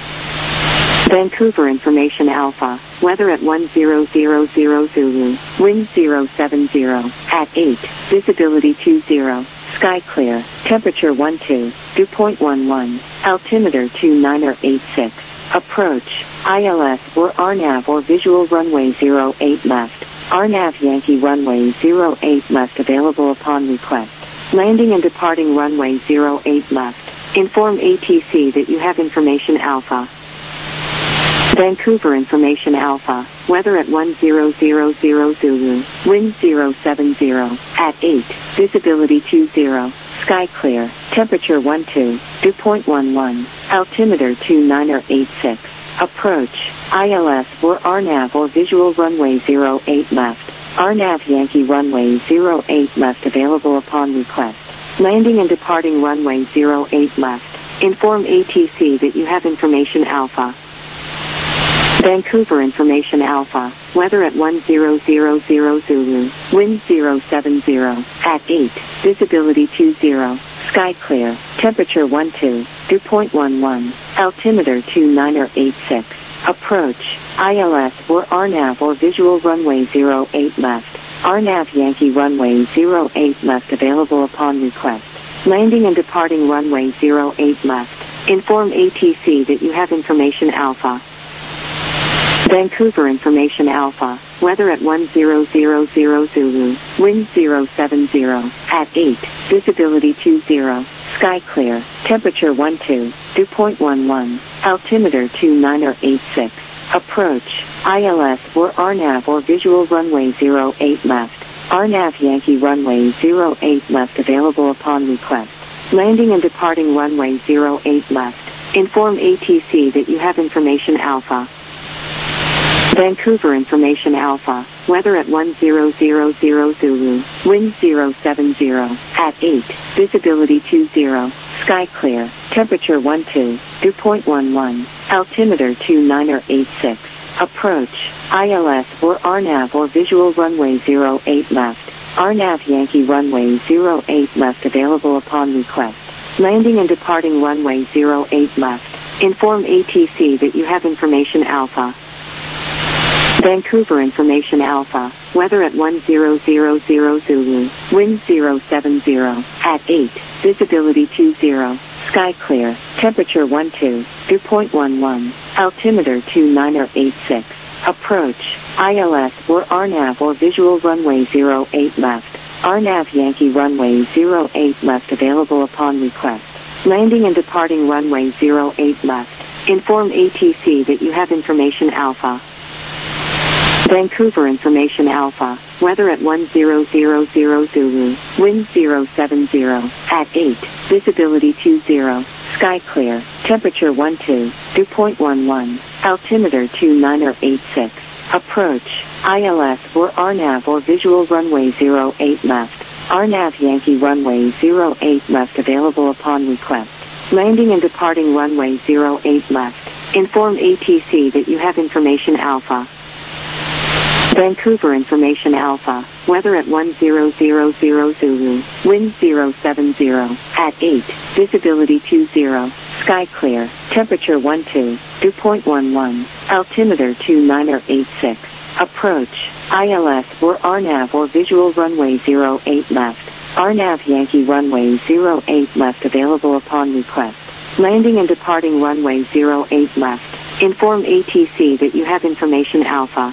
Vancouver information alpha, weather at one zero zero zero Zulu, wind zero seven zero, at eight, visibility two zero, sky clear, temperature one two, dew point one one, altimeter two niner eight six. Approach, I L S or R NAV or visual runway zero eight left, R NAV Yankee runway zero eight left available upon request. Landing and departing runway zero eight left. Inform A T C that you have information alpha. Vancouver information alpha, weather at one zero zero zero Zulu, wind zero seven zero, at eight, visibility two zero, sky clear, temperature one two, dew point one one, altimeter two niner eight six. Approach, I L S or R NAV or visual runway zero eight left, R NAV Yankee runway zero eight left available upon request. Landing and departing runway zero eight left. Inform A T C that you have information alpha. Vancouver information alpha, weather at one zero zero zero Zulu, wind zero seven zero, at eight, visibility two zero, sky clear, temperature one two, dew point one one, altimeter two niner eight six. Approach, I L S or R NAV or visual runway zero eight left, R NAV Yankee runway zero eight left available upon request. Landing and departing runway zero eight left. Inform A T C that you have information alpha. Vancouver information alpha, weather at one zero zero zero Zulu, wind zero seven zero, at eight, visibility two zero, sky clear, temperature one two, dew point one one, altimeter two niner eight six. Approach, I L S or R NAV or visual runway zero eight left, R NAV Yankee runway zero eight left available upon request. Landing and departing runway zero eight left. Inform A T C that you have information alpha. Vancouver information alpha, weather at one zero zero zero Zulu, wind zero seven zero, at eight, visibility two zero, sky clear, temperature one two, dew point one one, altimeter two niner eight six. Approach, I L S or R NAV or visual runway zero eight left, R NAV Yankee runway zero eight left available upon request. Landing and departing runway zero eight left. Inform A T C that you have information alpha. Vancouver information alpha, weather at one zero zero zero Zulu, wind zero seven zero, at eight, visibility two zero, sky clear, temperature one two, dew point one one, altimeter two niner eight six. Approach, I L S or R NAV or visual runway zero eight left, R NAV Yankee runway zero eight left available upon request. Landing and departing runway zero eight left. Inform A T C that you have information alpha. Vancouver information alpha, weather at one zero zero zero Zulu, wind zero seven zero, at eight, visibility two zero, sky clear, temperature one two, dew point one one, altimeter two niner eight six. Approach, I L S or R NAV or visual runway zero eight left, R NAV Yankee runway zero eight left available upon request. Landing and departing runway zero eight left. Inform A T C that you have information alpha. Vancouver Information Alpha, weather at one zero zero zero Zulu, wind zero seven zero, at eight, visibility two zero, sky clear, temperature one two, dew point one one, altimeter two nine eight six, approach, I L S or R NAV or visual runway zero eight left, R NAV Yankee runway zero eight left available upon request, landing and departing runway zero eight left, inform A T C that you have information Alpha.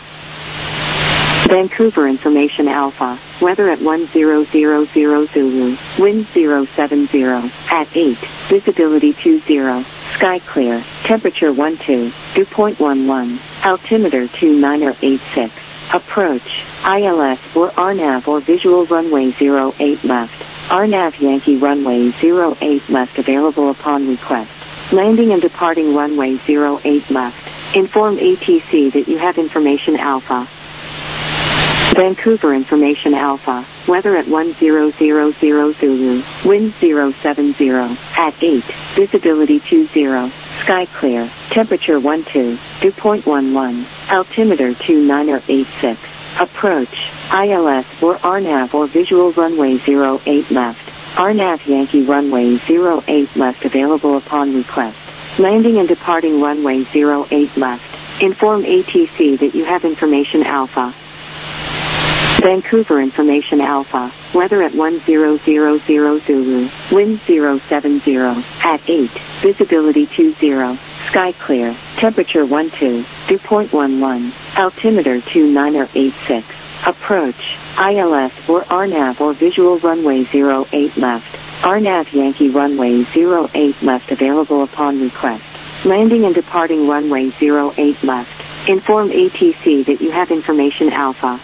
Vancouver Information Alpha, weather at one zero zero zero Zulu, wind zero seven zero, at eight, visibility two zero, sky clear, temperature one two, dew point one one, altimeter two nine eight six, approach, I L S or R NAV or visual runway zero eight left, R NAV Yankee runway zero eight left available upon request, landing and departing runway zero eight left, inform A T C that you have information Alpha. Vancouver Information Alpha, weather at one zero zero zero Zulu, wind zero seven zero, at eight, visibility two zero, sky clear, temperature one two, dew point one one, altimeter two nine eight six, approach, I L S or R NAV or visual runway zero eight left, R NAV Yankee runway zero eight left available upon request, landing and departing runway zero eight left, inform A T C that you have information Alpha. Vancouver Information Alpha, weather at one zero zero zero Zulu, wind zero seven zero, at eight, visibility two zero, sky clear, temperature one two, dew point one one, altimeter two nine eight six, approach, I L S or R NAV or visual runway zero eight left, R NAV Yankee runway zero eight left available upon request, landing and departing runway zero eight left, inform A T C that you have information Alpha.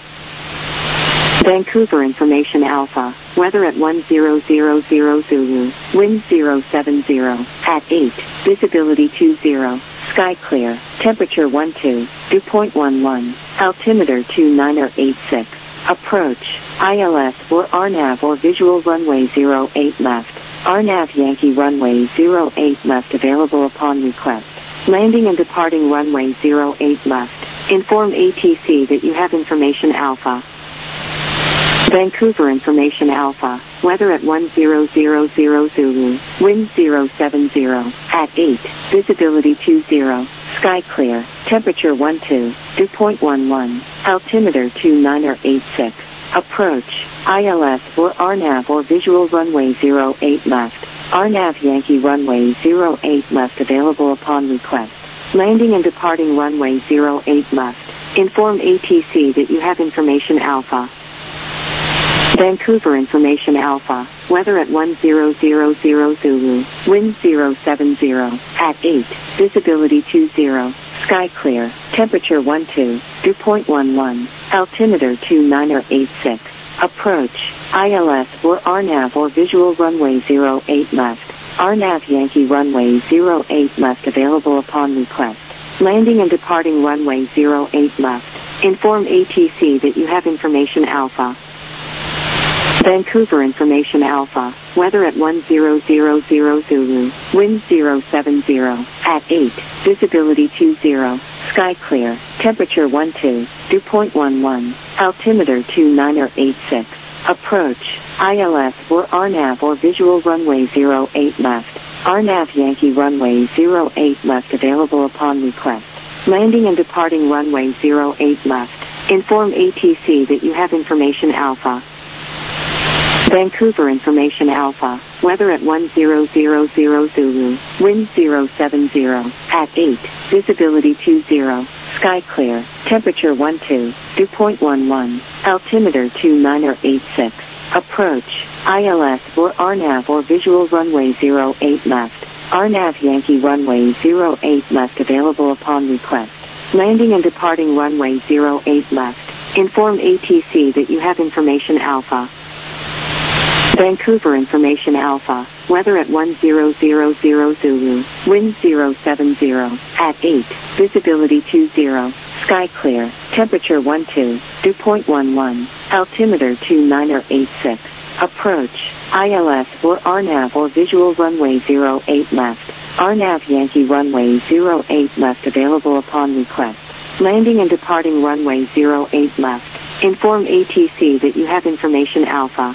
Vancouver Information Alpha, weather at one zero zero zero Zulu, wind zero seven zero, at eight, visibility two zero, sky clear, temperature one two, dew point one one, altimeter two nine eight six, approach, I L S or R NAV or visual runway zero eight left, R NAV Yankee runway zero eight left available upon request, landing and departing runway zero eight left, inform A T C that you have information Alpha. Vancouver Information Alpha, weather at one zero zero zero Zulu, wind zero seven zero, at eight, visibility two zero, sky clear, temperature one two, dew point one one, altimeter two nine eight six, approach, I L S or R NAV or visual runway zero eight left, R NAV Yankee runway zero eight left available upon request, landing and departing runway zero eight left, inform A T C that you have information Alpha. Vancouver Information Alpha, weather at one zero zero zero Zulu, wind zero seven zero, at eight, visibility two zero, sky clear, temperature one two, dew point one one, altimeter two nine eight six, approach, I L S or R NAV or visual runway zero eight left, R NAV Yankee runway zero eight left available upon request, landing and departing runway zero eight left, inform A T C that you have information Alpha. Vancouver Information Alpha, weather at one zero zero zero Zulu, wind zero seven zero, at eight, visibility two zero, sky clear, temperature one two, dew point one one, altimeter two nine eight six, approach, I L S or R NAV or visual runway zero eight left, R NAV Yankee runway zero eight left available upon request, landing and departing runway zero eight left, inform A T C that you have information Alpha. Vancouver Information Alpha, weather at one zero zero zero Zulu, wind zero seven zero, at eight, visibility two zero, sky clear, temperature one two, dew point one one, altimeter two nine eight six, approach, I L S or R NAV or visual runway zero eight left, R NAV Yankee runway zero eight left available upon request, landing and departing runway zero eight left, inform A T C that you have information Alpha. Vancouver Information Alpha, weather at one zero zero zero Zulu, wind zero seven zero, at eight, visibility two zero, sky clear, temperature one two, dew point one one, altimeter two nine eight six, approach, I L S or R NAV or visual runway zero eight left, R NAV Yankee runway zero eight left available upon request, Landing and departing runway zero eight left. Inform A T C that you have information Alpha.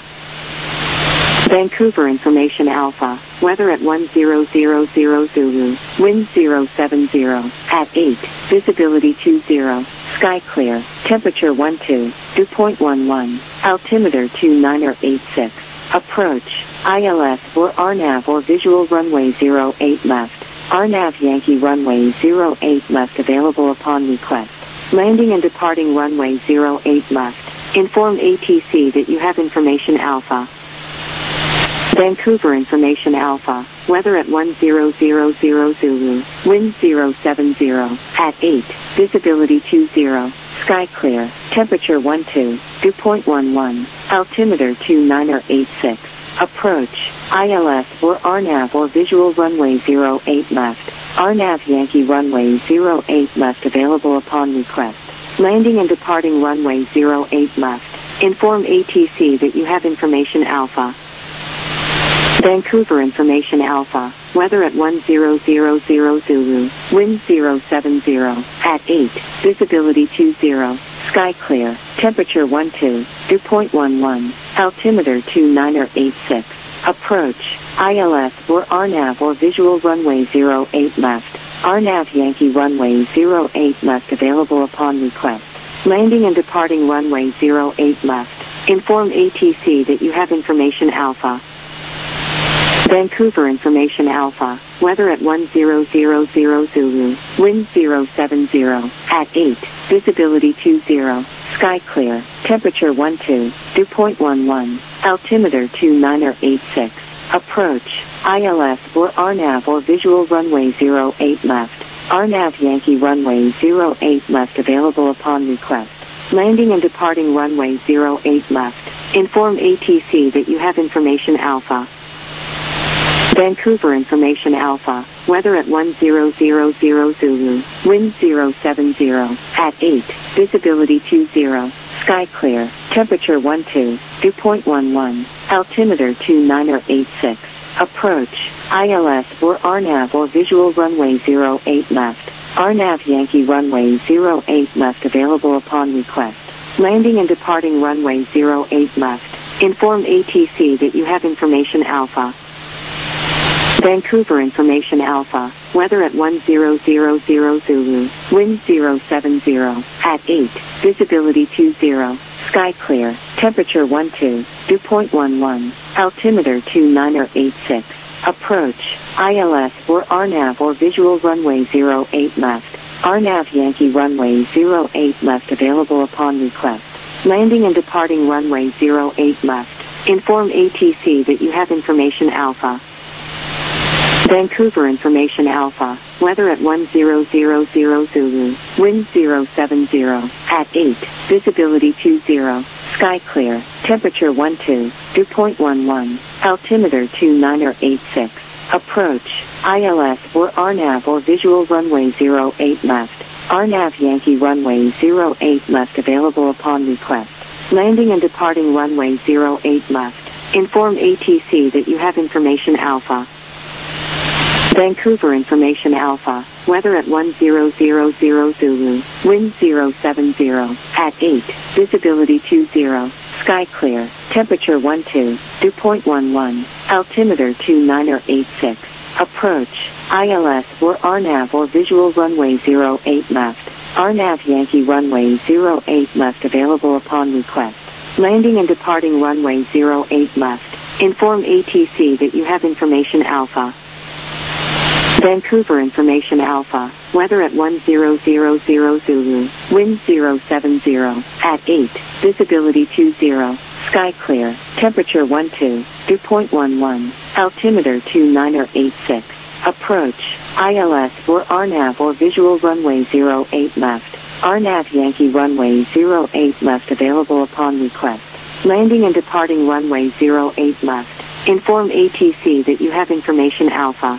Vancouver Information Alpha. Weather at one zero zero zero Zulu. Wind zero seven zero. At eight. Visibility two zero. Sky clear. Temperature one two. Dew point one one. Altimeter two nine or eight six. Approach. I L S or R NAV or visual runway zero eight left. R NAV Yankee runway zero eight left available upon request. Landing and departing runway zero eight left. Inform A T C that you have information Alpha. Vancouver Information Alpha. Weather at one zero zero zero Zulu. Wind zero seven zero. At eight. Visibility two zero. Sky clear. Temperature one two. Dew point one one. Altimeter two nine or eight six. Approach. I L S or R NAV or visual runway zero eight left. R NAV Yankee runway zero eight left available upon request. Landing and departing runway zero eight left. Inform A T C that you have information Alpha. Vancouver Information Alpha. Weather at one zero zero zero Zulu. Wind zero seven zero. At eight. Visibility two zero. Sky clear. Temperature one two. Dew point one one. Altimeter two nine or eight six. Approach. I L S or R NAV or visual runway zero eight left. R NAV Yankee runway zero eight left available upon request. Landing and departing runway zero eight left. Inform A T C that you have information Alpha. Vancouver Information Alpha. Weather at one zero zero zero Zulu. Wind zero seven zero. At eight. Visibility two zero. Sky clear. Temperature one two. Dew point one one. Altimeter two nine or eight six. Approach. I L S or R NAV or visual runway zero eight left. R NAV Yankee runway zero eight left available upon request. Landing and departing runway zero eight left. Inform A T C that you have information Alpha. Vancouver Information Alpha. Weather at one zero zero zero Zulu. Wind zero seven zero. At eight. Visibility two zero. Sky clear. Temperature one two. Dew point one one. Altimeter two nine or eight six. Approach. I L S or R NAV or visual runway zero eight left. R NAV Yankee runway zero eight left available upon request. Landing and departing runway zero eight left. Inform A T C that you have information Alpha. Vancouver Information Alpha. Weather at one zero zero zero Zulu. Wind zero seven zero. At eight. Visibility two zero. Sky clear. Temperature one two. Dew point one one. Altimeter two nine or eight six. Approach. I L S or R NAV or visual runway zero eight left. R NAV Yankee runway zero eight left available upon request. Landing and departing runway zero eight left. Inform A T C that you have information Alpha. Vancouver Information Alpha. Weather at one zero zero zero Zulu. Wind zero seven zero. At eight. Visibility two zero. Sky clear. Temperature one two. Dew point one one. Altimeter two nine or eight six. Approach. I L S or R NAV or visual runway zero eight left. R NAV Yankee runway zero eight left available upon request. Landing and departing runway zero eight left. Inform A T C that you have information Alpha. Vancouver Information Alpha. Weather at one zero zero zero Zulu. Wind zero seven zero. At eight. Visibility two zero. Sky clear. Temperature one two. Dew point one one. Altimeter two nine or eight six. Approach. I L S or R NAV or visual runway zero eight left. R NAV Yankee runway zero eight left available upon request. Landing and departing runway zero eight left. Inform A T C that you have information Alpha. Vancouver Information Alpha. Weather at one zero zero zero Zulu. Wind zero seven zero. At eight. Visibility two zero. Sky clear. Temperature one two. Dew point one one. Altimeter two nine or eight six. Approach. I L S or R NAV or visual runway zero eight left. R NAV Yankee runway zero eight left available upon request. Landing and departing runway zero eight left. Inform A T C that you have information Alpha.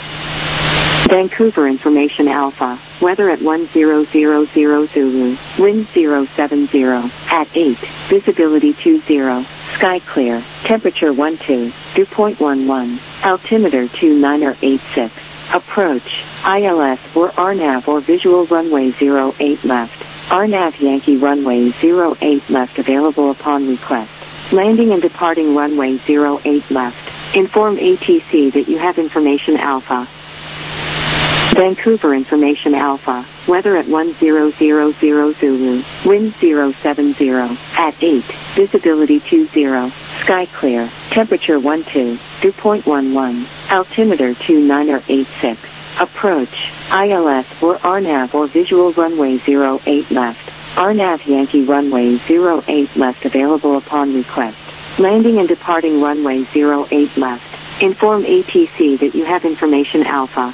Vancouver Information Alpha. Weather at one zero zero zero Zulu. Wind zero seven zero. At eight. Visibility two zero. Sky clear. Temperature one two. Dew point one one. Altimeter two nine or eight six. Approach, I L S or R NAV or visual runway zero eight left. R NAV Yankee runway zero eight left available upon request. Landing and departing runway zero eight left. Inform A T C that you have information Alpha. Vancouver information Alpha. Weather at one zero zero zero Zulu. Wind zero seven zero. At eight. Visibility two zero. Sky clear. Temperature one two. Dew point one one. Altimeter two nine eight six. Approach, I L S or R NAV or visual runway zero eight left. R NAV Yankee runway zero eight left available upon request. Landing and departing runway zero eight left. Inform A T C that you have information Alpha.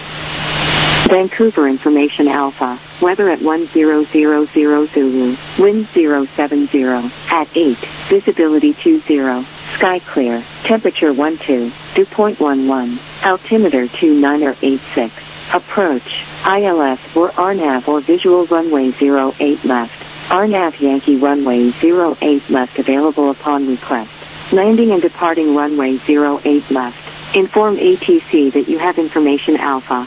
Vancouver information Alpha. Weather at one zero zero zero Zulu. Wind zero seven zero. At eight. Visibility two zero. Sky clear. Temperature one two. Dew point one one. Altimeter two nine eight six. Approach, I L S or R NAV or visual runway zero eight left. R NAV Yankee runway zero eight left available upon request. Landing and departing runway zero eight left. Inform A T C that you have information Alpha.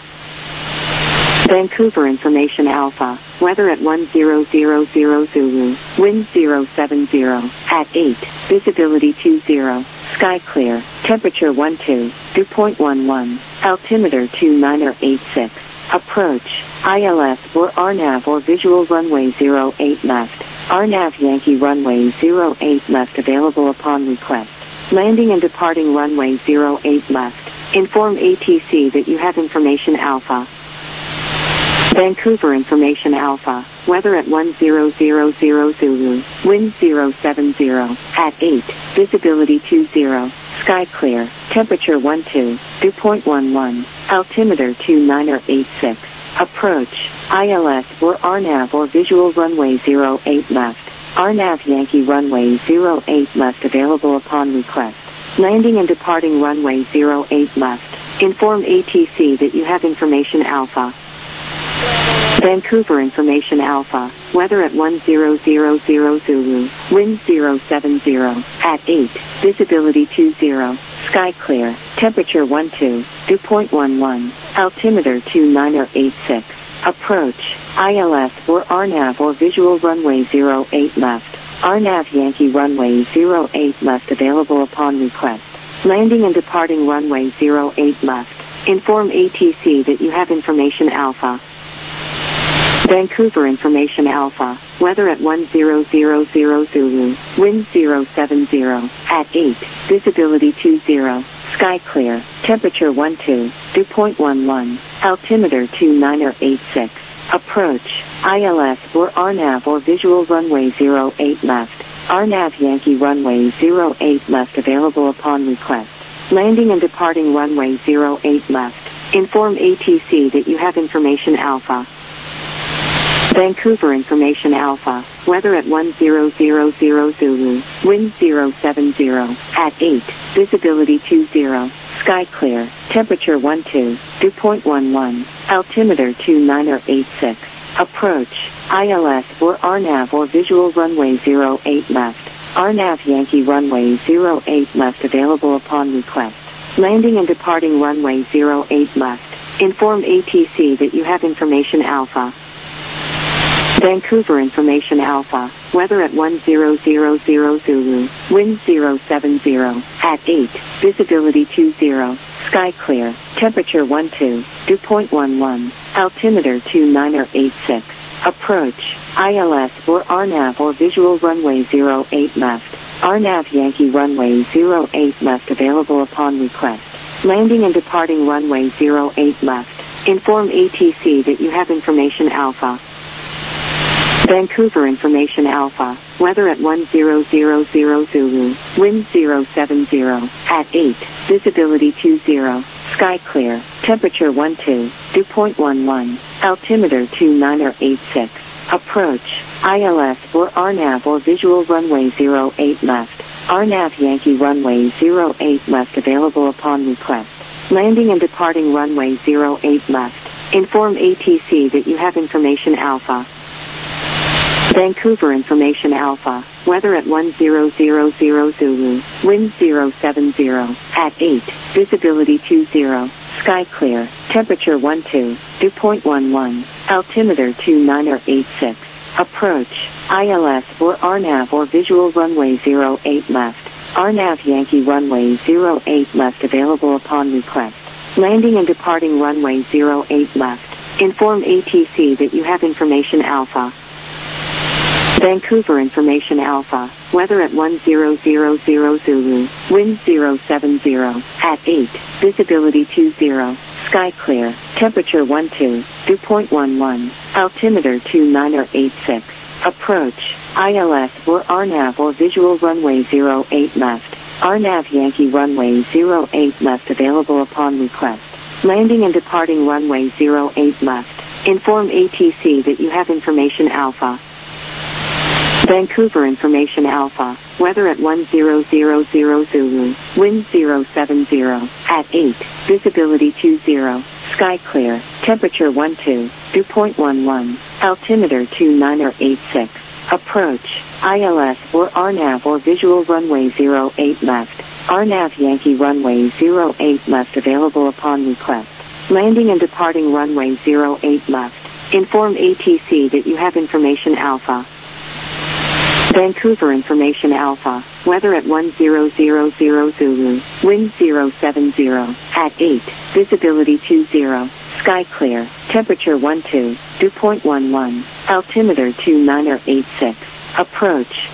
Vancouver information Alpha. Weather at one zero zero zero Zulu. Wind zero seven zero. At eight. Visibility two zero. Sky clear. Temperature one two. Dew point one one. Altimeter two nine eight six. Approach, I L S or R NAV or visual runway zero eight left. R NAV Yankee runway zero eight left available upon request. Landing and departing runway zero eight left. Inform A T C that you have information Alpha. Vancouver information Alpha. Weather at one zero zero zero Zulu. Wind zero seven zero. At eight. Visibility two zero. Sky clear. Temperature one two. Dew point one one. Altimeter two nine eight six. Approach, I L S or R NAV or visual runway zero eight left. R NAV Yankee runway zero eight left available upon request. Landing and departing runway zero eight left. Inform A T C that you have information Alpha. Vancouver information Alpha. Weather at one zero zero zero Zulu. Wind zero seven zero. At eight. Visibility two zero. Sky clear. Temperature one two. Dew point one one. Altimeter two nine eight six. Approach, I L S or R NAV or visual runway zero eight left. R NAV Yankee runway zero eight left available upon request. Landing and departing runway zero eight left. Inform A T C that you have information Alpha. Vancouver information Alpha. Weather at one zero zero zero Zulu. Wind zero seven zero. At eight. Visibility two zero. Sky clear. Temperature one two. Dew point one one. Altimeter two nine eight six. Approach, I L S or R NAV or visual runway zero eight left. R NAV Yankee runway zero eight left available upon request. Landing and departing runway zero eight left. Inform A T C that you have information Alpha. Vancouver information Alpha. Weather at one zero zero zero Zulu. Wind zero seven zero. At eight. Visibility two zero. Sky clear. Temperature one two. Dew point one one. Altimeter two nine eight six. Approach, I L S or R NAV or visual runway zero eight left. R NAV Yankee runway zero eight left available upon request. Landing and departing runway zero eight left. Inform A T C that you have information Alpha. Vancouver information Alpha. Weather at one zero zero zero Zulu. Wind zero seven zero. At eight. Visibility two zero. Sky clear. Temperature one two. Dew point one one. Altimeter two nine eight six. Approach, I L S or R NAV or visual runway zero eight left. R NAV Yankee runway zero eight left available upon request. Landing and departing runway zero eight left. Inform A T C that you have information Alpha. Vancouver information Alpha. Weather at one zero zero zero Zulu. Wind zero seven zero. At eight. Visibility two zero. Sky clear. Temperature one two. Dew point one one. Altimeter two nine eight six. Approach, I L S or R NAV or visual runway zero eight left. R NAV Yankee runway zero eight left available upon request. Landing and departing runway zero eight left. Inform A T C that you have information Alpha. Vancouver information Alpha. Weather at one zero zero zero Zulu. Wind zero seven zero. At eight. Visibility two zero. Sky clear. Temperature one two. Dew point one one. Altimeter two nine or eight six. Approach. I L S or R NAV or visual runway zero eight left. R NAV Yankee runway zero eight left available upon request. Landing and departing runway zero eight left. Inform A T C that you have information Alpha. Vancouver information Alpha. Weather at one zero zero zero Zulu. Wind zero seven zero. At eight. Visibility two zero. Sky clear. Temperature one two. Dew point one one. Altimeter two nine or eight six. Approach. I L S or R NAV or visual runway zero eight left. R NAV Yankee runway zero eight left available upon request. Landing and departing runway zero eight left. Inform A T C that you have information Alpha. Vancouver information Alpha. Weather at one zero zero zero Zulu. Wind zero seven zero. At eight. Visibility two zero. Sky clear. Temperature one two. Dew point one one. Altimeter two nine or eight six. Approach. I L S or R NAV or visual runway zero eight left. R NAV Yankee runway zero eight left available upon request. Landing and departing runway zero eight left. Inform A T C that you have information Alpha. Vancouver information Alpha. Weather at one zero zero zero Zulu. Wind zero seven zero. At eight. Visibility two zero. Sky clear. Temperature one two. Dew point one one. Altimeter two nine or eight six. Approach.